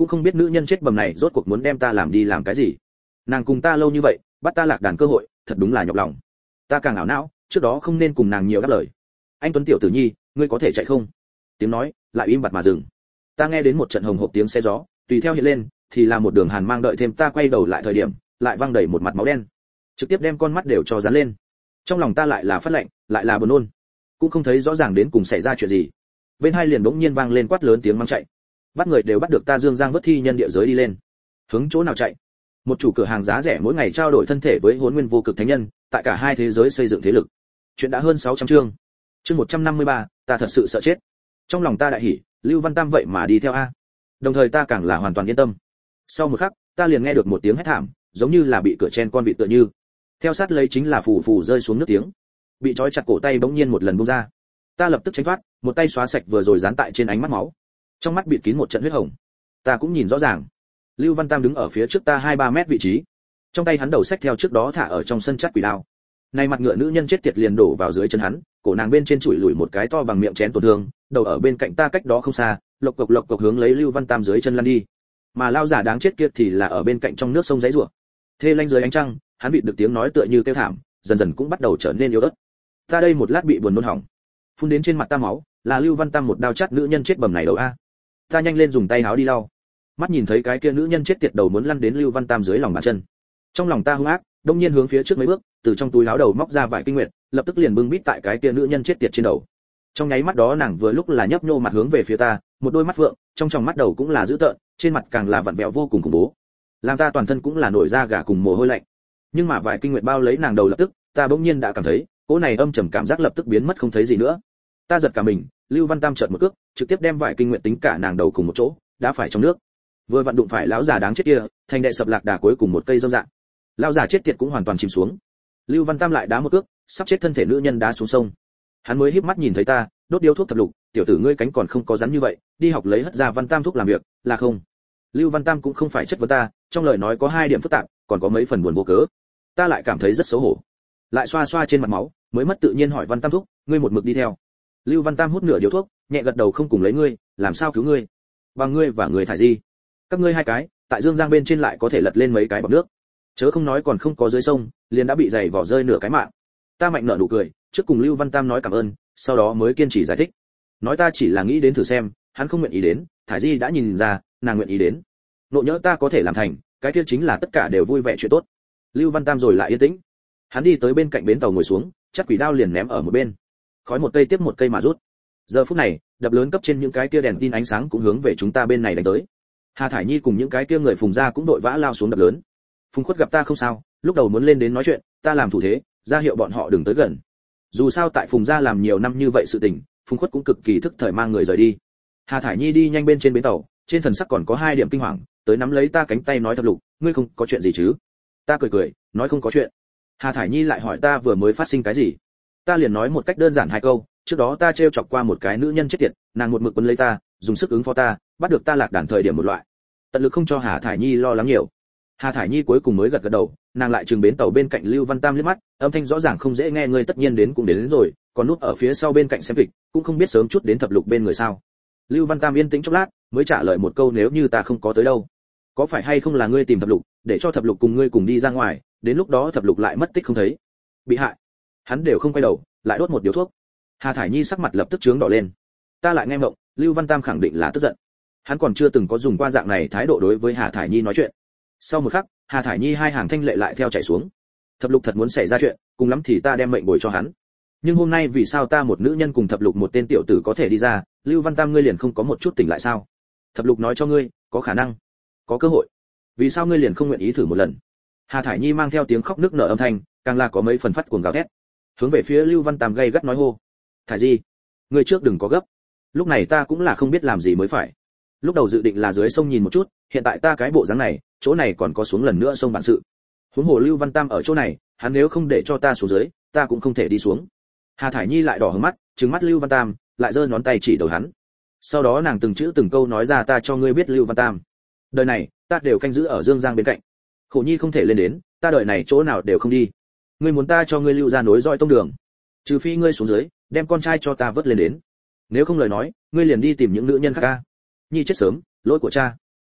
cũng không biết nữ nhân chết bầm này rốt cuộc muốn đem ta làm đi làm cái gì. Nàng cùng ta lâu như vậy, bắt ta lạc đàn cơ hội, thật đúng là nhọc lòng. Ta càng ảo não, trước đó không nên cùng nàng nhiều đáp lời. Anh Tuấn tiểu tử nhi, ngươi có thể chạy không? Tiếng nói lại im bặt mà dừng. Ta nghe đến một trận hồng hộc tiếng xe gió, tùy theo hiện lên, thì là một đường hàn mang đợi thêm ta quay đầu lại thời điểm, lại văng đầy một mặt máu đen, trực tiếp đem con mắt đều cho dán lên. Trong lòng ta lại là phát lạnh, lại là buồn nôn, cũng không thấy rõ ràng đến cùng xảy ra chuyện gì. Bên hai liền bỗng nhiên vang lên quát lớn tiếng mang chạy. Bắt người đều bắt được ta dương giang vất thi nhân địa giới đi lên. Hướng chỗ nào chạy? Một chủ cửa hàng giá rẻ mỗi ngày trao đổi thân thể với Hỗn Nguyên vô cực thánh nhân, tại cả hai thế giới xây dựng thế lực. Chuyện đã hơn 600 chương. Chương 153, ta thật sự sợ chết. Trong lòng ta đại hỉ, Lưu Văn Tam vậy mà đi theo a. Đồng thời ta càng là hoàn toàn yên tâm. Sau một khắc, ta liền nghe được một tiếng hét thảm, giống như là bị cửa chen con vịt tựa như. Theo sát lấy chính là phù phù rơi xuống nước tiếng. Bị trói chặt cổ tay bỗng nhiên một lần buông ra. Ta lập tức tránh thoát, một tay xóa sạch vừa rồi dán tại trên ánh mắt máu. Trong mắt bịt kín một trận huyết hồng. Ta cũng nhìn rõ ràng. Lưu Văn Tam đứng ở phía trước ta 2-3 mét vị trí. Trong tay hắn đầu xách theo trước đó thả ở trong sân chắt quỷ đao. Này mặt ngựa nữ nhân chết tiệt liền đổ vào dưới chân hắn, cổ nàng bên trên chùi lùi một cái to bằng miệng chén tổn thương, đầu ở bên cạnh ta cách đó không xa, lộc cộc hướng lấy Lưu Văn Tam dưới chân lăn đi. Mà lao giả đáng chết kia thì là ở bên cạnh trong nước sông giấy rủa. Thê lanh dưới ánh trăng, hắn bị được tiếng nói tựa như kêu thảm, dần dần cũng bắt đầu trở nên yếu ớt. Ta đây một lát bị buồn nôn hỏng, phun đến trên mặt ta máu, là Lưu Văn Tam một đao chát nữ nhân chết bầm này đầu a. Ta nhanh lên dùng tay áo đi lau. Mắt nhìn thấy cái kia nữ nhân chết tiệt đầu muốn lăn đến Lưu Văn Tam dưới lòng bàn chân. Trong lòng ta hung ác, đông nhiên hướng phía trước mấy bước, từ trong túi áo đầu móc ra vải kinh nguyệt, lập tức liền bưng bít tại cái kia nữ nhân chết tiệt trên đầu. Trong nháy mắt đó nàng vừa lúc là nhấp nhô mặt hướng về phía ta, một đôi mắt phượng, trong tròng mắt đầu cũng là dữ tợn, trên mặt càng là vặn vẹo vô cùng khủng bố. Làm ta toàn thân cũng là nổi da gà cùng mồ hôi lạnh. Nhưng mà vải kinh nguyệt bao lấy nàng đầu lập tức, ta bỗng nhiên đã cảm thấy, cỗ này âm trầm cảm giác lập tức biến mất không thấy gì nữa. Ta giật cả mình, Lưu Văn Tam chợt một cước, trực tiếp đem vải kinh nguyệt tính cả nàng đầu cùng một chỗ, đã phải trong nước. Vừa vặn đụng phải lão già đáng chết kia, thành đệ sập lạc đà cuối cùng một cây dâm dạng. Lão già chết tiệt cũng hoàn toàn chìm xuống. Lưu Văn Tam lại đá một cước, sắp chết thân thể nữ nhân đá xuống sông. Hắn mới híp mắt nhìn thấy ta, đốt điếu thuốc thập lục, tiểu tử ngươi cánh còn không có rắn như vậy, đi học lấy hất ra Văn Tam thuốc làm việc, là không? Lưu Văn Tam cũng không phải chất vấn ta, trong lời nói có hai điểm phức tạp, còn có mấy phần buồn vô cớ. Ta lại cảm thấy rất xấu hổ. Lại xoa xoa trên mặt máu, mới mất tự nhiên hỏi Văn Tam thúc, ngươi một mực đi theo. Lưu Văn Tam hút nửa điếu thuốc, nhẹ gật đầu không cùng lấy ngươi, làm sao cứu ngươi? Bằng ngươi và người thải di. Các ngươi hai cái, tại Dương Giang bên trên lại có thể lật lên mấy cái bọt nước. Chớ không nói còn không có dưới sông, liền đã bị giày vỏ rơi nửa cái mạng. Ta mạnh nở nụ cười, trước cùng Lưu Văn Tam nói cảm ơn, sau đó mới kiên trì giải thích. Nói ta chỉ là nghĩ đến thử xem, hắn không nguyện ý đến, thải di đã nhìn ra, nàng nguyện ý đến. Nộ nhỡ ta có thể làm thành, cái kia chính là tất cả đều vui vẻ chuyện tốt. Lưu Văn Tam rồi lại yên tĩnh. Hắn đi tới bên cạnh bến tàu ngồi xuống, chắc quỷ đao liền ném ở một bên. Khói một cây tiếp một cây mà rút. Giờ phút này, đập lớn cấp trên những cái kia đèn tin ánh sáng cũng hướng về chúng ta bên này đánh tới. Hà Thải Nhi cùng những cái kia người Phùng gia cũng đội vã lao xuống đập lớn. Phùng Khuất gặp ta không sao, lúc đầu muốn lên đến nói chuyện, ta làm thủ thế, ra hiệu bọn họ đừng tới gần. Dù sao tại Phùng gia làm nhiều năm như vậy sự tình, Phùng Khuất cũng cực kỳ thức thời mang người rời đi. Hà Thải Nhi đi nhanh bên trên bến tàu, trên thần sắc còn có hai điểm kinh hoàng, tới nắm lấy ta cánh tay nói Thập Lục, ngươi không có chuyện gì chứ? Ta cười cười, nói không có chuyện. Hà Thải Nhi lại hỏi ta vừa mới phát sinh cái gì. Ta liền nói một cách đơn giản hai câu, trước đó ta trêu chọc qua một cái nữ nhân chết tiệt, nàng một mực quấn lấy ta, dùng sức ứng phó ta, bắt được ta lạc đàn thời điểm một loại. Tận lực không cho Hà Thải Nhi lo lắng nhiều. Hà Thải Nhi cuối cùng mới gật gật đầu, nàng lại trừng bến tàu bên cạnh Lưu Văn Tam liếc mắt, âm thanh rõ ràng không dễ nghe, ngươi tất nhiên đến cũng đến rồi, còn núp ở phía sau bên cạnh xem kịch, cũng không biết sớm chút đến Thập Lục bên người sao. Lưu Văn Tam yên tĩnh chốc lát, mới trả lời một câu, nếu như ta không có tới đâu, có phải hay không là ngươi tìm Thập Lục, để cho Thập Lục cùng ngươi cùng đi ra ngoài, đến lúc đó Thập Lục lại mất tích không thấy. Bị hại. Hắn đều không quay đầu, lại đốt một điếu thuốc. Hà Thải Nhi sắc mặt lập tức chướng đỏ lên. Ta lại nghe ngộng, Lưu Văn Tam khẳng định là tức giận. Hắn còn chưa từng có dùng qua dạng này thái độ đối với Hà Thải Nhi nói chuyện. Sau một khắc, Hà Thải Nhi hai hàng thanh lệ lại theo chảy xuống. Thập Lục thật muốn xảy ra chuyện, cùng lắm thì ta đem mệnh bồi cho hắn. Nhưng hôm nay vì sao ta một nữ nhân cùng Thập Lục một tên tiểu tử có thể đi ra, Lưu Văn Tam ngươi liền không có một chút tỉnh lại sao? Thập Lục nói cho ngươi, có khả năng, có cơ hội. Vì sao ngươi liền không nguyện ý thử một lần? Hà Thải Nhi mang theo tiếng khóc nức nở âm thanh, càng là có mấy phần phát cuồng gào thét. Hướng về phía Lưu Văn Tam gay gắt nói hô. Thải Nhi, ngươi trước đừng có gấp. Lúc này ta cũng là không biết làm gì mới phải. Lúc đầu dự định là dưới sông nhìn một chút, hiện tại ta cái bộ dáng này, chỗ này còn có xuống lần nữa sông bản sự. Huống hồ Lưu Văn Tam ở chỗ này, hắn nếu không để cho ta xuống dưới, ta cũng không thể đi xuống. Hà Thải Nhi lại đỏ hứng mắt, trừng mắt Lưu Văn Tam, lại giơ ngón tay chỉ đầu hắn. Sau đó nàng từng chữ từng câu nói ra, ta cho ngươi biết Lưu Văn Tam, đời này ta đều canh giữ ở Dương Giang bên cạnh. Khổ Nhi không thể lên đến, ta đời này chỗ nào đều không đi. Ngươi muốn ta cho ngươi lưu ra nối roi tông đường, trừ phi ngươi xuống dưới, đem con trai cho ta vớt lên đến. Nếu không lời nói, ngươi liền đi tìm những nữ nhân khác ca. Nhi chết sớm, lỗi của cha.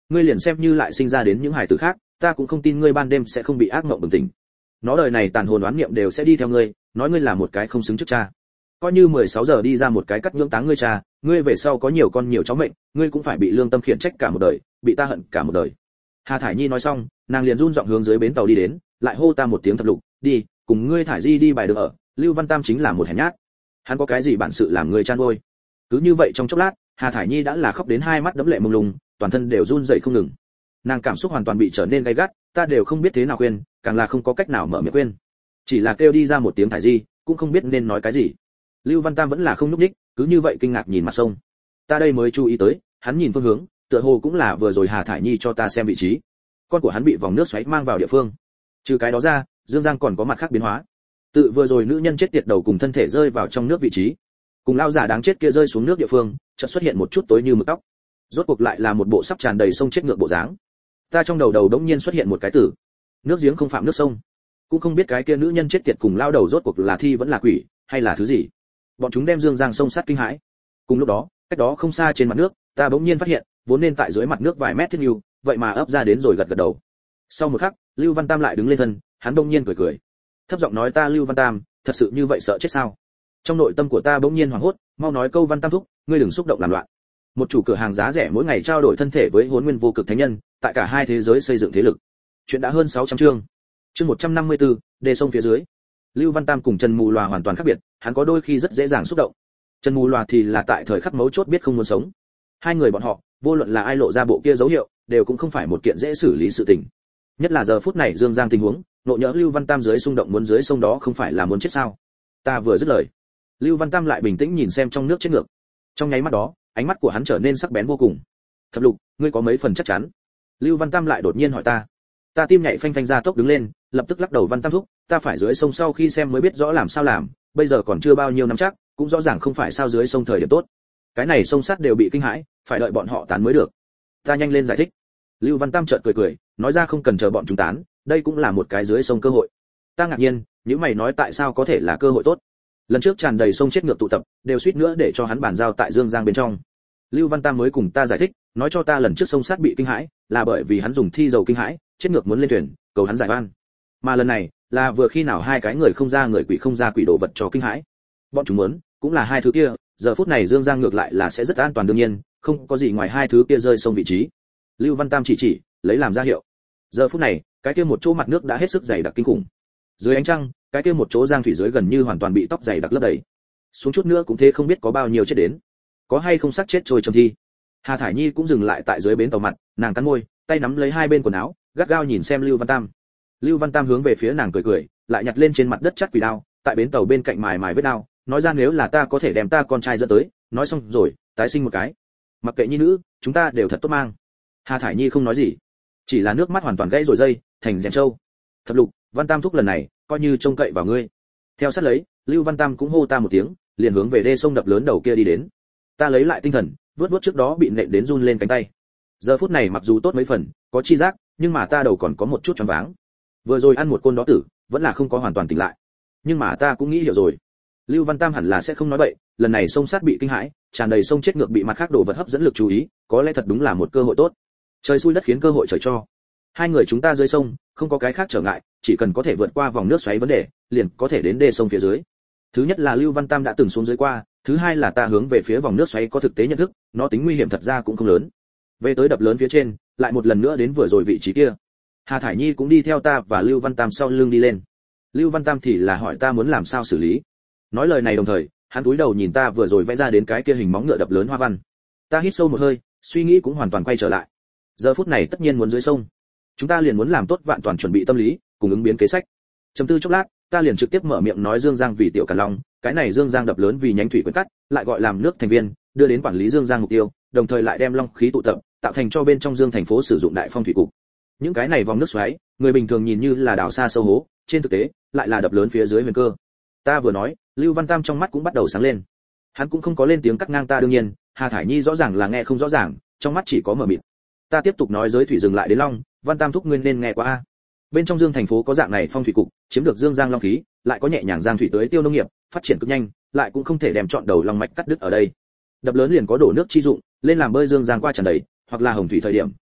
ngươi liền xem như lại sinh ra đến những hải tử khác, ta cũng không tin ngươi ban đêm sẽ không bị ác mộng bừng tỉnh. Nó đời này tàn hồn oán niệm đều sẽ đi theo ngươi, nói ngươi là một cái không xứng trước cha. Coi như 16 giờ đi ra một cái cắt nhưỡng táng ngươi cha, ngươi về sau có nhiều con nhiều cháu mệnh, ngươi cũng phải bị lương tâm khiển trách cả một đời, bị ta hận cả một đời. Hà Thải Nhi nói xong, nàng liền run giọng hướng dưới bến tàu đi đến, lại hô ta một tiếng Thập Lục, đi, cùng ngươi Thải Di đi bài được ở, Lưu Văn Tam chính là một hèn nhát. Hắn có cái gì bản sự làm người chan nuôi. Cứ như vậy trong chốc lát, Hà Thải Nhi đã là khóc đến hai mắt đẫm lệ mông lung, toàn thân đều run rẩy không ngừng. Nàng cảm xúc hoàn toàn bị trở nên gay gắt, ta đều không biết thế nào khuyên, càng là không có cách nào mở miệng khuyên. Chỉ là kêu đi ra một tiếng Thải Di, cũng không biết nên nói cái gì. Lưu Văn Tam vẫn là không nhúc nhích, cứ như vậy kinh ngạc nhìn mặt sông. Ta đây mới chú ý tới, hắn nhìn phương hướng, tựa hồ cũng là vừa rồi Hà Thải Nhi cho ta xem vị trí. Con của hắn bị vòng nước xoáy mang vào địa phương. Trừ cái đó ra, Dương Giang còn có mặt khác biến hóa. Tự vừa rồi nữ nhân chết tiệt đầu cùng thân thể rơi vào trong nước vị trí, cùng lao giả đáng chết kia rơi xuống nước địa phương, chợt xuất hiện một chút tối như mực tóc. Rốt cuộc lại là một bộ sắp tràn đầy sông chết ngược bộ dáng. Ta trong đầu đống nhiên xuất hiện một cái từ: nước giếng không phạm nước sông. Cũng không biết cái kia nữ nhân chết tiệt cùng lao đầu rốt cuộc là thi vẫn là quỷ, hay là thứ gì. Bọn chúng đem Dương Giang sông sát kinh hãi. Cùng lúc đó, cách đó không xa trên mặt nước, ta bỗng nhiên phát hiện, vốn nên tại dưới mặt nước vài mét thiết lưu, vậy mà ấp ra đến rồi gật gật đầu. Sau một khắc, Lưu Văn Tam lại đứng lên thân, hắn bỗng nhiên cười, thấp giọng nói ta Lưu Văn Tam, thật sự như vậy sợ chết sao? Trong nội tâm của ta bỗng nhiên hoảng hốt, mau nói câu Văn Tam thúc, ngươi đừng xúc động làm loạn. Một chủ cửa hàng giá rẻ mỗi ngày trao đổi thân thể với Hỗn Nguyên vô cực thánh nhân, tại cả hai thế giới xây dựng thế lực. Chuyện đã hơn 600 chương. Chương 154, đê sông phía dưới. Lưu Văn Tam cùng Trần Mù Lòa hoàn toàn khác biệt, hắn có đôi khi rất dễ dàng xúc động. Trần Mù Lòa thì là tại thời khắc mấu chốt biết không muốn sống. Hai người bọn họ, vô luận là ai lộ ra bộ kia dấu hiệu, đều cũng không phải một kiện dễ xử lý sự tình. Nhất là giờ phút này Dương Giang tình huống, nộ nhỡ Lưu Văn Tam dưới xung động muốn dưới sông đó không phải là muốn chết sao? Ta vừa dứt lời, Lưu Văn Tam lại bình tĩnh nhìn xem trong nước chết ngược. Trong nháy mắt đó, ánh mắt của hắn trở nên sắc bén vô cùng. Thập Lục, ngươi có mấy phần chắc chắn? Lưu Văn Tam lại đột nhiên hỏi ta. Ta tim nhảy phanh phanh ra tốc đứng lên, lập tức lắc đầu Văn Tam thúc, ta phải dưới sông sau khi xem mới biết rõ làm sao làm, bây giờ còn chưa bao nhiêu năm chắc, cũng rõ ràng không phải sao dưới sông thời điểm tốt. Cái này sông sát đều bị kinh hãi, phải đợi bọn họ tán mới được. Ta nhanh lên giải thích. Lưu Văn Tam chợt cười, nói ra không cần chờ bọn chúng tán, đây cũng là một cái dưới sông cơ hội. Ta ngạc nhiên, nếu mày nói tại sao có thể là cơ hội tốt? Lần trước tràn đầy sông chết ngược tụ tập, đều suýt nữa để cho hắn bàn giao tại Dương Giang bên trong. Lưu Văn Tam mới cùng ta giải thích, nói cho ta lần trước sông sát bị kinh hãi, là bởi vì hắn dùng thi dầu kinh hãi, chết ngược muốn lên thuyền, cầu hắn giải oan. Mà lần này, là vừa khi nào hai cái người không ra người quỷ không ra quỷ đồ vật cho kinh hãi. Bọn chúng muốn, cũng là hai thứ kia, giờ phút này Dương Giang ngược lại là sẽ rất an toàn đương nhiên, không có gì ngoài hai thứ kia rơi sông vị trí. Lưu Văn Tam chỉ, lấy làm ra hiệu. Giờ phút này, cái kia một chỗ mặt nước đã hết sức dày đặc kinh khủng. Dưới ánh trăng, cái kia một chỗ giang thủy dưới gần như hoàn toàn bị tóc dày đặc lấp đầy. Xuống chút nữa cũng thế không biết có bao nhiêu chết đến. Có hay không xác chết trôi trong thi. Hà Thải Nhi cũng dừng lại tại dưới bến tàu mặt, nàng cắn môi, tay nắm lấy hai bên quần áo, gắt gao nhìn xem Lưu Văn Tam. Lưu Văn Tam hướng về phía nàng cười, lại nhặt lên trên mặt đất chắt quỷ đao, tại bến tàu bên cạnh mài vết đao, nói ra nếu là ta có thể đem ta con trai dẫn tới, nói xong rồi, tái sinh một cái. Mặc kệ nhi nữ, chúng ta đều thật tốt mang. Hà Thải Nhi không nói gì, chỉ là nước mắt hoàn toàn gãy rồi dây, thành rèn trâu. Thập Lục, Văn Tam thúc lần này, coi như trông cậy vào ngươi. Theo sát lấy, Lưu Văn Tam cũng hô ta một tiếng, liền hướng về đê sông đập lớn đầu kia đi đến. Ta lấy lại tinh thần, vớt trước đó bị nện đến run lên cánh tay. Giờ phút này mặc dù tốt mấy phần, có chi giác, nhưng mà ta đầu còn có một chút choáng váng. Vừa rồi ăn một côn đó tử, vẫn là không có hoàn toàn tỉnh lại. Nhưng mà ta cũng nghĩ hiểu rồi. Lưu Văn Tam hẳn là sẽ không nói bậy, lần này sông sát bị kinh hãi, tràn đầy sông chết ngược bị mặt khác đổ vật hấp dẫn lực chú ý, có lẽ thật đúng là một cơ hội tốt. Trời xui đất khiến cơ hội trời cho. Hai người chúng ta rơi sông, không có cái khác trở ngại, chỉ cần có thể vượt qua vòng nước xoáy vấn đề, liền có thể đến đê sông phía dưới. Thứ nhất là Lưu Văn Tam đã từng xuống dưới qua, thứ hai là ta hướng về phía vòng nước xoáy có thực tế nhận thức, nó tính nguy hiểm thật ra cũng không lớn. Về tới đập lớn phía trên, lại một lần nữa đến vừa rồi vị trí kia. Hà Thải Nhi cũng đi theo ta và Lưu Văn Tam sau lưng đi lên. Lưu Văn Tam thì là hỏi ta muốn làm sao xử lý. Nói lời này đồng thời, hắn cúi đầu nhìn ta vừa rồi vẽ ra đến cái kia hình móng ngựa đập lớn hoa văn. Ta hít sâu một hơi, suy nghĩ cũng hoàn toàn quay trở lại. Giờ phút này tất nhiên muốn dưới sông, chúng ta liền muốn làm tốt vạn toàn chuẩn bị tâm lý, cùng ứng biến kế sách. Chấm tư chốc lát, ta liền trực tiếp mở miệng nói Dương Giang vì tiểu Càn Long, cái này Dương Giang đập lớn vì nhánh thủy quyển cắt, lại gọi làm nước thành viên, đưa đến quản lý Dương Giang mục tiêu, đồng thời lại đem long khí tụ tập, tạo thành cho bên trong Dương thành phố sử dụng đại phong thủy cục. Những cái này vòng nước xoáy, người bình thường nhìn như là đào xa sâu hố, trên thực tế lại là đập lớn phía dưới huyền cơ. Ta vừa nói, Lưu Văn Tam trong mắt cũng bắt đầu sáng lên. Hắn cũng không có lên tiếng cắt ngang ta đương nhiên, Hà Thải Nhi rõ ràng là nghe không rõ ràng, trong mắt chỉ có mờ mịt. Ta tiếp tục nói giới thủy dừng lại đến long, Văn Tam thúc nguyên nên nghe qua a. Bên trong Dương thành phố có dạng này phong thủy cục, chiếm được Dương Giang long khí, lại có nhẹ nhàng giang thủy tưới tiêu nông nghiệp, phát triển cực nhanh, lại cũng không thể đem chọn đầu long mạch cắt đứt ở đây. Đập lớn liền có đổ nước chi dụng, lên làm bơi Dương Giang qua tràn đầy, hoặc là hồng thủy thời điểm,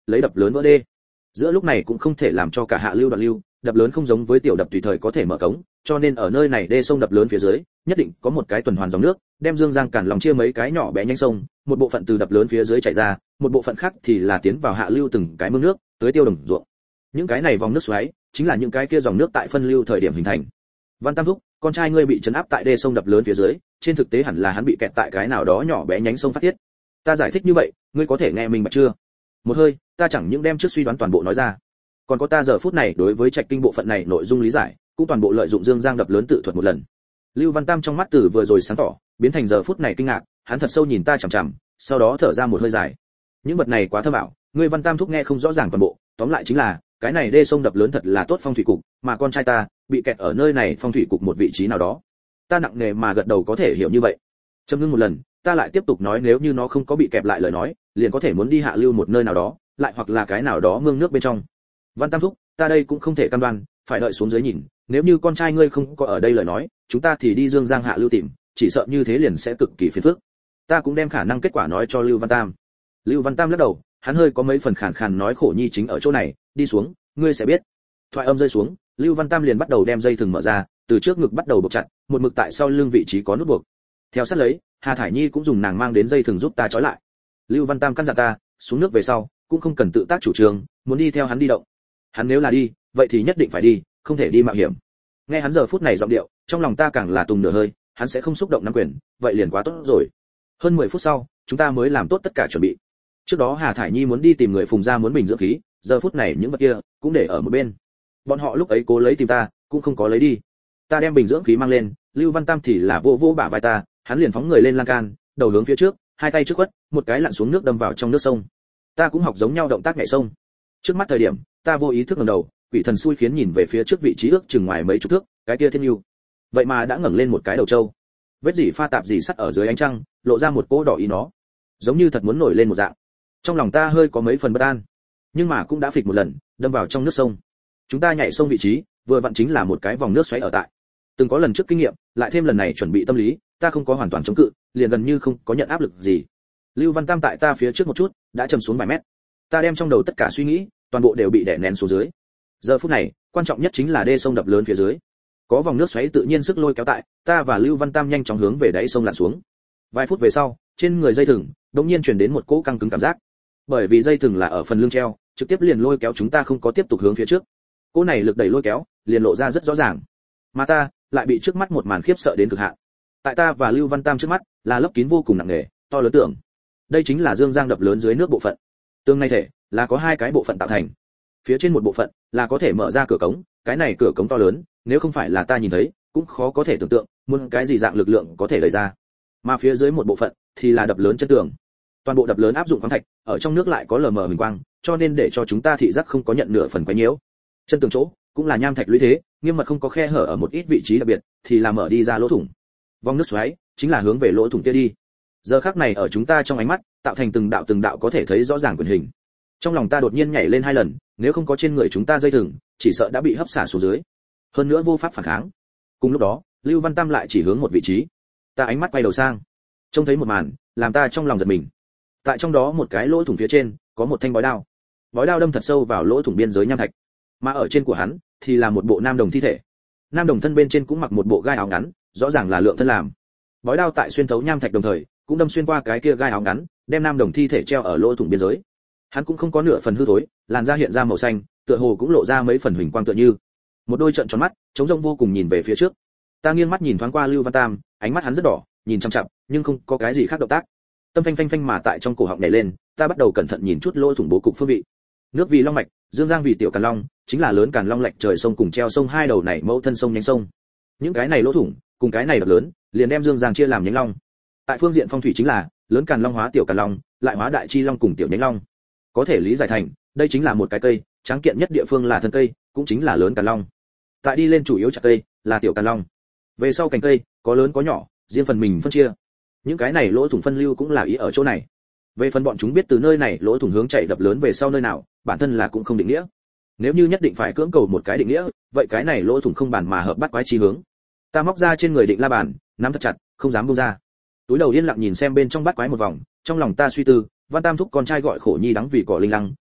lấy đập lớn vỡ đê. Giữa lúc này cũng không thể làm cho cả hạ lưu đoạn lưu, đập lớn không giống với tiểu đập tùy thời có thể mở cống, cho nên ở nơi này đê sông đập lớn phía dưới, nhất định có một cái tuần hoàn dòng nước, đem Dương Giang Càn Long chia mấy cái nhỏ bé nhánh sông, một bộ phận từ đập lớn phía dưới chảy ra, một bộ phận khác thì là tiến vào hạ lưu từng cái mương nước, tưới tiêu đồng ruộng. Những cái này vòng nước xoáy, chính là những cái kia dòng nước tại phân lưu thời điểm hình thành. Văn Tam thúc, con trai ngươi bị trấn áp tại đê sông đập lớn phía dưới, trên thực tế hẳn là hắn bị kẹt tại cái nào đó nhỏ bé nhánh sông phát tiết. Ta giải thích như vậy, ngươi có thể nghe mình bạch chưa? Một hơi, ta chẳng những đem trước suy đoán toàn bộ nói ra, còn có ta giờ phút này đối với trạch kinh bộ phận này nội dung lý giải, cũng toàn bộ lợi dụng Dương Giang đập lớn tự thuật một lần. Lưu Văn Tam trong mắt từ vừa rồi sáng tỏ, biến thành giờ phút này kinh ngạc, hắn thật sâu nhìn ta chằm chằm, sau đó thở ra một hơi dài. Những vật này quá thâm ảo, ngươi Văn Tam thúc nghe không rõ ràng toàn bộ, tóm lại chính là, cái này đê sông đập lớn thật là tốt phong thủy cục, mà con trai ta bị kẹt ở nơi này phong thủy cục một vị trí nào đó. Ta nặng nề mà gật đầu có thể hiểu như vậy. Châm ngưng một lần, ta lại tiếp tục nói nếu như nó không có bị kẹp lại lời nói, liền có thể muốn đi hạ lưu một nơi nào đó, lại hoặc là cái nào đó mương nước bên trong. Văn Tam thúc, ta đây cũng không thể cam đoan, phải đợi xuống dưới nhìn, nếu như con trai ngươi không có ở đây lời nói, chúng ta thì đi Dương Giang hạ lưu tìm, chỉ sợ như thế liền sẽ cực kỳ phiền phức. Ta cũng đem khả năng kết quả nói cho Lưu Văn Tam. Lưu Văn Tam lắc đầu, hắn hơi có mấy phần khàn khàn nói khổ nhi chính ở chỗ này, đi xuống, ngươi sẽ biết. Thoại âm rơi xuống, Lưu Văn Tam liền bắt đầu đem dây thừng mở ra, từ trước ngực bắt đầu buộc chặt, một mực tại sau lưng vị trí có nút buộc. Theo sát lấy, Hà Thải Nhi cũng dùng nàng mang đến dây thừng giúp ta trói lại. Lưu Văn Tam căn dặn ta, xuống nước về sau, cũng không cần tự tác chủ trương, muốn đi theo hắn đi động. Hắn nếu là đi, vậy thì nhất định phải đi, không thể đi mạo hiểm. Nghe hắn giờ phút này giọng điệu, trong lòng ta càng là tùng nửa hơi, hắn sẽ không xúc động nắm quyền, vậy liền quá tốt rồi. Hơn 10 phút sau, chúng ta mới làm tốt tất cả chuẩn bị. Trước đó Hà Thải Nhi muốn đi tìm người Phùng gia muốn bình dưỡng khí, giờ phút này những vật kia cũng để ở một bên. Bọn họ lúc ấy cố lấy tìm ta, cũng không có lấy đi. Ta đem bình dưỡng khí mang lên, Lưu Văn Tam thì là vô bả vai ta, hắn liền phóng người lên lan can, đầu hướng phía trước, hai tay trước quất, một cái lặn xuống nước đâm vào trong nước sông. Ta cũng học giống nhau động tác nhảy sông. Trước mắt thời điểm, ta vô ý thức ngẩng đầu, quỷ thần xui khiến nhìn về phía trước vị trí ước chừng ngoài mấy chục thước, cái kia thiên lưu. Vậy mà đã ngẩng lên một cái đầu trâu. Vết dỉ pha tạp dỉ sắt ở dưới ánh trăng, lộ ra một cỗ đỏ ý nó, giống như thật muốn nổi lên một dạng. Trong lòng ta hơi có mấy phần bất an, nhưng mà cũng đã phịch một lần, đâm vào trong nước sông. Chúng ta nhảy sông vị trí, vừa vặn chính là một cái vòng nước xoáy ở tại. Từng có lần trước kinh nghiệm, lại thêm lần này chuẩn bị tâm lý, ta không có hoàn toàn chống cự, liền gần như không có nhận áp lực gì. Lưu Văn Tam tại ta phía trước một chút, đã chầm xuống vài mét. Ta đem trong đầu tất cả suy nghĩ, toàn bộ đều bị đè nén xuống dưới. Giờ phút này, quan trọng nhất chính là đê sông đập lớn phía dưới. Có vòng nước xoáy tự nhiên sức lôi kéo tại, ta và Lưu Văn Tam nhanh chóng hướng về đáy sông lặn xuống. Vài phút về sau, trên người dây thừng đột nhiên truyền đến một cỗ căng cứng cảm giác. Bởi vì dây thừng là ở phần lưng treo, trực tiếp liền lôi kéo chúng ta không có tiếp tục hướng phía trước. Cỗ này lực đẩy lôi kéo, liền lộ ra rất rõ ràng. Mà ta lại bị trước mắt một màn khiếp sợ đến cực hạn. Tại ta và Lưu Văn Tam trước mắt, là lấp kín vô cùng nặng nề, to lớn tưởng. Đây chính là Dương Giang đập lớn dưới nước bộ phận. Tương này thể là có hai cái bộ phận tạo thành. Phía trên một bộ phận là có thể mở ra cửa cống, cái này cửa cống to lớn, nếu không phải là ta nhìn thấy, cũng khó có thể tưởng tượng, muốn cái gì dạng lực lượng có thể đẩy ra. Mà phía dưới một bộ phận thì là đập lớn chân tường. Toàn bộ đập lớn áp dụng khoáng thạch, ở trong nước lại có lờ mờ huỳnh quang, cho nên để cho chúng ta thị giác không có nhận nửa phần quấy nhiễu. Chân tường chỗ cũng là nham thạch lũy thế, nghiêm mật không có khe hở ở một ít vị trí đặc biệt, thì là mở đi ra lỗ thủng. Vòng nước xoáy chính là hướng về lỗ thủng kia đi. Giờ khắc này ở chúng ta trong ánh mắt, tạo thành từng đạo có thể thấy rõ ràng quyền hình. Trong lòng ta đột nhiên nhảy lên hai lần, nếu không có trên người chúng ta dây thừng, chỉ sợ đã bị hấp xả xuống dưới. Hơn nữa vô pháp phản kháng. Cùng lúc đó, Lưu Văn Tam lại chỉ hướng một vị trí. Ta ánh mắt quay đầu sang, trông thấy một màn, làm ta trong lòng giật mình. Tại trong đó một cái lỗ thủng phía trên, có một thanh bói đao. Bói đao đâm thật sâu vào lỗ thủng biên giới nham thạch. Mà ở trên của hắn thì là một bộ nam đồng thi thể. Nam đồng thân bên trên cũng mặc một bộ gai áo ngắn, rõ ràng là lượng thân làm. Bói đao tại xuyên thấu nham thạch đồng thời, cũng đâm xuyên qua cái kia gai áo ngắn, đem nam đồng thi thể treo ở lỗ thủng biên giới. Hắn cũng không có nửa phần hư thối, làn da hiện ra màu xanh, tựa hồ cũng lộ ra mấy phần huỳnh quang tựa như. Một đôi trợn tròn mắt, trống rỗng vô cùng nhìn về phía trước. Ta nghiêng mắt nhìn thoáng qua Lưu Văn Tam, ánh mắt hắn rất đỏ, nhìn chằm chằm, nhưng không có cái gì khác động tác. Tâm phanh phanh phanh mà tại trong cổ họng nhảy lên, ta bắt đầu cẩn thận nhìn chút lỗ thủng bố cục phương vị. Nước vì long mạch, Dương Giang vì tiểu Càn Long, chính là lớn Càn Long lạch trời sông cùng treo sông hai đầu này mẫu thân sông nhánh sông. Những cái này lỗ thủng, cùng cái này đập lớn, liền đem Dương Giang chia làm nhánh long. Tại phương diện phong thủy chính là lớn Càn Long hóa tiểu Càn Long, lại hóa đại chi long cùng tiểu nhánh long. Có thể lý giải thành, đây chính là một cái cây, tráng kiện nhất địa phương là thân cây, cũng chính là lớn Càn Long. Tại đi lên chủ yếu chặt cây là tiểu Càn Long. Về sau cành cây, có lớn có nhỏ, riêng phần mình phân chia. Những cái này lỗ thủng phân lưu cũng là ý ở chỗ này. Về phần bọn chúng biết từ nơi này lỗ thủng hướng chạy đập lớn về sau nơi nào, bản thân là cũng không định nghĩa. Nếu như nhất định phải cưỡng cầu một cái định nghĩa, vậy cái này lỗ thủng không bàn mà hợp bắt quái chi hướng. Ta móc ra trên người định la bàn, nắm thật chặt, không dám buông ra. Túi đầu yên lặng nhìn xem bên trong bắt quái một vòng, trong lòng ta suy tư, Văn Tam thúc con trai gọi khổ nhi đắng vì cỏ linh lăng,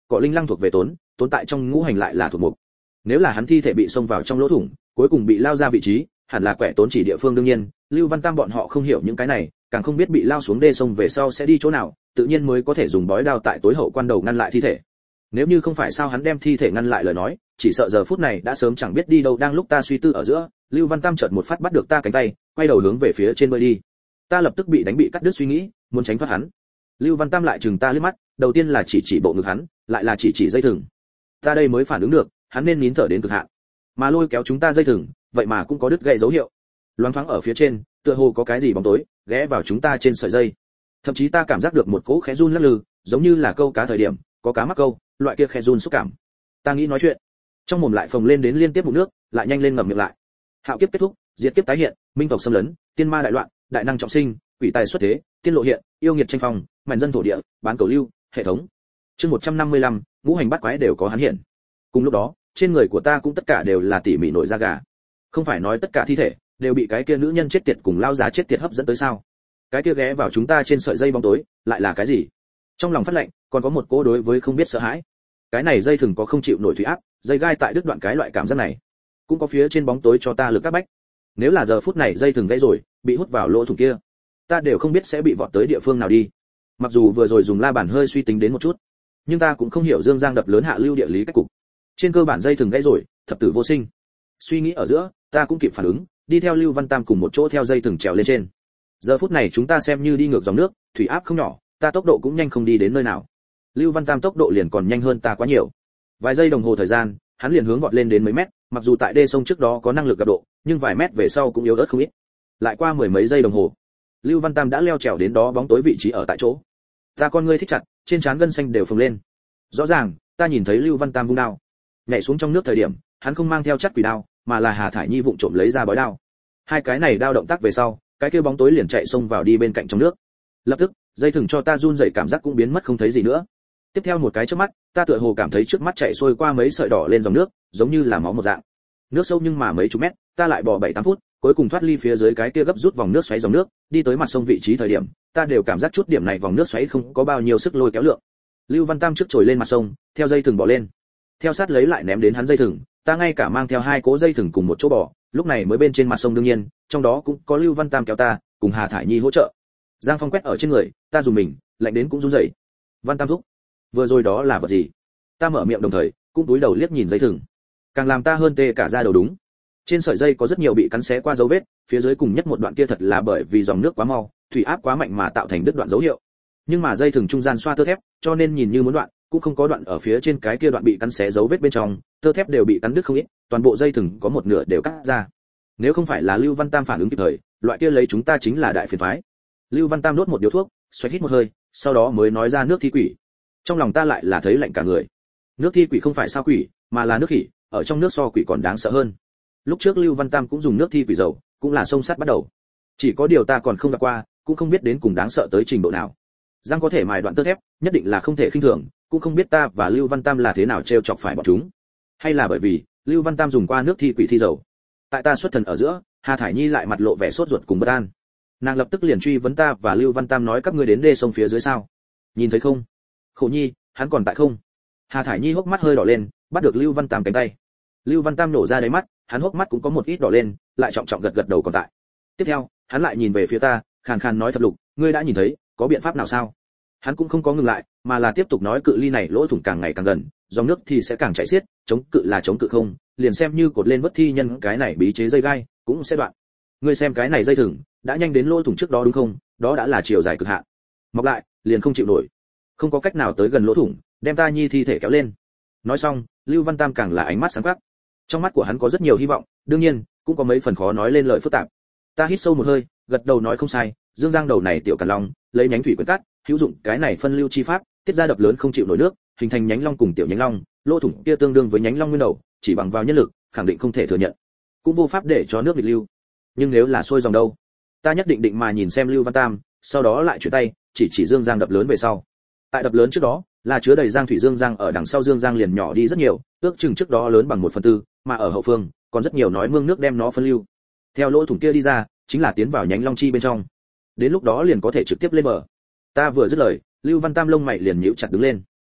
cỏ linh lăng thuộc về tốn tại trong ngũ hành lại là thuộc mục. Nếu là hắn thi thể bị xông vào trong lỗ thủng, cuối cùng bị lao ra vị trí, hẳn là quẻ tốn chỉ địa phương. đương nhiên, Lưu Văn Tam bọn họ không hiểu những cái này, càng không biết bị lao xuống đê sông về sau sẽ đi chỗ nào, tự nhiên mới có thể dùng bói đao tại tối hậu quan đầu ngăn lại thi thể. Nếu như không phải sao hắn đem thi thể ngăn lại lời nói, chỉ sợ giờ phút này đã sớm chẳng biết đi đâu. Đang lúc ta suy tư ở giữa, Lưu Văn Tam chợt một phát bắt được ta cánh tay, quay đầu hướng về phía trên bơi đi. Ta lập tức bị cắt đứt suy nghĩ, muốn tránh thoát hắn. Lưu Văn Tam lại chừng ta liếc mắt, đầu tiên là chỉ bộ ngực hắn, lại là chỉ dây thừng. Ta đây mới phản ứng được, hắn nên nín thở đến cực hạn, mà lôi kéo chúng ta dây thừng, vậy mà cũng có đứt gãy dấu hiệu. Loáng thoáng ở phía trên, tựa hồ có cái gì bóng tối ghé vào chúng ta trên sợi dây. Thậm chí ta cảm giác được một cỗ khẽ run lắc lư, giống như là câu cá thời điểm có cá mắc câu, loại kia khẽ run xúc cảm. Ta nghĩ nói chuyện, trong mồm lại phồng lên đến liên tiếp mụn nước, lại nhanh lên ngậm miệng lại. Hạo kiếp kết thúc, diệt kiếp tái hiện, minh tộc xâm lấn, tiên ma đại loạn, đại năng trọng sinh, quỷ tài xuất thế, tiên lộ hiện, yêu nghiệt tranh phong, mảnh dân thổ địa, bán cầu lưu, hệ thống. Chương 155, ngũ hành bát quái đều có hắn hiện. Cùng lúc đó, trên người của ta cũng tất cả đều là tỉ mỉ nổi da gà. Không phải nói tất cả thi thể đều bị cái kia nữ nhân chết tiệt cùng lao giá chết tiệt hấp dẫn tới sao? Cái kia ghé vào chúng ta trên sợi dây bóng tối, lại là cái gì? Trong lòng phát lạnh, còn có một cố đối với không biết sợ hãi. Cái này dây thừng có không chịu nổi thủy áp, dây gai tại đứt đoạn cái loại cảm giác này. Cũng có phía trên bóng tối cho ta lực các bách. Nếu là giờ phút này dây thừng gãy rồi, bị hút vào lỗ thủng kia, ta đều không biết sẽ bị vọt tới địa phương nào đi. Mặc dù vừa rồi dùng la bàn hơi suy tính đến một chút, nhưng ta cũng không hiểu Dương Giang đập lớn hạ lưu địa lý cách cục. Trên cơ bản dây thừng gãy rồi, thập tử vô sinh. Suy nghĩ ở giữa, ta cũng kịp phản ứng, đi theo Lưu Văn Tam cùng một chỗ theo dây thừng trèo lên trên. Giờ phút này chúng ta xem như đi ngược dòng nước, thủy áp không nhỏ, ta tốc độ cũng nhanh không đi đến nơi nào. Lưu Văn Tam tốc độ liền còn nhanh hơn ta quá nhiều. Vài giây đồng hồ thời gian, hắn liền hướng vọt lên đến mấy mét, mặc dù tại đê sông trước đó có năng lực gặp độ, nhưng vài mét về sau cũng yếu ớt không ít. Lại qua mười mấy giây đồng hồ, Lưu Văn Tam đã leo trèo đến đó bóng tối vị trí ở tại chỗ. Ta con ngươi thích chặt, trên trán gân xanh đều phồng lên. Rõ ràng, ta nhìn thấy Lưu Văn Tam vung đao, nhảy xuống trong nước thời điểm, hắn không mang theo chất quỷ đao, mà là Hà Thải Nhi vụng trộm lấy ra bói đao. Hai cái này đao động tác về sau, cái kia bóng tối liền chạy xông vào đi bên cạnh trong nước. Lập tức, dây thừng cho ta run rẩy cảm giác cũng biến mất không thấy gì nữa. Tiếp theo một cái chớp mắt, ta tựa hồ cảm thấy trước mắt chạy xuôi qua mấy sợi đỏ lên dòng nước, giống như là máu một dạng. Nước sâu nhưng mà mấy chục mét, ta lại bò 7-8 phút, cuối cùng thoát ly phía dưới cái kia gấp rút vòng nước xoáy dòng nước, đi tới mặt sông vị trí thời điểm, ta đều cảm giác chút điểm này vòng nước xoáy không có bao nhiêu sức lôi kéo lượng. Lưu Văn Tam trước trồi lên mặt sông, theo dây thừng bò lên. Theo sát lấy lại ném đến hắn dây thừng, ta ngay cả mang theo hai cố dây thừng cùng một chỗ bò, lúc này mới bên trên mặt sông. đương nhiên, trong đó cũng có Lưu Văn Tam kéo ta, cùng Hà Thải Nhi hỗ trợ. Giang Phong quét ở trên người, ta dùng mình, lạnh đến cũng run rẩy. Văn Tam thúc, vừa rồi đó là vật gì? Ta mở miệng đồng thời, cũng cúi đầu liếc nhìn dây thừng. Càng làm ta hơn tê cả da đầu đúng. Trên sợi dây có rất nhiều bị cắn xé qua dấu vết, phía dưới cùng nhất một đoạn kia thật là bởi vì dòng nước quá mau, thủy áp quá mạnh mà tạo thành đứt đoạn dấu hiệu. Nhưng mà dây thừng trung gian xoa tơ thép, cho nên nhìn như muốn đoạn, cũng không có đoạn. Ở phía trên cái kia đoạn bị cắn xé dấu vết bên trong, tơ thép đều bị cắn đứt không ít, toàn bộ dây thừng có một nửa đều cắt ra. Nếu không phải là Lưu Văn Tam phản ứng kịp thời, loại kia lấy chúng ta chính là đại phiền toái. Lưu Văn Tam đốt một điếu thuốc, xoay hít một hơi, sau đó mới nói ra nước thi quỷ. Trong lòng ta lại là thấy lạnh cả người. Nước thi quỷ không phải sao quỷ, mà là nước khỉ, ở trong nước so quỷ còn đáng sợ hơn. Lúc trước Lưu Văn Tam cũng dùng nước thi quỷ dầu, cũng là sông sắt bắt đầu. Chỉ có điều ta còn không gặp qua, cũng không biết đến cùng đáng sợ tới trình độ nào. Giang có thể mài đoạn tơ thép, nhất định là không thể khinh thường, cũng không biết ta và Lưu Văn Tam là thế nào trêu chọc phải bọn chúng. Hay là bởi vì Lưu Văn Tam dùng qua nước thi quỷ thi dầu. Tại ta xuất thần ở giữa, Hà Thải Nhi lại mặt lộ vẻ sốt ruột cùng bất an. Nàng lập tức liền truy vấn ta và Lưu Văn Tam nói các ngươi đến đê sông phía dưới sao? Nhìn thấy không? Khổ Nhi, hắn còn tại không? Hà Thải Nhi hốc mắt hơi đỏ lên, bắt được Lưu Văn Tam cánh tay. Lưu Văn Tam nổ ra đáy mắt, hắn hốc mắt cũng có một ít đỏ lên, lại trọng trọng gật gật đầu còn tại. Tiếp theo, hắn lại nhìn về phía ta, khàn khàn nói Thập Lục, ngươi đã nhìn thấy, có biện pháp nào sao? Hắn cũng không có ngừng lại, mà là tiếp tục nói cự ly này lỗ thủng càng ngày càng gần, dòng nước thì sẽ càng chảy xiết, chống cự là chống cự không, liền xem như cột lên vất thi nhân cái này bí chế dây gai, cũng sẽ đoạn. Ngươi xem cái này dây thừng, đã nhanh đến lỗ thủng trước đó đúng không? Đó đã là chiều dài cực hạn. Mọc lại, liền không chịu nổi. Không có cách nào tới gần lỗ thủng, đem ta Nhi thi thể kéo lên. Nói xong, Lưu Văn Tam càng là ánh mắt sáng quắc. Trong mắt của hắn có rất nhiều hy vọng, đương nhiên, cũng có mấy phần khó nói lên lời phức tạp. Ta hít sâu một hơi, gật đầu nói không sai, Dương Giang đầu này tiểu Càn Long, lấy nhánh thủy quyển cắt, hữu dụng cái này phân lưu chi pháp, tiết ra đập lớn không chịu nổi nước, hình thành nhánh long cùng tiểu nhánh long, lỗ thủng kia tương đương với nhánh long nguyên đầu, chỉ bằng vào nhân lực, khẳng định không thể thừa nhận. Cũng vô pháp để cho nước nghịch lưu. Nhưng nếu là xuôi dòng đâu? Ta nhất định mà nhìn xem Lưu Văn Tam, sau đó lại chuyển tay, chỉ Dương Giang đập lớn về sau. Tại đập lớn trước đó, là chứa đầy giang thủy Dương Giang, ở đằng sau Dương Giang liền nhỏ đi rất nhiều, ước chừng trước đó lớn bằng 1/4, mà ở hậu phương, còn rất nhiều nói mương nước đem nó phân lưu. Theo lỗ thủng kia đi ra, chính là tiến vào nhánh long chi bên trong. Đến lúc đó liền có thể trực tiếp lên bờ. Ta vừa dứt lời, Lưu Văn Tam lông mày liền nhíu chặt đứng lên.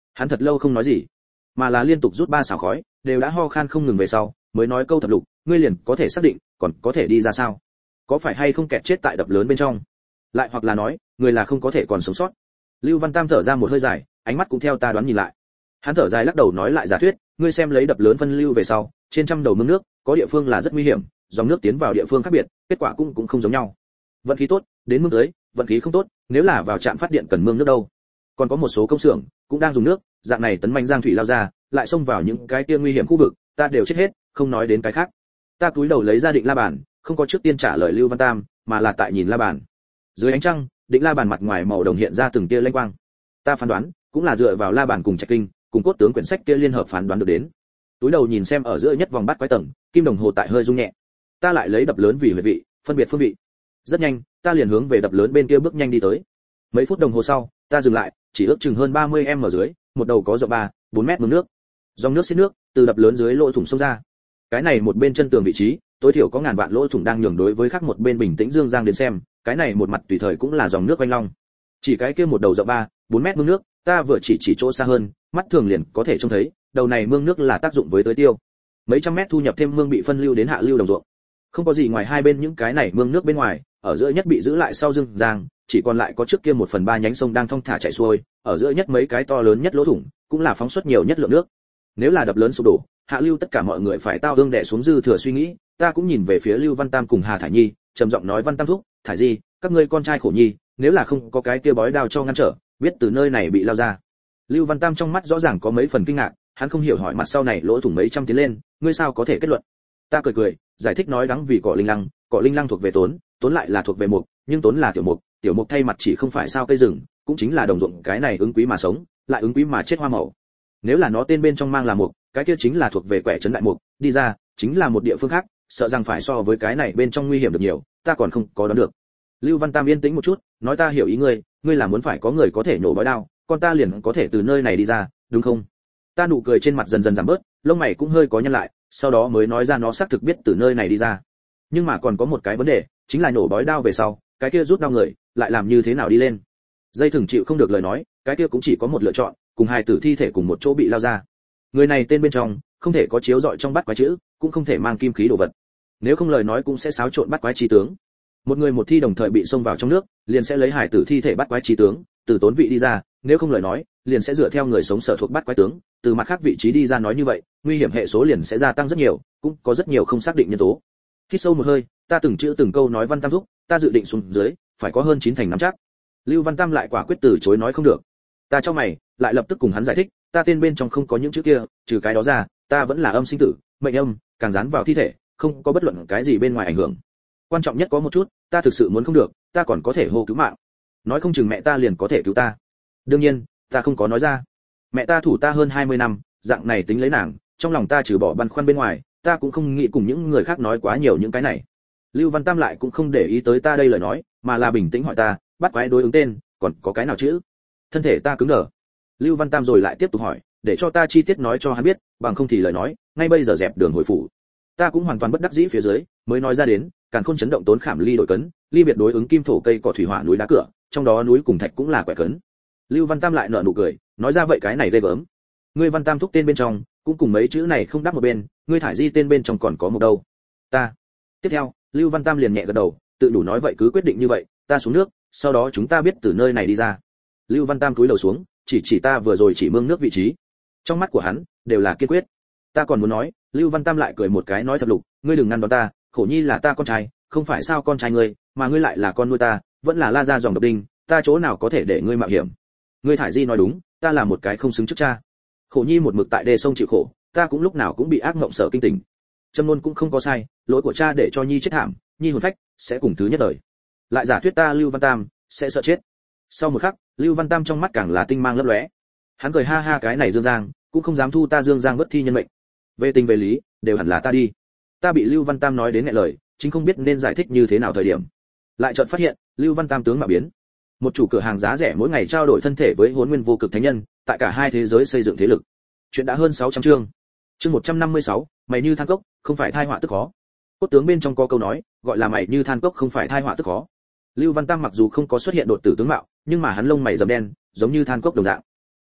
Hắn thật lâu không nói gì, mà là liên tục rút 3 xào khói, đều đã ho khan không ngừng về sau, mới nói câu Thập Lục, ngươi liền có thể xác định, còn có thể đi ra sao? Có phải hay không kẹt chết tại đập lớn bên trong? Lại hoặc là nói, người là không có thể còn sống sót. Lưu Văn Tam thở ra một hơi dài, ánh mắt cũng theo ta đoán nhìn lại. Hắn thở dài lắc đầu nói lại giả thuyết, ngươi xem lấy đập lớn phân lưu về sau, trên trăm đầu mương nước, có địa phương là rất nguy hiểm, dòng nước tiến vào địa phương khác biệt, kết quả cũng không giống nhau. Vận khí tốt, đến mương tới, vận khí không tốt, nếu là vào trạm phát điện cần mương nước đâu. Còn có một số công xưởng cũng đang dùng nước, dạng này tấn manh giang thủy lao ra, lại xông vào những cái kia nguy hiểm khu vực, ta đều chết hết, không nói đến cái khác. Ta cúi đầu lấy ra định la bàn, không có trước tiên trả lời Lưu Văn Tam, mà là tại nhìn la bàn. Dưới ánh trăng, định la bàn mặt ngoài màu đồng hiện ra từng tia lanh quang. Ta phán đoán, cũng là dựa vào la bàn cùng trạch kinh, cùng cốt tướng quyển sách kia liên hợp phán đoán được đến. Túi đầu nhìn xem ở giữa nhất vòng bát quái tầng, kim đồng hồ tại hơi rung nhẹ. Ta lại lấy đập lớn vì huyệt vị, phân biệt phương vị. Rất nhanh, ta liền hướng về đập lớn bên kia bước nhanh đi tới. Mấy phút đồng hồ sau, ta dừng lại, chỉ ước chừng hơn 30m ở dưới, một đầu có rộng 4 mét mương nước. Dòng nước xiết nước từ đập lớn dưới lỗ thủng xông ra. Cái này một bên chân tường vị trí, tối thiểu có ngàn vạn lỗ thủng đang nhường đối với khác một bên bình tĩnh dương giang đến xem, cái này một mặt tùy thời cũng là dòng nước quanh long. Chỉ cái kia một đầu rộng 4 mét mương nước, ta vừa chỉ chỗ xa hơn, mắt thường liền có thể trông thấy, đầu này mương nước là tác dụng với tưới tiêu. Mấy trăm mét thu nhập thêm mương bị phân lưu đến hạ lưu đồng ruộng. Không có gì ngoài hai bên những cái này mương nước bên ngoài, ở giữa nhất bị giữ lại sau dương giang, chỉ còn lại có trước kia 1/3 nhánh sông đang thong thả chảy xuôi, ở giữa nhất mấy cái to lớn nhất lỗ thủng, cũng là phóng xuất nhiều nhất lượng nước. Nếu là đập lớn sụp đổ, hạ lưu tất cả mọi người phải tao hương đè xuống dư thừa suy nghĩ, ta cũng nhìn về phía Lưu Văn Tam cùng Hà Thải Nhi, trầm giọng nói Văn Tam thúc, Thải Di, các ngươi con trai khổ nhi, nếu là không có cái kia bói đao cho ngăn trở, biết từ nơi này bị lao ra. Lưu Văn Tam trong mắt rõ ràng có mấy phần kinh ngạc, hắn không hiểu hỏi mặt sau này lỗ thủng mấy trăm tiến lên, ngươi sao có thể kết luận? Ta cười, giải thích nói đắng vì cỏ linh lăng thuộc về tốn lại là thuộc về mục, nhưng tốn là tiểu mục thay mặt chỉ không phải sao cây rừng, cũng chính là đồng ruộng cái này ứng quý mà sống, lại ứng quý mà chết hoa màu. Nếu là nó tên bên trong mang là mục, cái kia chính là thuộc về quẻ trấn đại mục, đi ra chính là một địa phương khác, sợ rằng phải so với cái này bên trong nguy hiểm được nhiều, ta còn không có đoán được. Lưu Văn Tam yên tĩnh một chút, nói ta hiểu ý ngươi là muốn phải có người có thể nổ bói đao, con ta liền có thể từ nơi này đi ra, đúng không? Ta nụ cười trên mặt dần dần giảm bớt, lông mày cũng hơi có nhăn lại, sau đó mới nói ra nó xác thực biết từ nơi này đi ra. Nhưng mà còn có một cái vấn đề, chính là nổ bói đao về sau, cái kia rút đao người, lại làm như thế nào đi lên? Dây thừng chịu không được lời nói, cái kia cũng chỉ có một lựa chọn, cùng hai tử thi thể cùng một chỗ bị lao ra. Người này tên bên trong, không thể có chiếu rọi trong bát quái chữ, cũng không thể mang kim khí đồ vật. Nếu không lời nói cũng sẽ xáo trộn bát quái chi tướng. Một người một thi đồng thời bị xông vào trong nước, liền sẽ lấy hải tử thi thể bát quái chi tướng, từ tốn vị đi ra, nếu không lời nói, liền sẽ dựa theo người sống sở thuộc bát quái tướng, từ mặt khác vị trí đi ra nói như vậy, nguy hiểm hệ số liền sẽ gia tăng rất nhiều, cũng có rất nhiều không xác định nhân tố. Hít sâu một hơi, ta từng chữ từng câu nói Văn Tam thúc, ta dự định xuống dưới, phải có hơn 9 thành nắm chắc. Lưu Văn Tam lại quả quyết từ chối nói không được. Ta cho mày, lại lập tức cùng hắn giải thích, ta tên bên trong không có những chữ kia, trừ cái đó ra, ta vẫn là âm sinh tử, mệnh âm, càng dán vào thi thể, không có bất luận cái gì bên ngoài ảnh hưởng. Quan trọng nhất có một chút, ta thực sự muốn không được, ta còn có thể hô cứu mạng. Nói không chừng mẹ ta liền có thể cứu ta. Đương nhiên, ta không có nói ra. Mẹ ta thủ ta hơn 20 năm, dạng này tính lấy nàng, trong lòng ta trừ bỏ băn khoăn bên ngoài, ta cũng không nghĩ cùng những người khác nói quá nhiều những cái này. Lưu Văn Tam lại cũng không để ý tới ta đây lời nói, mà là bình tĩnh hỏi ta, bắt quái đối ứng tên, còn có cái nào chữ? Thân thể ta cứng đờ. Lưu Văn Tam rồi lại tiếp tục hỏi, để cho ta chi tiết nói cho hắn biết, bằng không thì lời nói, ngay bây giờ dẹp đường hồi phủ. Ta cũng hoàn toàn bất đắc dĩ phía dưới, mới nói ra đến, càn khôn chấn động tốn khảm ly đổi cấn, ly biệt đối ứng kim thổ cây cỏ thủy hỏa núi đá cửa, trong đó núi cùng thạch cũng là quẻ cấn. Lưu Văn Tam lại nở nụ cười, nói ra vậy cái này ghê gớm. Ngươi Văn Tam thúc tên bên trong, cũng cùng mấy chữ này không đáp một bên, ngươi Thải Di tên bên trong còn có một đâu. Ta. Tiếp theo, Lưu Văn Tam liền nhẹ gật đầu, tự đủ nói vậy cứ quyết định như vậy, ta xuống nước, sau đó chúng ta biết từ nơi này đi ra. Lưu Văn Tam cúi đầu xuống, chỉ ta vừa rồi chỉ mương nước vị trí. Trong mắt của hắn đều là kiên quyết. Ta còn muốn nói, Lưu Văn Tam lại cười một cái nói Thập Lục, ngươi đừng ngăn đón ta, khổ nhi là ta con trai, không phải sao con trai ngươi, mà ngươi lại là con nuôi ta, vẫn là La gia dòng độc đinh, ta chỗ nào có thể để ngươi mạo hiểm. Ngươi Thải Di nói đúng, ta là một cái không xứng chức cha. Khổ nhi một mực tại đê sông chịu khổ, ta cũng lúc nào cũng bị ác mộng sở kinh tỉnh. Châm ngôn cũng không có sai, lỗi của cha để cho nhi chết thảm, nhi hồn phách sẽ cùng thứ nhất đời. Lại giả thuyết ta Lưu Văn Tam sẽ sợ chết. Sau một khắc, Lưu Văn Tam trong mắt càng là tinh mang lấp lóe. Hắn cười ha ha cái này Dương Giang, cũng không dám thu ta Dương Giang vất thi nhân mệnh. Về tình về lý, đều hẳn là ta đi. Ta bị Lưu Văn Tam nói đến nghẹn lời, chính không biết nên giải thích như thế nào thời điểm. Lại chợt phát hiện, Lưu Văn Tam tướng mạo biến. Một chủ cửa hàng giá rẻ mỗi ngày trao đổi thân thể với Hỗn Nguyên vô cực thánh nhân, tại cả hai thế giới xây dựng thế lực. Chuyện đã hơn 600 chương. Chương 156, mày như than cốc, không phải tai họa tức khó. Cốt tướng bên trong có câu nói, gọi là mày như than cốc không phải tai họa tức khó. Lưu Văn Tam mặc dù không có xuất hiện đột tử tướng mạo, nhưng mà hắn lông mày rậm đen, giống như than cốc đồng dạng.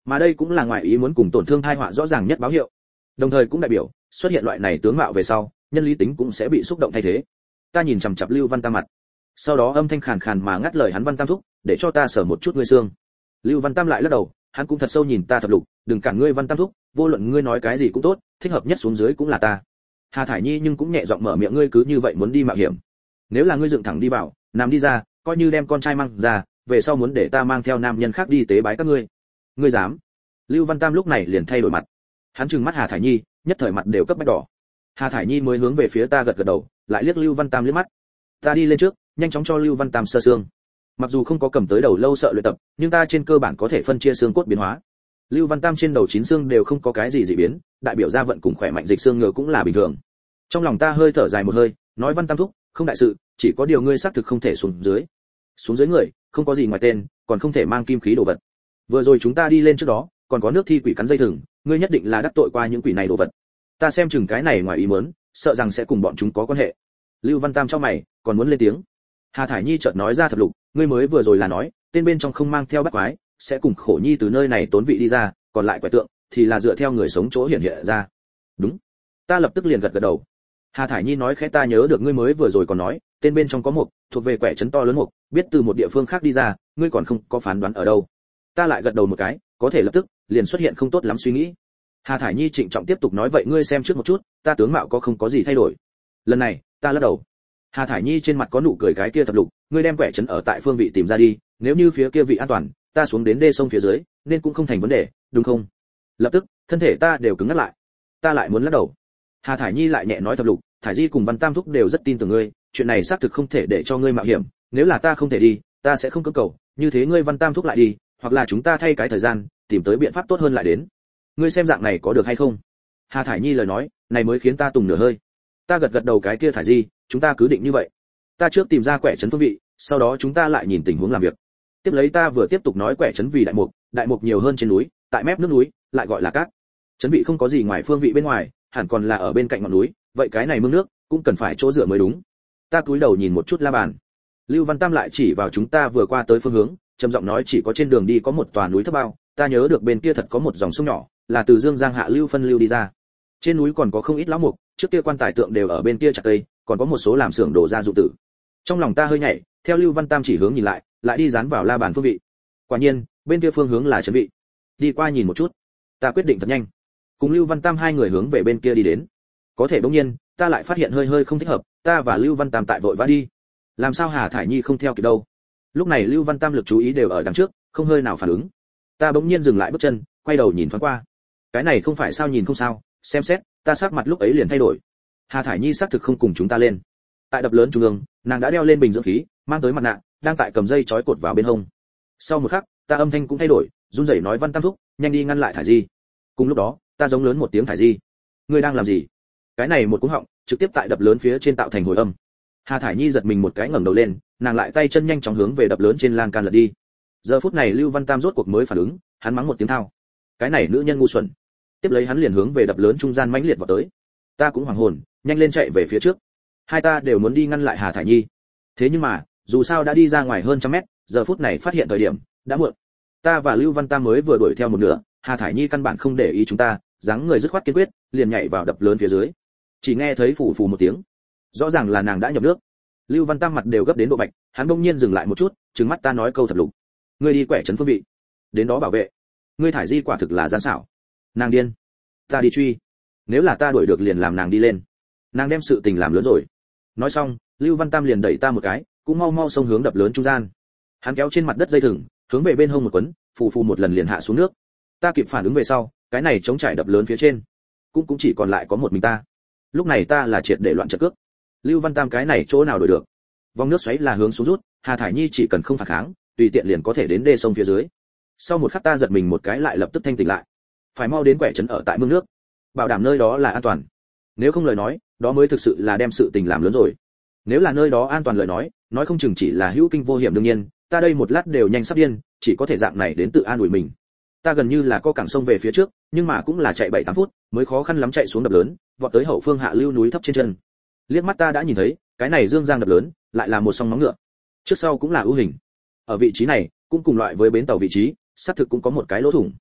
Mà đây cũng là ngoại ý muốn cùng tổn thương tai họa rõ ràng nhất báo hiệu. Đồng thời cũng đại biểu, xuất hiện loại này tướng mạo về sau, nhân lý tính cũng sẽ bị xúc động thay thế. Ta nhìn chằm chằm Lưu Văn Tam mặt. Sau đó âm thanh khàn khàn mà ngắt lời hắn: Văn Tam thúc, để cho ta sờ một chút ngươi xương. Lưu Văn Tam lại lắc đầu, hắn cũng thật sâu nhìn ta Thập Lục, đừng cản ngươi Văn Tam thúc, vô luận ngươi nói cái gì cũng tốt, thích hợp nhất xuống dưới cũng là ta. Hà Thải Nhi nhưng cũng nhẹ giọng mở miệng: ngươi cứ như vậy muốn đi mạo hiểm. Nếu là ngươi dựng thẳng đi vào, nằm đi ra, coi như đem con trai mang ra, về sau muốn để ta mang theo nam nhân khác đi tế bái các ngươi. Ngươi dám? Lưu Văn Tam lúc này liền thay đổi mặt. Hắn trừng mắt Hà Thải Nhi, nhất thời mặt đều cấp bách đỏ. Hà Thải Nhi mới hướng về phía ta gật gật đầu, lại liếc Lưu Văn Tam liếc mắt. Ta đi lên trước, nhanh chóng cho Lưu Văn Tam sơ xương. Mặc dù không có cầm tới đầu lâu sợ luyện tập, nhưng ta trên cơ bản có thể phân chia xương cốt biến hóa. Lưu Văn Tam trên đầu 9 xương đều không có cái gì dị biến, đại biểu ra vận cùng khỏe mạnh dịch xương ngựa cũng là bình thường. Trong lòng ta hơi thở dài một hơi, nói: Văn Tam thúc, không đại sự, chỉ có điều ngươi xác thực không thể xuống dưới. Xuống dưới người, không có gì ngoài tên, còn không thể mang kim khí đồ vật. Vừa rồi chúng ta đi lên trước đó, còn có nước thi quỷ cắn dây thừng, ngươi nhất định là đắc tội qua những quỷ này đồ vật. Ta xem chừng cái này ngoài ý muốn, sợ rằng sẽ cùng bọn chúng có quan hệ. Lưu Văn Tam chau mày, còn muốn lên tiếng. Hà Thải Nhi chợt nói ra: Thập Lục, ngươi mới vừa rồi là nói, tên bên trong không mang theo bắt quái, sẽ cùng Khổ Nhi từ nơi này tốn vị đi ra, còn lại quẻ tượng thì là dựa theo người sống chỗ hiện hiện ra. Đúng. Ta lập tức liền gật gật đầu. Hà Thải Nhi nói khẽ: ta nhớ được ngươi mới vừa rồi còn nói, tên bên trong có một, thuộc về quẻ trấn to lớn một, biết từ một địa phương khác đi ra, ngươi còn không có phán đoán ở đâu. Ta lại gật đầu một cái, có thể lập tức liền xuất hiện không tốt lắm suy nghĩ. Hà Thải Nhi trịnh trọng tiếp tục nói: vậy ngươi xem trước một chút, ta tướng mạo có không có gì thay đổi. Lần này, ta lắc đầu. Hà Thải Nhi trên mặt có nụ cười: cái kia Thập Lục, ngươi đem quẻ trấn ở tại phương vị tìm ra đi, nếu như phía kia vị an toàn, ta xuống đến đê sông phía dưới, nên cũng không thành vấn đề, đúng không? Lập tức, thân thể ta đều cứng ngắc lại. Ta lại muốn lắc đầu. Hà Thải Nhi lại nhẹ nói: Thập Lục, Thải Di cùng Văn Tam thúc đều rất tin tưởng ngươi, chuyện này xác thực không thể để cho ngươi mạo hiểm, nếu là ta không thể đi, ta sẽ không cưỡng cầu, như thế ngươi Văn Tam thúc lại đi, hoặc là chúng ta thay cái thời gian, tìm tới biện pháp tốt hơn lại đến. Ngươi xem dạng này có được hay không? Hà Thải Nhi lời nói, này mới khiến ta tùng nửa hơi. Ta gật gật đầu: cái kia Thải Di, chúng ta cứ định như vậy. Ta trước tìm ra quẻ trấn phương vị, sau đó chúng ta lại nhìn tình huống làm việc. Tiếp lấy ta vừa tiếp tục nói: quẻ trấn vì đại mục nhiều hơn trên núi, tại mép nước núi, lại gọi là cát. Trấn vị không có gì ngoài phương vị bên ngoài, hẳn còn là ở bên cạnh ngọn núi, vậy cái này mương nước cũng cần phải chỗ dựa mới đúng. Ta cúi đầu nhìn một chút la bàn. Lưu Văn Tam lại chỉ vào chúng ta vừa qua tới phương hướng, trầm giọng nói: chỉ có trên đường đi có một tòa núi thấp bao, ta nhớ được bên kia thật có một dòng sông nhỏ, là từ Dương Giang hạ lưu phân lưu đi ra. Trên núi còn có không ít lão mục, trước kia quan tài tượng đều ở bên kia chặt cây, còn có một số làm xưởng đồ gia dụng tử. Trong lòng ta hơi nhảy, theo Lưu Văn Tam chỉ hướng nhìn lại, lại đi dán vào la bàn phương vị. Quả nhiên, bên kia phương hướng là trấn vị. Đi qua nhìn một chút, ta quyết định thật nhanh. Cùng Lưu Văn Tam hai người hướng về bên kia đi đến. Có thể bỗng nhiên, ta lại phát hiện hơi không thích hợp, ta và Lưu Văn Tam tại vội vã đi. Làm sao Hà Thải Nhi không theo kịp đâu? Lúc này Lưu Văn Tam lực chú ý đều ở đằng trước, không hơi nào phản ứng. Ta bỗng nhiên dừng lại bước chân, quay đầu nhìn thoáng qua. Cái này không phải sao nhìn không sao, xem xét, ta sắc mặt lúc ấy liền thay đổi. Hà Thải Nhi xác thực không cùng chúng ta lên. Tại đập lớn trung ương, nàng đã đeo lên bình dưỡng khí, mang tới mặt nạ, đang tại cầm dây trói cột vào bên hông. Sau một khắc, ta âm thanh cũng thay đổi, run rẩy nói: Văn Tam thúc, nhanh đi ngăn lại Thải Di. Cùng lúc đó, ta giống lớn một tiếng: Thải Di, ngươi đang làm gì? Cái này một cú họng, trực tiếp tại đập lớn phía trên tạo thành hồi âm. Hà Thải Nhi giật mình một cái ngẩng đầu lên, nàng lại tay chân nhanh chóng hướng về đập lớn trên lan can lật đi. Giờ phút này Lưu Văn Tam rốt cuộc mới phản ứng, hắn mắng một tiếng thao. Cái này nữ nhân ngu xuẩn. Tiếp lấy hắn liền hướng về đập lớn trung gian mãnh liệt vào tới. Ta cũng hoảng hồn, nhanh lên chạy về phía trước. Hai ta đều muốn đi ngăn lại Hà Thải Nhi. Thế nhưng mà, dù sao đã đi ra ngoài hơn trăm mét, giờ phút này phát hiện thời điểm đã muộn. Ta và Lưu Văn Tam mới vừa đuổi theo một nửa, Hà Thải Nhi căn bản không để ý chúng ta, dáng người dứt khoát kiên quyết, liền nhảy vào đập lớn phía dưới. Chỉ nghe thấy phù phù một tiếng, rõ ràng là nàng đã nhập nước. Lưu Văn Tam mặt đều gấp đến độ bạch, hắn bỗng nhiên dừng lại một chút, trừng mắt ta nói câu: Thập Lục, ngươi đi quẻ trấn phương vị, đến đó bảo vệ. Ngươi Thải Di quả thực là gian xảo, nàng điên. Ta đi truy, nếu là ta đuổi được liền làm nàng đi lên, nàng đem sự tình làm lớn rồi. Nói xong, Lưu Văn Tam liền đẩy ta một cái, cũng mau mau xông hướng đập lớn trung gian. Hắn kéo trên mặt đất dây thừng, hướng về bên hông một quấn, phù phù một lần liền hạ xuống nước. Ta kịp phản ứng về sau, cái này chống trải đập lớn phía trên, cũng chỉ còn lại có một mình ta. Lúc này ta là triệt để loạn trận cước. Lưu Văn Tam cái này chỗ nào đổi được? Vòng nước xoáy là hướng xuống rút, Hà Thải Nhi chỉ cần không phản kháng, tùy tiện liền có thể đến đê sông phía dưới. Sau một khắc ta giật mình một cái, lại lập tức thanh tỉnh lại. Phải mau đến quẻ trấn ở tại mương nước, bảo đảm nơi đó là an toàn. Nếu không lời nói, đó mới thực sự là đem sự tình làm lớn rồi. Nếu là nơi đó an toàn lời nói không chừng chỉ là hữu kinh vô hiểm. Đương nhiên, ta đây một lát đều nhanh sắp điên, chỉ có thể dạng này đến tự an ủi mình. Ta gần như là co cẳng sông về phía trước, nhưng mà cũng là chạy 7-8 phút, mới khó khăn lắm chạy xuống đập lớn, vọt tới hậu phương hạ lưu núi thấp trên chân. Liếc mắt ta đã nhìn thấy, cái này Dương Giang đập lớn, lại là một song móng ngựa. Trước sau cũng là ưu hình. Ở vị trí này, cũng cùng loại với bến tàu vị trí, xác thực cũng có một cái lỗ thủng.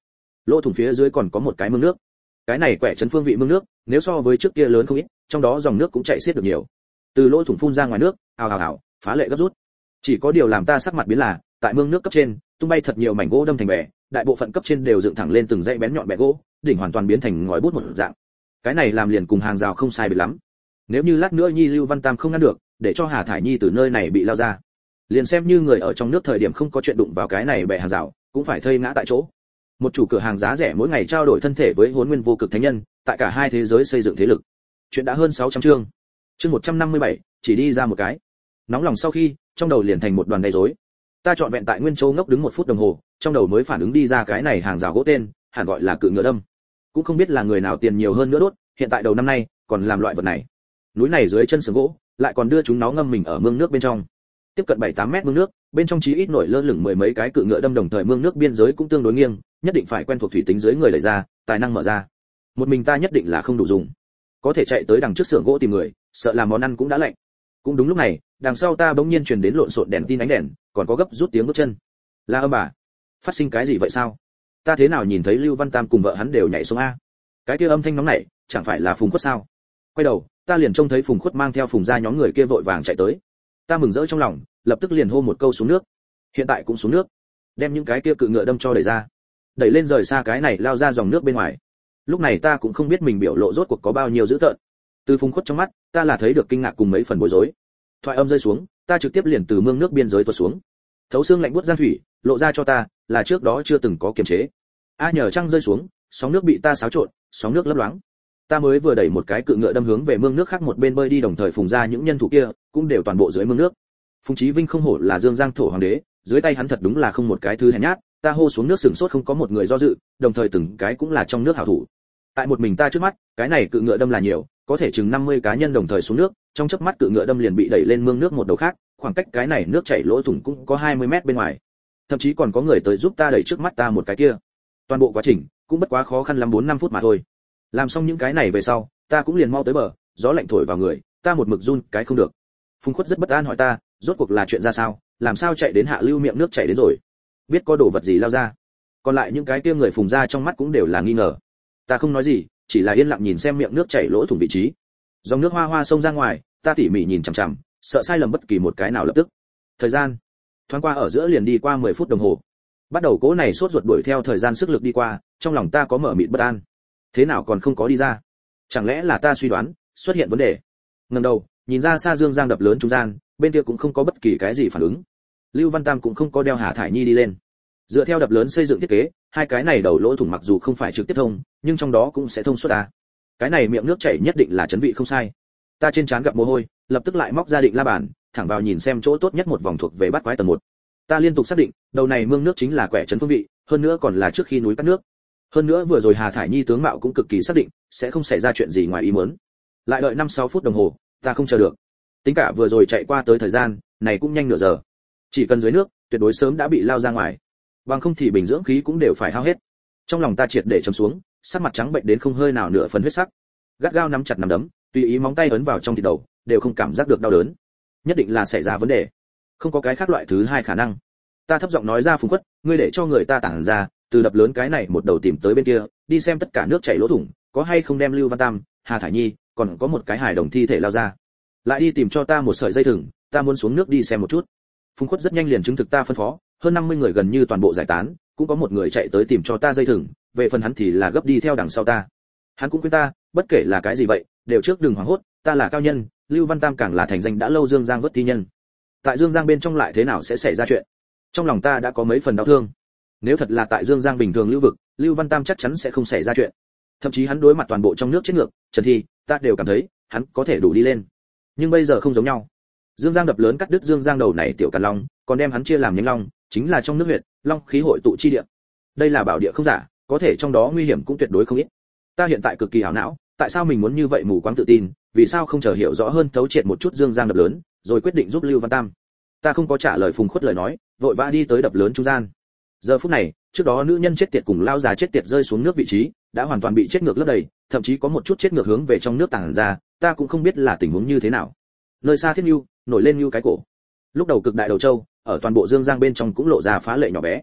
Lỗ thủng phía dưới còn có một cái mương nước. Cái này quẻ trấn phương vị mương nước, nếu so với trước kia lớn không ít, trong đó dòng nước cũng chảy xiết được nhiều. Từ lỗ thủng phun ra ngoài nước, ào ào ào, phá lệ gấp rút. Chỉ có điều làm ta sắc mặt biến là, tại mương nước cấp trên, tung bay thật nhiều mảnh gỗ đâm thành bè, đại bộ phận cấp trên đều dựng thẳng lên từng dãy bén nhọn bè gỗ, đỉnh hoàn toàn biến thành ngòi bút một dạng. Cái này làm liền cùng hàng rào không sai biệt lắm. Nếu như lát nữa Nhi Lưu Văn Tam không ngăn được, để cho Hà Thải Nhi từ nơi này bị lao ra, liền xem như người ở trong nước thời điểm không có chuyện đụng vào cái này bè hàng rào, cũng phải thây ngã tại chỗ. Một chủ cửa hàng giá rẻ mỗi ngày trao đổi thân thể với Hỗn Nguyên Vô Cực Thánh Nhân, tại cả hai thế giới xây dựng thế lực. Chuyện đã hơn 600 chương. Chương 157, chỉ đi ra một cái. Nóng lòng sau khi, trong đầu liền thành một đoàn đầy rối. Ta chọn vẹn tại Nguyên Châu ngốc đứng 1 phút đồng hồ, trong đầu mới phản ứng đi ra cái này hàng rào gỗ tên, hẳn gọi là cự ngựa đâm. Cũng không biết là người nào tiền nhiều hơn nữa đốt, hiện tại đầu năm nay còn làm loại vật này. Núi này dưới chân sườn gỗ, lại còn đưa chúng nó ngâm mình ở mương nước bên trong. Tiếp cận 7-8 mét mương nước, bên trong chí ít nổi lơ lửng mười mấy cái cự ngựa đâm, đồng thời mương nước biên giới cũng tương đối nghiêng, nhất định phải quen thuộc thủy tính dưới người đẩy ra, tài năng mở ra. Một mình ta nhất định là không đủ dùng, có thể chạy tới đằng trước xưởng gỗ tìm người, sợ làm món ăn cũng đã lạnh. Cũng đúng lúc này, đằng sau ta bỗng nhiên truyền đến lộn xộn đèn tin ánh đèn, còn có gấp rút tiếng bước chân. La âm bà, phát sinh cái gì vậy sao? Ta thế nào nhìn thấy Lưu Văn Tam cùng vợ hắn đều nhảy xuống a? Cái kia âm thanh nóng nảy, chẳng phải là Phùng Khuất sao? Quay đầu, ta liền trông thấy Phùng Khuất mang theo Phùng gia nhóm người kia vội vàng chạy tới. Ta mừng rỡ trong lòng, lập tức liền hô một câu xuống nước. Hiện tại cũng xuống nước, đem những cái kia cự ngựa đâm cho đẩy ra, đẩy lên rời xa cái này lao ra dòng nước bên ngoài. Lúc này ta cũng không biết mình biểu lộ rốt cuộc có bao nhiêu dữ tợn. Từ Phùng Khuất trong mắt, ta là thấy được kinh ngạc cùng mấy phần bối rối. Thoại âm rơi xuống, ta trực tiếp liền từ mương nước biên giới tuột xuống. Thấu xương lạnh buốt giang thủy, lộ ra cho ta là trước đó chưa từng có kiềm chế. Nhờ trăng rơi xuống, sóng nước bị ta xáo trộn, sóng nước lấp loáng. Ta mới vừa đẩy một cái cự ngựa đâm hướng về mương nước khác một bên bơi đi, đồng thời Phùng ra những nhân thủ kia cũng đều toàn bộ dưới mương nước. Phùng Chí Vinh không hổ là Dương Giang thổ hoàng đế, dưới tay hắn thật đúng là không một cái thứ hèn nhát. Ta hô xuống nước sừng sốt không có một người do dự, đồng thời từng cái cũng là trong nước hảo thủ. Tại một mình ta trước mắt, cái này cự ngựa đâm là nhiều, có thể chừng 50 cá nhân đồng thời xuống nước, trong chớp mắt cự ngựa đâm liền bị đẩy lên mương nước một đầu khác, khoảng cách cái này nước chảy lỗ thủng cũng có 20 mét bên ngoài. Thậm chí còn có người tới giúp ta đẩy trước mắt ta một cái kia. Toàn bộ quá trình cũng bất quá khó khăn lắm 4-5 phút mà thôi. Làm xong những cái này về sau, ta cũng liền mau tới bờ, gió lạnh thổi vào người, ta một mực run cái không được. Phùng Khuất rất bất an hỏi ta, rốt cuộc là chuyện ra sao, làm sao chạy đến hạ lưu miệng nước chảy đến rồi? Biết có đồ vật gì lao ra? Còn lại những cái kia người Phùng ra trong mắt cũng đều là nghi ngờ. Ta không nói gì, chỉ là yên lặng nhìn xem miệng nước chảy lỗ thủng vị trí. Dòng nước hoa hoa xông ra ngoài, ta tỉ mỉ nhìn chằm chằm, sợ sai lầm bất kỳ một cái nào lập tức. Thời gian thoáng qua ở giữa liền đi qua 10 phút đồng hồ. Bắt đầu cố này sốt ruột đuổi theo thời gian sức lực đi qua, trong lòng ta có mở mịt bất an. Thế nào còn không có đi ra? Chẳng lẽ là ta suy đoán xuất hiện vấn đề? Ngẩng đầu, nhìn ra xa Dương Giang đập lớn trung gian, bên kia cũng không có bất kỳ cái gì phản ứng. Lưu Văn Tam cũng không có đeo Hà Thải Nhi đi lên. Dựa theo đập lớn xây dựng thiết kế, hai cái này đầu lỗ thủng mặc dù không phải trực tiếp thông, nhưng trong đó cũng sẽ thông suốt ta. Cái này miệng nước chảy nhất định là chấn vị không sai. Ta trên trán gặp mồ hôi, lập tức lại móc ra định la bàn, thẳng vào nhìn xem chỗ tốt nhất một vòng thuộc về bát quái tầng 1. Ta liên tục xác định, đầu này mương nước chính là quẻ trấn phương vị, hơn nữa còn là trước khi núi cắt nước. Hơn nữa vừa rồi Hà Thải Nhi tướng mạo cũng cực kỳ xác định, sẽ không xảy ra chuyện gì ngoài ý muốn. Lại đợi 5-6 phút đồng hồ, ta không chờ được. Tính cả vừa rồi chạy qua tới thời gian, này cũng nhanh nửa giờ. Chỉ cần dưới nước, tuyệt đối sớm đã bị lao ra ngoài. Bằng không thì bình dưỡng khí cũng đều phải hao hết. Trong lòng ta triệt để trầm xuống, sắc mặt trắng bệnh đến không hơi nào nửa phần huyết sắc. Gắt gao nắm chặt nắm đấm, tùy ý móng tay ấn vào trong thịt đầu, đều không cảm giác được đau đớn. Nhất định là xảy ra vấn đề. Không có cái khác loại thứ hai khả năng. Ta thấp giọng nói ra, Phùng Khuất, ngươi để cho người ta tản ra, từ đập lớn cái này một đầu tìm tới bên kia, đi xem tất cả nước chảy lỗ thủng, có hay không đem Lưu Văn Tam, Hà Thải Nhi, còn có một cái hài đồng thi thể lao ra. Lại đi tìm cho ta một sợi dây thừng, ta muốn xuống nước đi xem một chút. Phùng Khuất rất nhanh liền chứng thực ta phân phó, hơn 50 người gần như toàn bộ giải tán, cũng có một người chạy tới tìm cho ta dây thừng, về phần hắn thì là gấp đi theo đằng sau ta. Hắn cũng khuyên ta, bất kể là cái gì vậy, đều trước đừng hoảng hốt, ta là cao nhân, Lưu Văn Tam càng là thành danh đã lâu Dương Giang vớt thi nhân. Tại Dương Giang bên trong lại thế nào sẽ xảy ra chuyện? Trong lòng ta đã có mấy phần đau thương. Nếu thật là tại Dương Giang bình thường lưu vực, Lưu Văn Tam chắc chắn sẽ không xảy ra chuyện. Thậm chí hắn đối mặt toàn bộ trong nước chết ngược, Trần Thi, ta đều cảm thấy hắn có thể đủ đi lên. Nhưng bây giờ không giống nhau. Dương Giang đập lớn cắt đứt Dương Giang đầu này tiểu Càn Long, còn đem hắn chia làm nhánh long, chính là trong nước huyệt, long khí hội tụ chi địa. Đây là bảo địa không giả, có thể trong đó nguy hiểm cũng tuyệt đối không ít. Ta hiện tại cực kỳ ảo não, tại sao mình muốn như vậy mù quáng tự tin, vì sao không chờ hiểu rõ hơn thấu triệt một chút Dương Giang đập lớn, rồi quyết định giúp Lưu Văn Tam. Ta không có trả lời Phùng Khuất lời nói, vội vã đi tới đập lớn trung gian. Giờ phút này, trước đó nữ nhân chết tiệt cùng lao già chết tiệt rơi xuống nước vị trí, đã hoàn toàn bị chết ngược lấp đầy, thậm chí có một chút chết ngược hướng về trong nước tàng ra, ta cũng không biết là tình huống như thế nào. Nơi xa Thiết Nưu, nổi lên như cái cổ. Lúc đầu cực đại đầu châu, ở toàn bộ Dương Giang bên trong cũng lộ ra phá lệ nhỏ bé.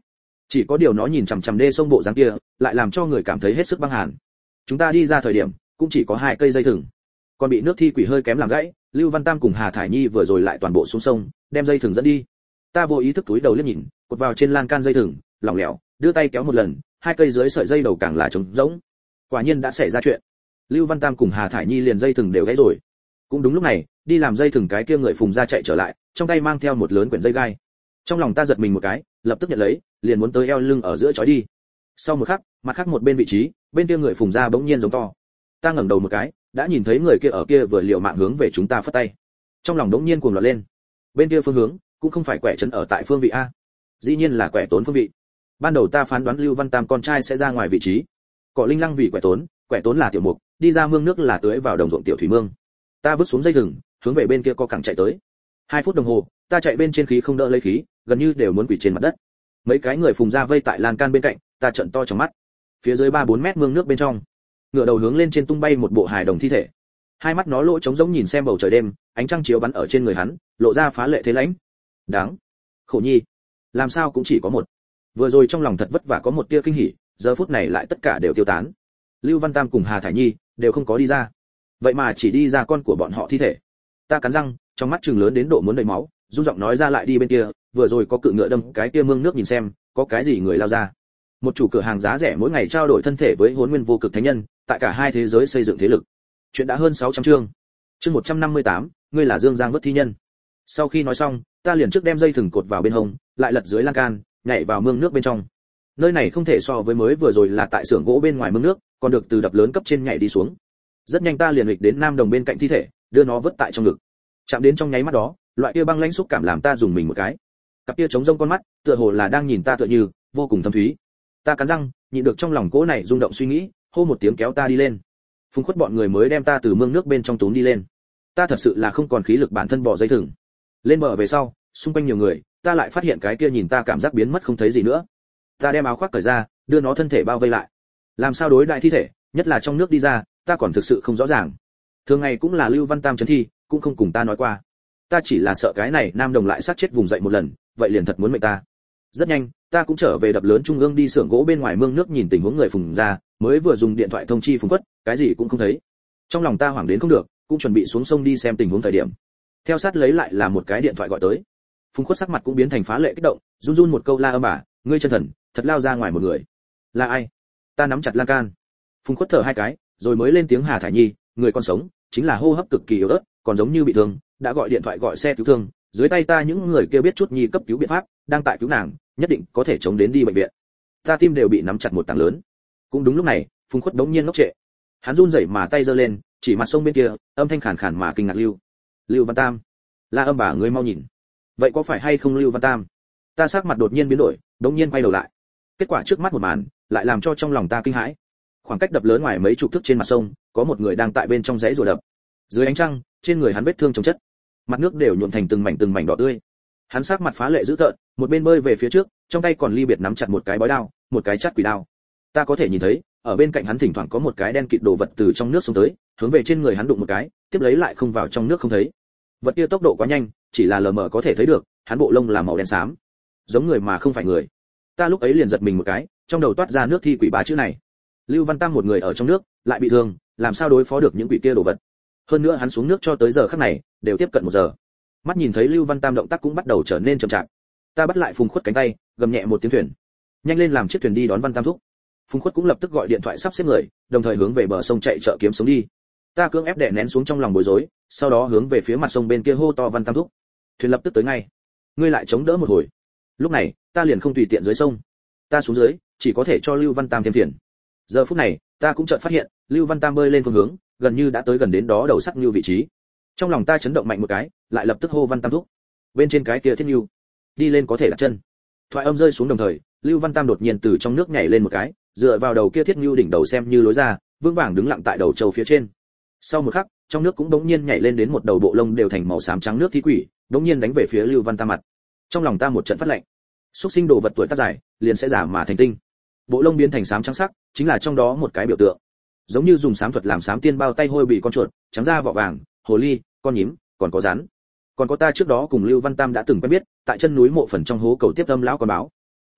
Chỉ có điều nó nhìn chằm chằm đê sông bộ dáng kia, lại làm cho người cảm thấy hết sức băng hàn. Chúng ta đi ra thời điểm, cũng chỉ có 2 cây dây thừng, còn bị nước thi quỷ hơi kém làm gãy. Lưu Văn Tam cùng Hà Thải Nhi vừa rồi lại toàn bộ xuống sông, đem dây thừng dẫn đi. Ta vô ý thức túi đầu liếc nhìn, cột vào trên lan can dây thừng, lỏng lẻo, đưa tay kéo một lần, 2 cây dưới sợi dây đầu càng là trống rỗng. Quả nhiên đã xảy ra chuyện. Lưu Văn Tam cùng Hà Thải Nhi liền dây thừng đều gãy rồi. Cũng đúng lúc này, đi làm dây thừng cái kia người Phùng ra chạy trở lại, trong tay mang theo một lớn quyển dây gai. Trong lòng ta giật mình một cái, lập tức nhận lấy, liền muốn tới eo lưng ở giữa trói đi. Sau một khắc, mặt khác một bên vị trí, bên kia người Phùng ra bỗng nhiên giống to. Ta ngẩng đầu một cái, đã nhìn thấy người kia ở kia vừa liều mạng hướng về chúng ta phất tay. Trong lòng đống nhiên cuồng loạn lên. Bên kia phương hướng, cũng không phải quẻ trấn ở tại phương vị a, dĩ nhiên là quẻ tốn phương vị. Ban đầu ta phán đoán Lưu Văn Tam con trai sẽ ra ngoài vị trí. Cỏ linh lăng vì quẻ tốn là tiểu mục, đi ra mương nước là tưới vào đồng ruộng tiểu thủy mương. Ta vứt xuống dây thừng, hướng về bên kia co cẳng chạy tới. 2 phút đồng hồ, ta chạy bên trên khí không đỡ lấy khí, gần như đều muốn quỳ trên mặt đất. Mấy cái người Phùng ra vây tại lan can bên cạnh, ta trợn to trong mắt. Phía dưới 3-4 mét mương nước bên trong, ngửa đầu hướng lên trên tung bay một bộ hài đồng thi thể. Hai mắt nó lỗ trống giống nhìn xem bầu trời đêm, ánh trăng chiếu bắn ở trên người hắn, lộ ra phá lệ thế lãnh. Đáng, khổ nhi, làm sao cũng chỉ có một. Vừa rồi trong lòng thật vất vả có một tia kinh hỉ, giờ phút này lại tất cả đều tiêu tán. Lưu Văn Tam cùng Hà Thải Nhi đều không có đi ra, vậy mà chỉ đi ra con của bọn họ thi thể. Ta cắn răng, trong mắt trừng lớn đến độ muốn đầy máu, run giọng nói ra lại đi bên kia, vừa rồi có cự ngựa đâm cái kia mương nước nhìn xem, có cái gì người lao ra. Một chủ cửa hàng giá rẻ mỗi ngày trao đổi thân thể với Hỗn Nguyên vô cực thánh nhân, tại cả hai thế giới xây dựng thế lực. Chuyện đã hơn 600 chương. Chương 158, ngươi là Dương Giang vất thi nhân. Sau khi nói xong, ta liền trước đem dây thừng cột vào bên hông, lại lật dưới lan can, nhảy vào mương nước bên trong. Nơi này không thể so với mới vừa rồi là tại xưởng gỗ bên ngoài mương nước, còn được từ đập lớn cấp trên nhảy đi xuống. Rất nhanh ta liền nghịch đến Nam Đồng bên cạnh thi thể, đưa nó vứt tại trong ngực. Chạm đến trong nháy mắt đó, loại kia băng lãnh xúc cảm làm ta dùng mình một cái. Cặp kia trống rỗng con mắt, tựa hồ là đang nhìn ta tựa như vô cùng thâm thúy. Ta cắn răng, nhịn được trong lòng cỗ này rung động suy nghĩ, hô một tiếng kéo ta đi lên. Phùng Khuất bọn người mới đem ta từ mương nước bên trong túm đi lên. Ta thật sự là không còn khí lực bản thân bỏ dây thừng. Lên bờ về sau, xung quanh nhiều người, ta lại phát hiện cái kia nhìn ta cảm giác biến mất không thấy gì nữa. Ta đem áo khoác cởi ra, đưa nó thân thể bao vây lại. Làm sao đối đại thi thể, nhất là trong nước đi ra, ta còn thực sự không rõ ràng. Thường ngày cũng là Lưu Văn Tam chấn thi, cũng không cùng ta nói qua. Ta chỉ là sợ cái này Nam Đồng lại sát chết vùng dậy một lần, vậy liền thật muốn mệnh ta. Rất nhanh, ta cũng trở về đập lớn trung ương đi xưởng gỗ bên ngoài mương nước nhìn tình huống người Phùng ra, mới vừa dùng điện thoại thông chi Phùng Quất, cái gì cũng không thấy. Trong lòng ta hoảng đến không được, cũng chuẩn bị xuống sông đi xem tình huống thời điểm. Theo sát lấy lại là một cái điện thoại gọi tới. Phùng Quất sắc mặt cũng biến thành phá lệ kích động, run run một câu la âm bà, ngươi chân thần, thật lao ra ngoài một người. Là ai? Ta nắm chặt lan can. Phùng Quất thở 2 cái, rồi mới lên tiếng Hà Thải Nhi, người còn sống, chính là hô hấp cực kỳ yếu ớt, còn giống như bị thương, đã gọi điện thoại gọi xe cứu thương, dưới tay ta những người kia biết chút nhi cấp cứu biện pháp, đang tại cứu nàng, nhất định có thể chống đến đi bệnh viện. Ta tim đều bị nắm chặt một tảng lớn. Cũng đúng lúc này, Phùng Khuất đống nhiên ngốc trệ. Hắn run rẩy mà tay giơ lên, chỉ mặt sông bên kia, âm thanh khàn khàn mà kinh ngạc Lưu Văn Tam. La âm bà, ngươi mau nhìn. Vậy có phải hay không Lưu Văn Tam? Ta sắc mặt đột nhiên biến đổi, đống nhiên quay đầu lại. Kết quả trước mắt một màn, lại làm cho trong lòng ta kinh hãi. Khoảng cách đập lớn ngoài mấy chục thước trên mặt sông, có một người đang tại bên trong dãy rùa đập. Dưới ánh trăng, trên người hắn vết thương chồng chất, mặt nước đều nhuộm thành từng mảnh đỏ tươi. Hắn sắc mặt phá lệ dữ tợn, một bên bơi về phía trước, trong tay còn ly biệt nắm chặt một cái bói đao, một cái chát quỷ đao. Ta có thể nhìn thấy, ở bên cạnh hắn thỉnh thoảng có một cái đen kịt đồ vật từ trong nước xuống tới, hướng về trên người hắn đụng một cái, tiếp lấy lại không vào trong nước không thấy. Vật kia tốc độ quá nhanh, chỉ là lờ mờ có thể thấy được, hắn bộ lông là màu đen xám, giống người mà không phải người. Ta lúc ấy liền giật mình một cái, trong đầu toát ra nước thi quỷ 3 chữ này. Lưu Văn Tam một người ở trong nước, lại bị thương, làm sao đối phó được những quỷ kia đồ vật? Hơn nữa hắn xuống nước cho tới giờ khắc này, đều tiếp cận 1 giờ. Mắt nhìn thấy Lưu Văn Tam động tác cũng bắt đầu trở nên chậm chạp. Ta bắt lại Phùng Khuất cánh tay, gầm nhẹ một tiếng thuyền. Nhanh lên làm chiếc thuyền đi đón Văn Tam thúc. Phùng Khuất cũng lập tức gọi điện thoại sắp xếp người, đồng thời hướng về bờ sông chạy chợ kiếm sống đi. Ta cưỡng ép đè nén xuống trong lòng bối rối, sau đó hướng về phía mặt sông bên kia hô to Văn Tam thúc. Thuyền lập tức tới ngay. Ngươi lại chống đỡ một hồi. Lúc này, ta liền không tùy tiện dưới sông. Ta xuống dưới, chỉ có thể cho Lưu Văn Tam thêm phiền. Giờ phút này, ta cũng chợt phát hiện, Lưu Văn Tam bơi lên phương hướng, gần như đã tới gần đến đó đầu sắc như vị trí. Trong lòng ta chấn động mạnh một cái, lại lập tức hô Văn Tam thúc. Bên trên cái kia thiết như, đi lên có thể đặt chân. Thoại âm rơi xuống đồng thời, Lưu Văn Tam đột nhiên từ trong nước nhảy lên một cái, dựa vào đầu kia thiết như đỉnh đầu xem như lối ra, vững vàng đứng lặng tại đầu châu phía trên. Sau một khắc, trong nước cũng đống nhiên nhảy lên đến một đầu bộ lông đều thành màu xám trắng nước thi quỷ, đống nhiên đánh về phía Lưu Văn Tam mặt. Trong lòng ta một trận phát lạnh. Xuất sinh đồ vật tuổi tác dài, liền sẽ giả mà thành tinh. Bộ lông biến thành xám trắng sắc, chính là trong đó một cái biểu tượng. Giống như dùng xám thuật làm xám tiên bao tay hôi bị con chuột, trắng da vỏ vàng, hồ ly, con nhím, còn có rắn. Còn có ta trước đó cùng Lưu Văn Tam đã từng quen biết, tại chân núi mộ phần trong hố cầu tiếp âm lão con báo.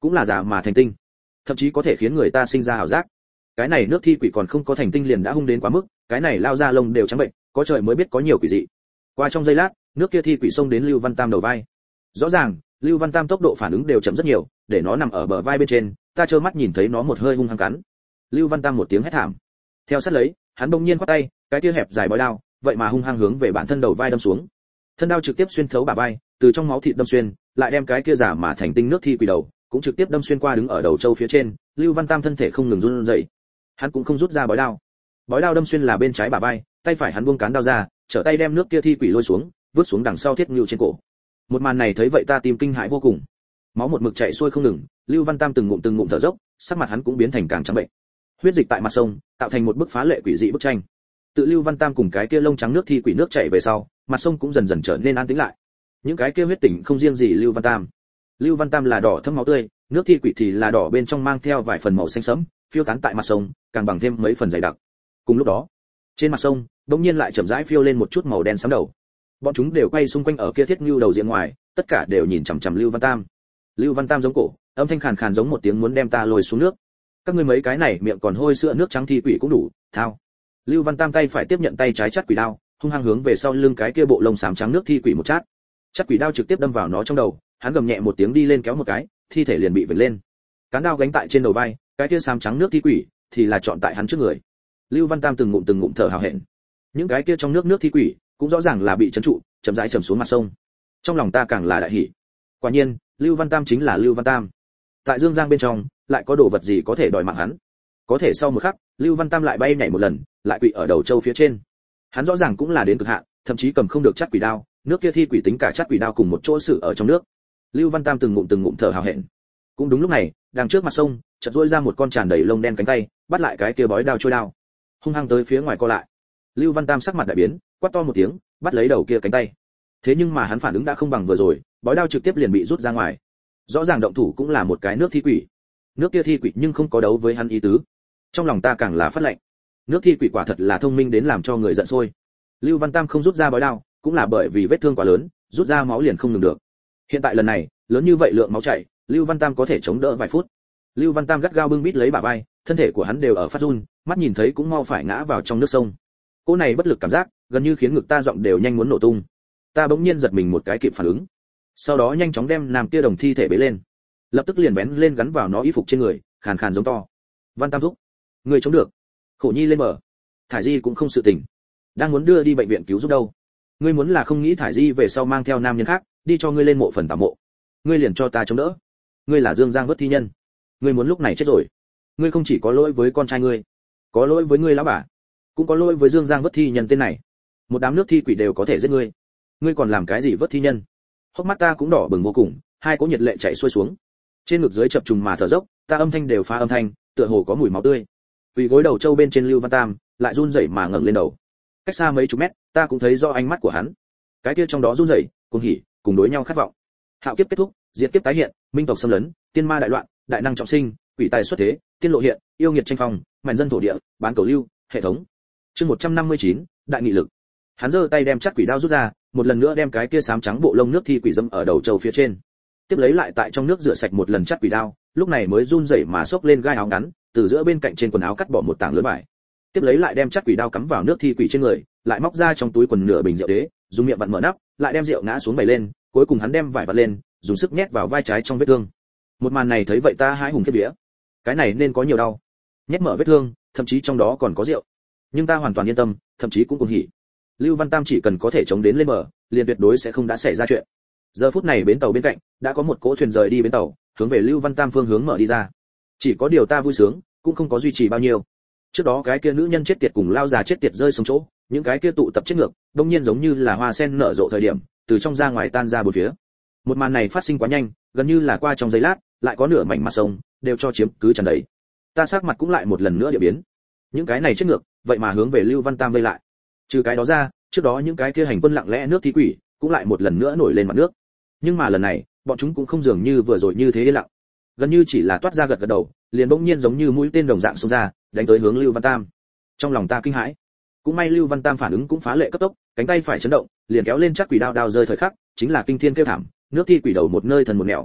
cũng là giả mà thành tinh, thậm chí có thể khiến người ta sinh ra ảo giác. Cái này nước thi quỷ còn không có thành tinh liền đã hung đến quá mức, cái này lao ra lông đều trắng bệnh, có trời mới biết có nhiều quỷ dị. Qua trong giây lát, nước kia thi quỷ xông đến Lưu Văn Tam đầu vai. Rõ ràng, Lưu Văn Tam tốc độ phản ứng đều chậm rất nhiều, để nó nằm ở bờ vai bên trên, ta trơ mắt nhìn thấy nó một hơi hung hăng cắn. Lưu Văn Tam một tiếng hét thảm. Theo sát lấy, hắn bỗng nhiên quát tay, cái kia hẹp dài bói đao, vậy mà hung hăng hướng về bản thân đầu vai đâm xuống. Thân đao trực tiếp xuyên thấu bả vai, từ trong máu thịt đâm xuyên, lại đem cái kia giả mà thành tinh nước thi quỷ đầu, cũng trực tiếp đâm xuyên qua đứng ở đầu châu phía trên. Lưu Văn Tam thân thể không ngừng run rẩy. Hắn cũng không rút ra bói đao. Bói đao đâm xuyên là bên trái bả vai, tay phải hắn buông cán đao ra, trở tay đem nước kia thi quỷ lôi xuống, vứt xuống đằng sau thiết ngưu trên cổ. Một màn này thấy vậy ta tim kinh hãi vô cùng. Máu một mực chảy xuôi không ngừng, Lưu Văn Tam từng ngụm thở dốc, sắc mặt hắn cũng biến thành càng trắng bệnh. Huyết dịch tại mặt sông, tạo thành một bức phá lệ quỷ dị bức tranh. Tự Lưu Văn Tam cùng cái kia lông trắng nước thi quỷ nước chảy về sau, mặt sông cũng dần dần trở nên an tĩnh lại. Những cái kia huyết tỉnh không riêng gì Lưu Văn Tam. Lưu Văn Tam là đỏ thẫm máu tươi, nước thi quỷ thì là đỏ bên trong mang theo vài phần màu xanh sẫm, phiêu tán tại mặt sông, càng bằng thêm mấy phần dày đặc. Cùng lúc đó, trên mặt sông, đột nhiên lại chậm rãi phiêu lên một chút màu đen sẫm đầu. Bọn chúng đều quay xung quanh ở kia thiết ngưu đầu diện ngoài, tất cả đều nhìn chằm chằm Lưu Văn Tam. Lưu Văn Tam giống cổ, âm thanh khàn khàn giống một tiếng muốn đem ta lôi xuống nước. Các ngươi mấy cái này miệng còn hôi sữa nước trắng thi quỷ cũng đủ, thao. Lưu Văn Tam tay phải tiếp nhận tay trái chắt quỷ đao, hung hăng hướng về sau lưng cái kia bộ lông xám trắng nước thi quỷ một chát. Chắt quỷ đao trực tiếp đâm vào nó trong đầu, hắn gầm nhẹ một tiếng đi lên kéo một cái, thi thể liền bị vểnh lên. Cán đao gánh tại trên đầu vai, cái kia xám trắng nước thi quỷ thì là chọn tại hắn trước người. Lưu Văn Tam từng ngụm thở hào hẹn. Những cái kia trong nước thi quỷ cũng rõ ràng là bị trấn trụ, chậm rãi chầm xuống mặt sông. Trong lòng ta càng là đại hỉ. Quả nhiên, Lưu Văn Tam chính là Lưu Văn Tam. Tại Dương Giang bên trong, lại có đồ vật gì có thể đòi mạng hắn? Có thể sau một khắc, Lưu Văn Tam lại bay nhảy một lần, lại quỵ ở đầu châu phía trên. Hắn rõ ràng cũng là đến cực hạn, thậm chí cầm không được chắt quỷ đao, nước kia thi quỷ tính cả chắt quỷ đao cùng một chỗ xử ở trong nước. Lưu Văn Tam từng ngụm thở hào hẹn. Cũng đúng lúc này, đằng trước mặt sông, chợt duỗi ra một con tràn đầy lông đen cánh tay, bắt lại cái kia bói đao trôi đao, hung hăng tới phía ngoài co lại. Lưu Văn Tam sắc mặt đại biến, quát to một tiếng, bắt lấy đầu kia cánh tay. Thế nhưng mà hắn phản ứng đã không bằng vừa rồi, bói đao trực tiếp liền bị rút ra ngoài. Rõ ràng động thủ cũng là một cái nước thi quỷ. Nước kia thi quỷ nhưng không có đấu với hắn ý tứ. Trong lòng ta càng là phát lệnh. Nước thi quỷ quả thật là thông minh đến làm cho người giận sôi. Lưu Văn Tam không rút ra bói đao, cũng là bởi vì vết thương quá lớn, rút ra máu liền không ngừng được. Hiện tại lần này, lớn như vậy lượng máu chảy, Lưu Văn Tam có thể chống đỡ vài phút. Lưu Văn Tam gắt gao bưng bít lấy bả vai, thân thể của hắn đều ở phát run, mắt nhìn thấy cũng mau phải ngã vào trong nước sông. Cô này bất lực cảm giác, gần như khiến ngực ta giọng đều nhanh muốn nổ tung. Ta bỗng nhiên giật mình một cái kịp phản ứng, sau đó nhanh chóng đem nam kia đồng thi thể bế lên, lập tức liền bén lên gắn vào nó y phục trên người, khàn khàn giống to. Văn Tam thúc, người chống được. Khổ Nhi lên bờ. Thải Di cũng không sự tình, đang muốn đưa đi bệnh viện cứu giúp đâu. Ngươi muốn là không nghĩ Thải Di về sau mang theo nam nhân khác đi cho ngươi lên mộ phần tạm mộ, ngươi liền cho ta chống đỡ. Ngươi là Dương Giang vớt thi nhân, ngươi muốn lúc này chết rồi. Ngươi không chỉ có lỗi với con trai ngươi, có lỗi với ngươi lão bà, cũng có lỗi với Dương Giang vớt thi nhân tên này. Một đám nước thi quỷ đều có thể giết ngươi, ngươi còn làm cái gì vớt thi nhân? Hốc mắt ta cũng đỏ bừng vô cùng, hai cỗ nhiệt lệ chảy xuôi xuống. Trên ngực dưới chập trùng mà thở dốc, ta âm thanh đều phá âm thanh, tựa hồ có mùi máu tươi. Quỳ gối đầu châu bên trên Lưu Văn Tam, lại run rẩy mà ngẩng lên đầu. Cách xa mấy chục mét, ta cũng thấy rõ ánh mắt của hắn. Cái kia trong đó run rẩy, cuồng hỉ, cùng đối nhau khát vọng. Hạo kiếp kết thúc, diệt kiếp tái hiện, minh tộc xâm lấn, tiên ma đại loạn, đại năng trọng sinh, quỷ tài xuất thế, tiên lộ hiện, yêu nghiệt tranh phong, mảnh dân thổ địa, bán cầu lưu, hệ thống. Chương 159, đại nghị lực. Hắn giơ tay đem chắt quỷ đao rút ra, một lần nữa đem cái kia xám trắng bộ lông nước thi quỷ dẫm ở đầu châu phía trên. Tiếp lấy lại tại trong nước rửa sạch một lần chắt quỷ đao, lúc này mới run rẩy mà xốc lên gai áo ngắn, từ giữa bên cạnh trên quần áo cắt bỏ một tảng lớn vải. Tiếp lấy lại đem chắt quỷ đao cắm vào nước thi quỷ trên người, lại móc ra trong túi quần nửa bình rượu đế, dùng miệng vặn mở nắp, lại đem rượu ngã xuống bày lên, cuối cùng hắn đem vải vặn lên, dùng sức nhét vào vai trái trong vết thương. Một màn này thấy vậy ta hãi hùng khiếp vía. Cái này nên có nhiều đau. Nhét mở vết thương, thậm chí trong đó còn có rượu. Nhưng ta hoàn toàn yên tâm, thậm chí cũng cuồng hỉ. Lưu Văn Tam chỉ cần có thể chống đến lên bờ, liền tuyệt đối sẽ không đã xảy ra chuyện. Giờ phút này bến tàu bên cạnh đã có một cỗ thuyền rời đi bến tàu, hướng về Lưu Văn Tam phương hướng mở đi ra. Chỉ có điều ta vui sướng, cũng không có duy trì bao nhiêu. Trước đó cái kia nữ nhân chết tiệt cùng lao già chết tiệt rơi xuống chỗ, những cái kia tụ tập chết ngược, đột nhiên giống như là hoa sen nở rộ thời điểm, từ trong ra ngoài tan ra bốn phía. Một màn này phát sinh quá nhanh, gần như là qua trong giây lát, lại có nửa mảnh mặt sông đều cho chiếm cứ tràn đầy. Ta sắc mặt cũng lại một lần nữa địa biến. Những cái này chết ngược, vậy mà hướng về Lưu Văn Tam vây lại. Trừ cái đó ra, trước đó những cái kia hành quân lặng lẽ nước thí quỷ, cũng lại một lần nữa nổi lên mặt nước. Nhưng mà lần này, bọn chúng cũng không dường như vừa rồi như thế yên lặng, gần như chỉ là toát ra gật gật đầu, liền bỗng nhiên giống như mũi tên đồng dạng xông ra, đánh tới hướng Lưu Văn Tam. Trong lòng ta kinh hãi. Cũng may Lưu Văn Tam phản ứng cũng phá lệ cấp tốc, cánh tay phải chấn động, liền kéo lên chắc quỷ đao đao rơi thời khắc, chính là kinh thiên kêu thảm, nước thi quỷ đầu một nơi thần một nẻo.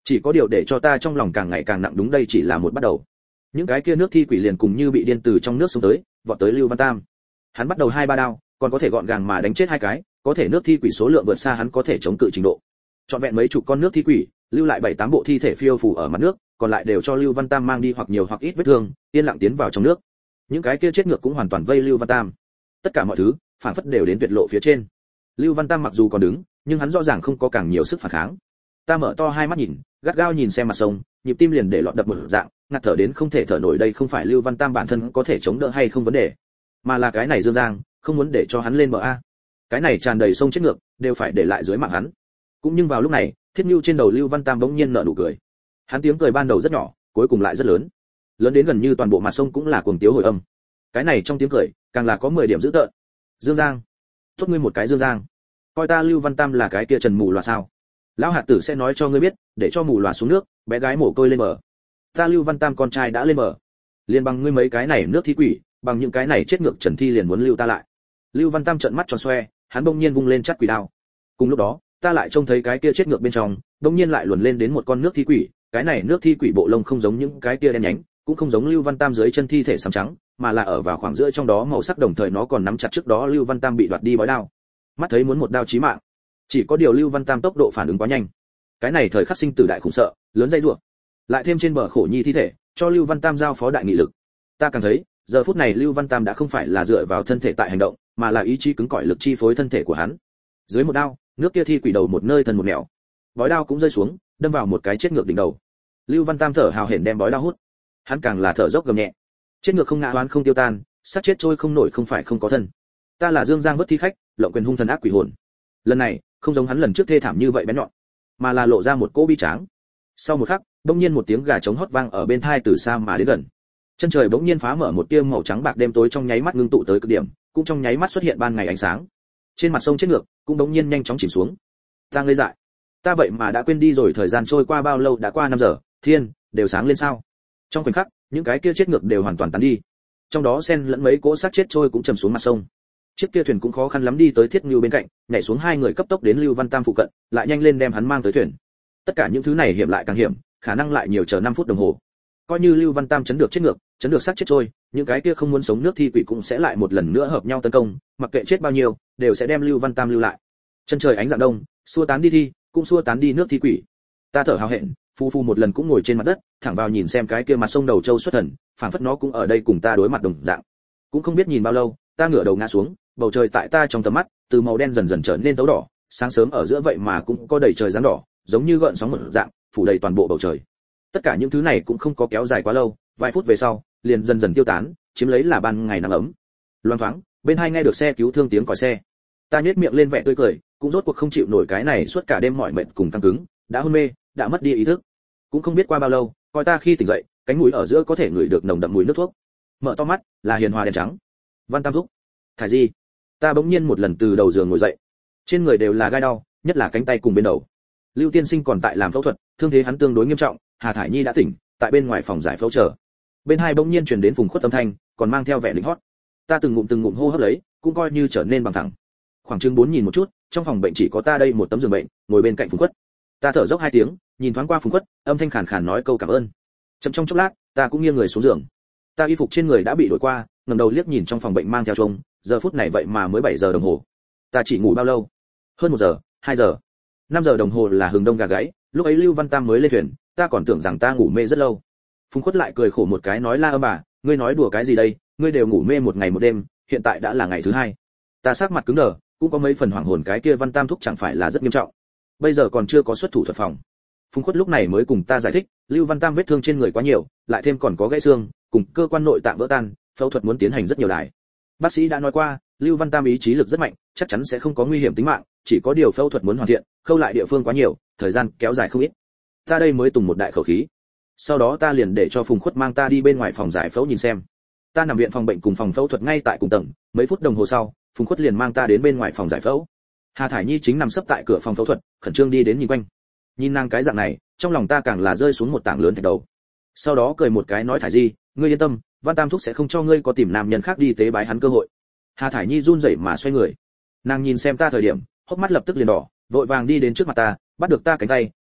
Chỉ có điều để cho ta trong lòng càng ngày càng nặng, đúng đây chỉ là một bắt đầu. Những cái kia nước thi quỷ liền cùng như bị điên từ trong nước xuống tới, vọt tới Lưu Văn Tam. Hắn bắt đầu 2-3 đao, còn có thể gọn gàng mà đánh chết 2 cái, có thể nước thi quỷ số lượng vượt xa hắn có thể chống cự trình độ. Trọn vẹn mấy chục con nước thi quỷ, lưu lại 7-8 bộ thi thể phiêu phù ở mặt nước, còn lại đều cho Lưu Văn Tam mang đi hoặc nhiều hoặc ít vết thương, yên lặng tiến vào trong nước. Những cái kia chết ngược cũng hoàn toàn vây Lưu Văn Tam. Tất cả mọi thứ, phản phất đều đến tuyệt lộ phía trên. Lưu Văn Tam mặc dù còn đứng, nhưng hắn rõ ràng không có càng nhiều sức phản kháng. Ta mở to hai mắt nhìn, gắt gao nhìn xem mặt sông, nhịp tim liền để lọt đập một dạng, ngạt thở đến không thể thở nổi. Đây không phải Lưu Văn Tam bản thân có thể chống đỡ hay không vấn đề, mà là cái này Dương Giang không muốn để cho hắn lên bờ a. Cái này tràn đầy sông chết ngược, đều phải để lại dưới mạng hắn. Cũng nhưng vào lúc này, thiết nhu trên đầu Lưu Văn Tam bỗng nhiên nở nụ cười. Hắn tiếng cười ban đầu rất nhỏ, cuối cùng lại rất lớn, lớn đến gần như toàn bộ mặt sông cũng là cuồng tiếu hồi âm. Cái này trong tiếng cười, càng là có 10 điểm dữ tợn. Dương Giang, tốt ngươi một cái Dương Giang, coi ta Lưu Văn Tam là cái kia Trần Mù Loà sao? Lão hạt tử sẽ nói cho ngươi biết, để cho Mù Loà xuống nước, bé gái mồ côi lên bờ. Ta Lưu Văn Tam con trai đã lên bờ, liền bằng ngươi mấy cái này nước thi quỷ, bằng những cái này chết ngược trần thi liền muốn lưu ta lại. Lưu Văn Tam trợn mắt tròn xoe, hắn bỗng nhiên vung lên chát quỷ đao. Cùng lúc đó, ta lại trông thấy cái kia chết ngược bên trong, bỗng nhiên lại luồn lên đến một con nước thi quỷ, cái này nước thi quỷ bộ lông không giống những cái kia đen nhánh, cũng không giống Lưu Văn Tam dưới chân thi thể xám trắng, mà là ở vào khoảng giữa trong đó màu sắc, đồng thời nó còn nắm chặt trước đó Lưu Văn Tam bị đoạt đi bói đao. Mắt thấy muốn một đao chí mạng, chỉ có điều Lưu Văn Tam tốc độ phản ứng quá nhanh. Cái này thời khắc sinh tử đại khủng sợ, lớn dây rủa. Lại thêm trên bờ khổ nhi thi thể, cho Lưu Văn Tam giao phó đại nghị lực. Ta càng thấy, giờ phút này Lưu Văn Tam đã không phải là dựa vào thân thể tại hành động, mà là ý chí cứng cỏi lực chi phối thân thể của hắn. Dưới một đao, nước kia thi quỷ đầu một nơi thần một nẻo. Bói đao cũng rơi xuống, đâm vào một cái chết ngược đỉnh đầu. Lưu Văn Tam thở hào hển đem bói đao hút. Hắn càng là thở dốc gầm nhẹ. Chết ngược không ngã oán không tiêu tan, xác chết trôi không nổi không phải không có thân. Ta là Dương Giang vất thi khách, lộng quyền hung thần ác quỷ hồn. Lần này, không giống hắn lần trước thê thảm như vậy bén nhọn, mà là lộ ra một cỗ bi tráng. Sau một khắc, bỗng nhiên một tiếng gà trống hót vang ở bên tai từ xa mà đến gần. Chân trời bỗng nhiên phá mở một tia màu trắng bạc, đêm tối trong nháy mắt ngưng tụ tới cực điểm, cũng trong nháy mắt xuất hiện ban ngày ánh sáng. Trên mặt sông chết ngược, cũng bỗng nhiên nhanh chóng chìm xuống. Ta ngây dại. Ta vậy mà đã quên đi rồi thời gian trôi qua bao lâu, đã qua 5 giờ, thiên đều sáng lên sao? Trong khoảnh khắc, những cái kia chết ngược đều hoàn toàn tan đi. Trong đó xen lẫn mấy cỗ xác chết trôi cũng trầm xuống mặt sông. Chiếc kia thuyền cũng khó khăn lắm đi tới Thiết Nưu bên cạnh, nhảy xuống 2 người cấp tốc đến Lưu Văn Tam phụ cận, lại nhanh lên đem hắn mang tới thuyền. Tất cả những thứ này hiểm lại càng hiểm, khả năng lại nhiều chờ 5 phút đồng hồ. Coi như Lưu Văn Tam chấn được chết ngược, chấn được xác chết trôi, những cái kia không muốn sống nước thi quỷ cũng sẽ lại một lần nữa hợp nhau tấn công, mặc kệ chết bao nhiêu, đều sẽ đem Lưu Văn Tam lưu lại. Chân trời ánh dạng đông, xua tán đi thi, cũng xua tán đi nước thi quỷ. Ta thở hào hẹn, phu phu một lần cũng ngồi trên mặt đất, thẳng vào nhìn xem cái kia mặt sông đầu châu xuất thần, phảng phất nó cũng ở đây cùng ta đối mặt đồng dạng. Cũng không biết nhìn bao lâu, ta ngửa đầu ngã xuống, bầu trời tại ta trong tầm mắt, từ màu đen dần dần trở nên tấu đỏ, sáng sớm ở giữa vậy mà cũng có đầy trời dáng đỏ, giống như gợn sóng một dạng, phủ đầy toàn bộ bầu trời. Tất cả những thứ này cũng không có kéo dài quá lâu, vài phút về sau, liền dần dần tiêu tán, chiếm lấy là ban ngày nắng ấm. Loang thoáng, bên hai nghe được xe cứu thương tiếng còi xe. Ta nhếch miệng lên vẻ tươi cười, cũng rốt cuộc không chịu nổi cái này suốt cả đêm mỏi mệt cùng căng cứng, đã hôn mê, đã mất đi ý thức. Cũng không biết qua bao lâu, coi ta khi tỉnh dậy, cánh mũi ở giữa có thể ngửi được nồng đậm mùi nước thuốc. Mở to mắt, là Hiền Hòa đèn trắng. Văn Tam thúc, thải gì? Ta bỗng nhiên một lần từ đầu giường ngồi dậy, trên người đều là gai đau, nhất là cánh tay cùng bên đầu. Lưu tiên sinh còn tại làm phẫu thuật, thương thế hắn tương đối nghiêm trọng. Hà Thải Nhi đã tỉnh, tại bên ngoài phòng giải phẫu chờ. Bên hai bỗng nhiên truyền đến Phùng Khuất âm thanh, còn mang theo vẻ lính hót. Ta từng ngụm hô hấp lấy, cũng coi như trở nên bằng thẳng. Khoảng chừng 4 nhìn một chút, trong phòng bệnh chỉ có ta đây một tấm giường bệnh, ngồi bên cạnh Phùng Khuất. Ta thở dốc 2 tiếng, nhìn thoáng qua Phùng Khuất, âm thanh khàn khàn nói câu cảm ơn. Chậm trong chốc lát, ta cũng nghiêng người xuống giường. Ta y phục trên người đã bị đổi qua, ngẩng đầu liếc nhìn trong phòng bệnh mang theo trông, giờ phút này vậy mà mới 7 giờ đồng hồ. Ta chỉ ngủ bao lâu? Hơn 1 giờ, 2 giờ, 5 giờ đồng hồ là hừng đông gà gáy, lúc ấy Lưu Văn Tam mới lên thuyền, ta còn tưởng rằng ta ngủ mê rất lâu. Phùng Khuất lại cười khổ một cái nói, La Âm bà, ngươi nói đùa cái gì đây, ngươi đều ngủ mê một ngày một đêm, hiện tại đã là ngày thứ 2. Ta sắc mặt cứng đờ, cũng có mấy phần hoảng hồn, cái kia Văn Tam thúc chẳng phải là rất nghiêm trọng, bây giờ còn chưa có xuất thủ thuật phòng. Phùng Khuất lúc này mới cùng ta giải thích, Lưu Văn Tam vết thương trên người quá nhiều, lại thêm còn có gãy xương, cùng cơ quan nội tạng vỡ tan, phẫu thuật muốn tiến hành rất nhiều đài. Bác sĩ đã nói qua, Lưu Văn Tam ý chí lực rất mạnh, chắc chắn sẽ không có nguy hiểm tính mạng, chỉ có điều phẫu thuật muốn hoàn thiện, khâu lại địa phương quá nhiều, thời gian kéo dài không ít. Ta đây mới tùng một đại khẩu khí. Sau đó ta liền để cho Phùng Khuất mang ta đi bên ngoài phòng giải phẫu nhìn xem. Ta nằm viện phòng bệnh cùng phòng phẫu thuật ngay tại cùng tầng, mấy phút đồng hồ sau, Phùng Khuất liền mang ta đến bên ngoài phòng giải phẫu. Hà Thải Nhi chính nằm sấp tại cửa phòng phẫu thuật, khẩn trương đi đến nhìn quanh. Nhìn nàng cái dạng này, trong lòng ta càng là rơi xuống một tảng lớn thạch đầu. Sau đó cười một cái nói, Thải Nhi, ngươi yên tâm, Văn Tam thúc sẽ không cho ngươi có tìm nam nhân khác đi tế bái hắn cơ hội. Hà Thải Nhi run rẩy mà xoay người. Nàng nhìn xem ta thời điểm, hốc mắt lập tức liền đỏ, vội vàng đi đến trước mặt ta, bắt được ta cánh tay,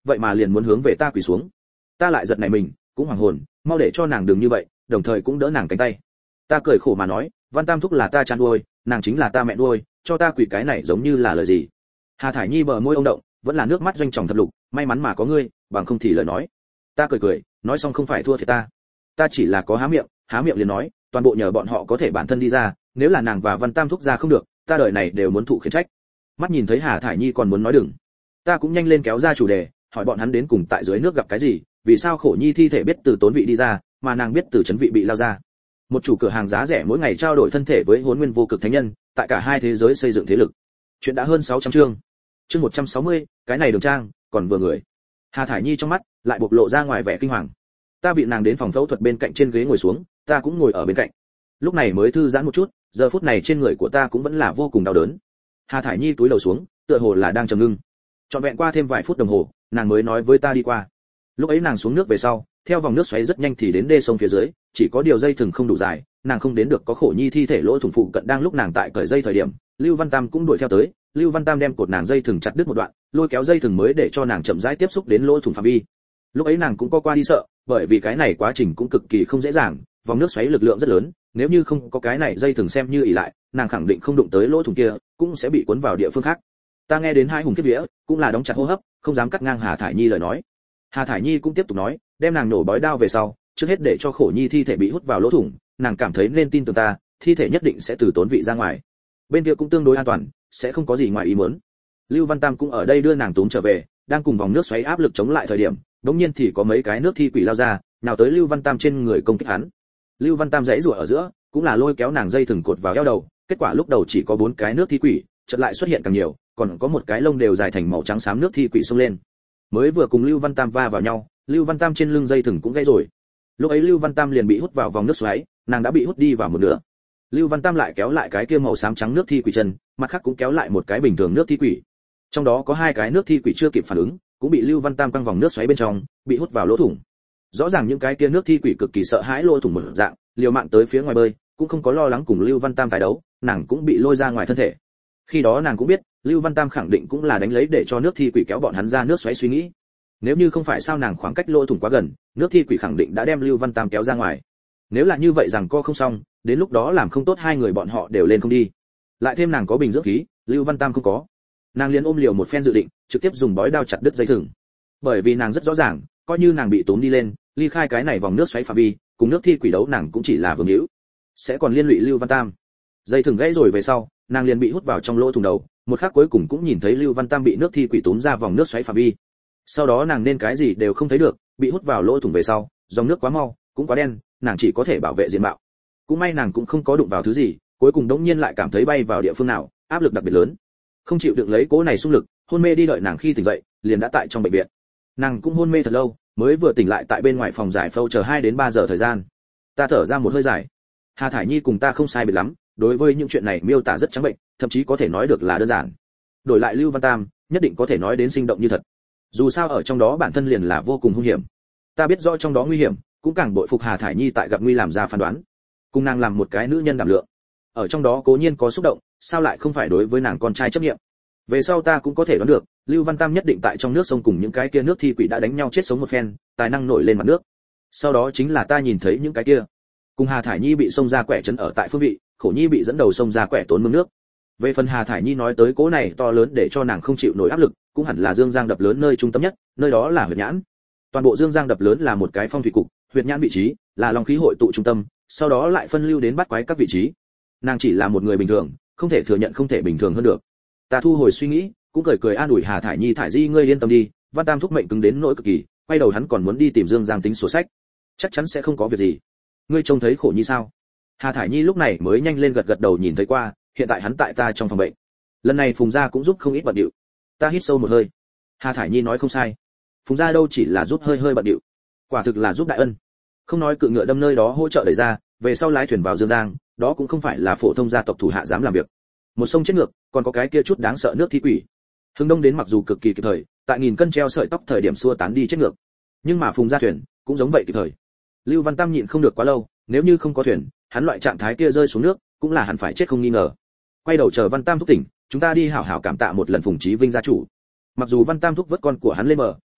vậy mà liền muốn hướng về ta quỳ xuống. Ta lại giật nảy mình, cũng hoảng hồn, mau để cho nàng đừng như vậy, đồng thời cũng đỡ nàng cánh tay. Ta cười khổ mà nói, Văn Tam thúc là ta cha nuôi, nàng chính là ta mẹ nuôi, cho ta quỳ cái này giống như là lời gì? Hà Thải Nhi bờ môi ông động, vẫn là nước mắt doanh tròng thập lục, may mắn mà có ngươi, bằng không thì lời nói. Ta cười cười, nói xong không phải thua thì ta chỉ là có há miệng liền nói, toàn bộ nhờ bọn họ có thể bản thân đi ra, nếu là nàng và Văn Tam thúc ra không được, ta đời này đều muốn thụ khiển trách. Mắt nhìn thấy Hà Thải Nhi còn muốn nói đừng, ta cũng nhanh lên kéo ra chủ đề, hỏi bọn hắn đến cùng tại dưới nước gặp cái gì, vì sao Khổ Nhi thi thể biết từ Tốn Vị đi ra, mà nàng biết từ Trấn Vị bị lao ra. Một chủ cửa hàng giá rẻ mỗi ngày trao đổi thân thể với Hỗn Nguyên Vô Cực Thánh Nhân, tại cả hai thế giới xây dựng thế lực. Chuyện đã hơn 600 chương. Chương 160, cái này đường trang, còn vừa người. Hà Thải Nhi trong mắt lại bộc lộ ra ngoài vẻ kinh hoàng. Ta vị nàng đến phòng phẫu thuật bên cạnh trên ghế ngồi xuống, ta cũng ngồi ở bên cạnh. Lúc này mới thư giãn một chút, giờ phút này trên người của ta cũng vẫn là vô cùng đau đớn. Hà Thải Nhi túi đầu xuống, tựa hồ là đang trầm ngưng. Trọn vẹn qua thêm vài phút đồng hồ, nàng mới nói với ta đi qua. Lúc ấy nàng xuống nước về sau, theo vòng nước xoáy rất nhanh thì đến đê sông phía dưới, chỉ có điều dây thừng không đủ dài, nàng không đến được có Khổ Nhi thi thể lỗ thủng phụ cận. Đang lúc nàng tại cởi dây thời điểm, Lưu Văn Tam cũng đuổi theo tới, Lưu Văn Tam đem cột nàng dây thừng chặt đứt một đoạn, lôi kéo dây thừng mới để cho nàng chậm rãi tiếp xúc đến lỗ thủng phạm vi. Lúc ấy nàng cũng có qua đi sợ, bởi vì cái này quá trình cũng cực kỳ không dễ dàng, vòng nước xoáy lực lượng rất lớn, nếu như không có cái này dây thừng xem như ỷ lại, nàng khẳng định không đụng tới lỗ thủng kia, cũng sẽ bị cuốn vào địa phương khác. Ta nghe đến hai hùng kiếp vía, cũng là đóng chặt hô hấp, không dám cắt ngang Hà Thải Nhi lời nói. Hà Thải Nhi cũng tiếp tục nói, đem nàng nổ bói đao về sau, trước hết để cho Khổ Nhi thi thể bị hút vào lỗ thủng, nàng cảm thấy nên tin tưởng ta, thi thể nhất định sẽ từ Tốn Vị ra ngoài. Bên kia cũng tương đối an toàn, sẽ không có gì ngoài ý muốn. Lưu Văn Tam cũng ở đây đưa nàng túm trở về, đang cùng vòng nước xoáy áp lực chống lại thời điểm, đống nhiên thì có mấy cái nước thi quỷ lao ra, nào tới Lưu Văn Tam trên người công kích hắn. Lưu Văn Tam giãy giụa ở giữa, cũng là lôi kéo nàng dây thừng cột vào eo đầu, kết quả lúc đầu chỉ có 4 cái nước thi quỷ, chợt lại xuất hiện càng nhiều, còn có một cái lông đều dài thành màu trắng xám nước thi quỷ xông lên. Mới vừa cùng Lưu Văn Tam va vào nhau, Lưu Văn Tam trên lưng dây thừng cũng gãy rồi. Lúc ấy Lưu Văn Tam liền bị hút vào vòng nước xoáy, nàng đã bị hút đi vào một nửa. Lưu Văn Tam lại kéo lại cái kia màu xám trắng nước thi quỷ chân, mặt khác cũng kéo lại một cái bình thường nước thi quỷ. Trong đó có 2 cái nước thi quỷ chưa kịp phản ứng, cũng bị Lưu Văn Tam quăng vòng nước xoáy bên trong, bị hút vào lỗ thủng. Rõ ràng những cái kia nước thi quỷ cực kỳ sợ hãi lỗ thủng một dạng, liều mạng tới phía ngoài bơi, cũng không có lo lắng cùng Lưu Văn Tam tái đấu, nàng cũng bị lôi ra ngoài thân thể. Khi đó nàng cũng biết, Lưu Văn Tam khẳng định cũng là đánh lấy để cho nước thi quỷ kéo bọn hắn ra nước xoáy suy nghĩ. Nếu như không phải sao nàng khoảng cách lỗ thủng quá gần, nước thi quỷ khẳng định đã đem Lưu Văn Tam kéo ra ngoài. Nếu là như vậy rằng co không xong, đến lúc đó làm không tốt hai người bọn họ đều lên không đi. Lại thêm nàng có bình dưỡng khí, Lưu Văn Tam không có. Nàng liền ôm liều một phen dự định, trực tiếp dùng bói đao chặt đứt dây thừng. Bởi vì nàng rất rõ ràng, coi như nàng bị tốn đi lên, ly khai cái này vòng nước xoáy phạm vi, cùng nước thi quỷ đấu nàng cũng chỉ là vương hữu, sẽ còn liên lụy Lưu Văn Tam. Dây thừng gãy rồi về sau, nàng liền bị hút vào trong lỗ thủng đầu, một khắc cuối cùng cũng nhìn thấy Lưu Văn Tam bị nước thi quỷ tốn ra vòng nước xoáy phạm vi. Sau đó nàng nên cái gì đều không thấy được, bị hút vào lỗ thủng về sau, dòng nước quá mau, cũng quá đen, nàng chỉ có thể bảo vệ diện mạo. Cũng may nàng cũng không có đụng vào thứ gì, cuối cùng đống nhiên lại cảm thấy bay vào địa phương nào, áp lực đặc biệt lớn. Không chịu đựng lấy cố này xung lực, hôn mê đi. Đợi nàng khi tỉnh dậy, liền đã tại trong bệnh viện. Nàng cũng hôn mê thật lâu, mới vừa tỉnh lại tại bên ngoài phòng giải phẫu chờ 2 đến 3 giờ thời gian. Ta thở ra một hơi dài. Hà Thải Nhi cùng ta không sai biệt lắm, đối với những chuyện này miêu tả rất trắng bệnh, thậm chí có thể nói được là đơn giản. Đổi lại Lưu Văn Tam, nhất định có thể nói đến sinh động như thật. Dù sao ở trong đó bản thân liền là vô cùng hung hiểm. Ta biết rõ trong đó nguy hiểm, cũng càng bội phục Hà Thải Nhi tại gặp nguy làm ra phán đoán. Cùng nàng làm một cái nữ nhân đảm lượng. Ở trong đó cố nhiên có xúc động, sao lại không phải đối với nàng con trai chấp niệm. Về sau ta cũng có thể đoán được, Lưu Văn Tam nhất định tại trong nước sông cùng những cái kia nước thi quỷ đã đánh nhau chết sống một phen, tài năng nổi lên mặt nước. Sau đó chính là ta nhìn thấy những cái kia. Cùng Hà Thải Nhi bị sông ra quẻ trấn ở tại phương vị, Khổ Nhi bị dẫn đầu sông ra quẻ tốn mương nước. Về phần Hà Thải Nhi nói tới cố này to lớn để cho nàng không chịu nổi áp lực, cũng hẳn là Dương Giang đập lớn nơi trung tâm nhất, nơi đó là huyệt nhãn. Toàn bộ Dương Giang đập lớn là một cái phong thủy cục, huyệt nhãn vị trí là long khí hội tụ trung tâm, sau đó lại phân lưu đến bắt quái các vị trí. Nàng chỉ là một người bình thường, không thể thừa nhận không thể bình thường hơn được. Ta thu hồi suy nghĩ, cũng cười cười an ủi Hà Thải Nhi, Thải Di ngươi yên tâm đi, Văn Tam thúc mệnh cứng đến nỗi cực kỳ, quay đầu hắn còn muốn đi tìm Dương Giang tính sổ sách, chắc chắn sẽ không có việc gì. Ngươi trông thấy Khổ Nhi sao? Hà Thải Nhi lúc này mới nhanh lên gật gật đầu, nhìn thấy qua, hiện tại hắn tại ta trong phòng bệnh. Lần này Phùng gia cũng giúp không ít bận điệu. Ta hít sâu một hơi. Hà Thải Nhi nói không sai, Phùng gia đâu chỉ là giúp hơi hơi bận điệu, quả thực là giúp đại ân. Không nói cự ngựa đâm nơi đó hỗ trợ đẩy ra, về sau lái thuyền vào Dương Giang, đó cũng không phải là phổ thông gia tộc thủ hạ dám làm việc. Một sông chết ngược, còn có cái kia chút đáng sợ nước thi quỷ. Hưng Đông đến mặc dù cực kỳ kịp thời, tại nghìn cân treo sợi tóc thời điểm xua tán đi chết ngược, nhưng mà Phùng gia thuyền cũng giống vậy kịp thời. Lưu Văn Tam nhịn không được quá lâu, nếu như không có thuyền, hắn loại trạng thái kia rơi xuống nước, cũng là hẳn phải chết không nghi ngờ. Quay đầu chờ Văn Tam thúc tỉnh, chúng ta đi hảo hảo cảm tạ một lần Phùng Chí Vinh gia chủ. Mặc dù Văn Tam thúc vớt con của hắn lên bờ,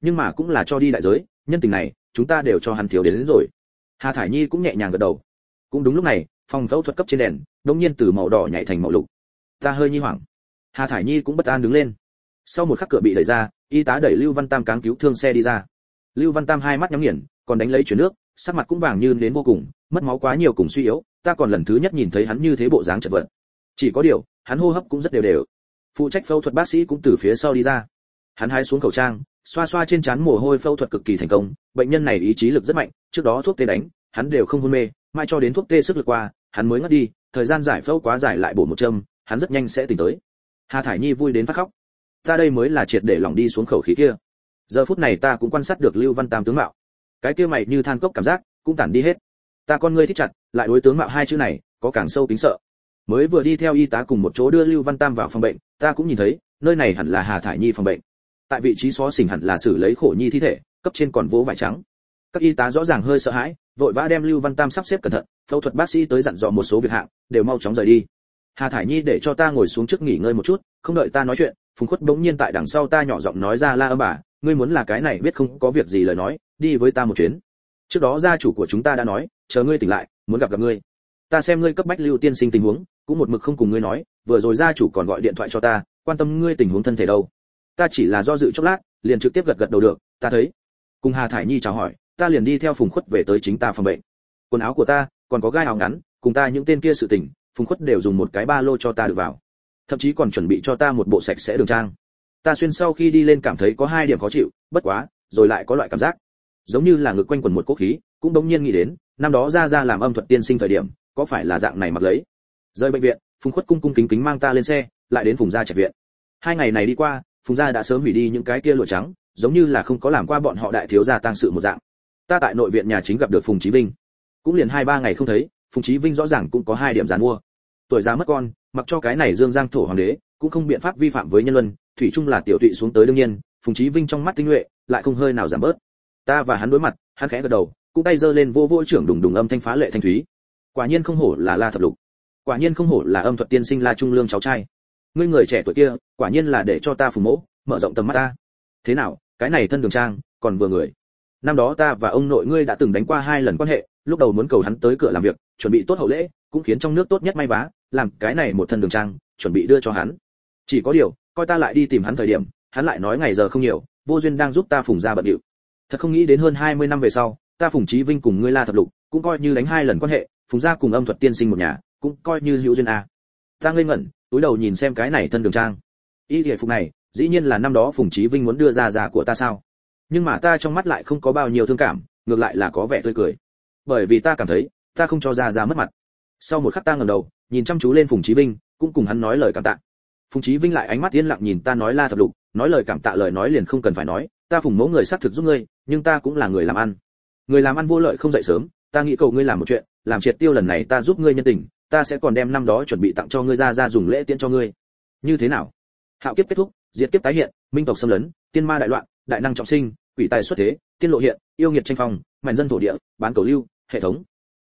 nhưng mà cũng là cho đi đại giới, nhân tình này chúng ta đều cho hắn thiếu đến rồi. Hà Thải Nhi cũng nhẹ nhàng gật đầu. Cũng đúng lúc này, phòng phẫu thuật cấp trên đèn đột nhiên từ màu đỏ nhảy thành màu lục. Ta hơi nhi hoảng. Hà Thải Nhi cũng bất an đứng lên. Sau một khắc cửa bị đẩy ra, y tá đẩy Lưu Văn Tam cáng cứu thương xe đi ra. Lưu Văn Tam hai mắt nhắm nghiền, còn đánh lấy chuyển nước, sắc mặt cũng vàng như đến vô cùng, mất máu quá nhiều cùng suy yếu, ta còn lần thứ nhất nhìn thấy hắn như thế bộ dáng chật vật. Chỉ có điều, hắn hô hấp cũng rất đều đều. Phụ trách phẫu thuật bác sĩ cũng từ phía sau đi ra. Hắn hái xuống khẩu trang, xoa xoa trên trán mồ hôi, phẫu thuật cực kỳ thành công, bệnh nhân này ý chí lực rất mạnh, trước đó thuốc tê đánh, hắn đều không hôn mê, mai cho đến thuốc tê sức lực qua, hắn mới ngất đi, thời gian giải phẫu quá dài lại bổ một châm, hắn rất nhanh sẽ tỉnh tới. Hà Thải Nhi vui đến phát khóc. Ta đây mới là triệt để lỏng đi xuống khẩu khí kia. Giờ phút này ta cũng quan sát được Lưu Văn Tam tướng mạo. Cái kia mày như than cốc cảm giác cũng tản đi hết. Ta con ngươi thích chặt, lại đối tướng mạo hai chữ này có càng sâu kính sợ. Mới vừa đi theo y tá cùng một chỗ đưa Lưu Văn Tam vào phòng bệnh, ta cũng nhìn thấy, nơi này hẳn là Hà Thải Nhi phòng bệnh. Tại vị trí xó xỉnh hẳn là xử lấy Khổ Nhi thi thể, cấp trên còn vỗ vải trắng. Các y tá rõ ràng hơi sợ hãi, vội vã đem Lưu Văn Tam sắp xếp cẩn thận, phẫu thuật bác sĩ tới dặn dò một số việc hạng, đều mau chóng rời đi. Hà Thải Nhi để cho ta ngồi xuống trước nghỉ ngơi một chút, không đợi ta nói chuyện, Phùng Khuất bỗng nhiên tại đằng sau ta nhỏ giọng nói ra, La Âm bà, ngươi muốn là cái này biết không có việc gì lời nói, đi với ta một chuyến. Trước đó gia chủ của chúng ta đã nói, chờ ngươi tỉnh lại, muốn gặp ngươi. Ta xem ngươi cấp bách Lưu tiên sinh tình huống, cũng một mực không cùng ngươi nói, vừa rồi gia chủ còn gọi điện thoại cho ta, quan tâm ngươi tình huống thân thể đâu. Ta chỉ là do dự chốc lát, liền trực tiếp gật gật đầu được, ta thấy. Cùng Hà Thải Nhi chào hỏi, ta liền đi theo Phùng Khuất về tới chính ta phòng bệnh. Quần áo của ta, còn có gai áo ngắn, cùng ta những tên kia sự tình, Phùng Khuất đều dùng một cái ba lô cho ta được vào. Thậm chí còn chuẩn bị cho ta một bộ sạch sẽ đường trang. Ta xuyên sau khi đi lên cảm thấy có hai điểm khó chịu, bất quá, rồi lại có loại cảm giác giống như là ngực quanh quần một cỗ khí, cũng đống nhiên nghĩ đến, năm đó ra làm âm thuật tiên sinh thời điểm, có phải là dạng này mặc lấy. Rời bệnh viện, Phùng Khuất cung cung kính kính mang ta lên xe, lại đến Phùng gia trạch viện. Hai ngày này đi qua, Phùng gia đã sớm hủy đi những cái kia lụa trắng, giống như là không có làm qua bọn họ đại thiếu gia tang sự một dạng. Ta tại nội viện nhà chính gặp được Phùng Chí Vinh, cũng liền 2-3 ngày không thấy, Phùng Chí Vinh rõ ràng cũng có hai điểm giàn mua. Tuổi già mất con, mặc cho cái này Dương Giang thổ hoàng đế, cũng không biện pháp vi phạm với nhân luân, thủy chung là tiểu tụy xuống tới đương nhiên, Phùng Chí Vinh trong mắt tinh nhuệ, lại không hơi nào giảm bớt. Ta và hắn đối mặt, hắn khẽ gật đầu, cũng tay giơ lên vô trưởng đùng đùng âm thanh phá lệ thanh thúy. Quả nhiên không hổ là La Thập Lục, quả nhiên không hổ là âm thuật tiên sinh La Trung Lương cháu trai. Ngươi người trẻ tuổi kia, quả nhiên là để cho ta Phùng mỗ mở rộng tầm mắt ta. Thế nào, cái này thân đường trang, còn vừa người. Năm đó ta và ông nội ngươi đã từng đánh qua 2 lần quan hệ, lúc đầu muốn cầu hắn tới cửa làm việc, chuẩn bị tốt hậu lễ, cũng khiến trong nước tốt nhất may vá, làm cái này một thân đường trang, chuẩn bị đưa cho hắn. Chỉ có điều, coi ta lại đi tìm hắn thời điểm, hắn lại nói ngày giờ không nhiều, vô duyên đang giúp ta Phùng gia bận rộn. Thật không nghĩ đến hơn 20 năm về sau, ta Phùng Chí Vinh cùng ngươi La Thập Lục, cũng coi như đánh 2 lần quan hệ, Phùng gia cùng âm thuật tiên sinh một nhà, cũng coi như hữu duyên a. Ta ngây ngẩn, túi đầu nhìn xem cái này thân đường trang. Y liễu phục này, dĩ nhiên là năm đó Phùng Chí Vinh muốn đưa ra già của ta sao? Nhưng mà ta trong mắt lại không có bao nhiêu thương cảm, ngược lại là có vẻ tươi cười. Bởi vì ta cảm thấy, ta không cho ra mất mặt. Sau một khắc ta ngẩng đầu, nhìn chăm chú lên Phùng Chí Vinh, cũng cùng hắn nói lời cảm tạ. Phùng Chí Vinh lại ánh mắt yên lặng nhìn ta nói, La Thập Lục, nói lời cảm tạ lời nói liền không cần phải nói, ta Phùng mẫu người xác thực giúp ngươi, nhưng ta cũng là người làm ăn. Người làm ăn vô lợi không dậy sớm, ta nghĩ cầu ngươi làm một chuyện, làm triệt tiêu lần này ta giúp ngươi nhân tình, ta sẽ còn đem năm đó chuẩn bị tặng cho ngươi ra dùng lễ tiễn cho ngươi. Như thế nào? Hạo kiếp kết thúc, diệt kiếp tái hiện, minh tộc xâm lấn, tiên ma đại loạn, đại năng trọng sinh, quỷ tài xuất thế, tiên lộ hiện, yêu nghiệt tranh phong, màn dân thổ địa, bán cầu lưu, hệ thống.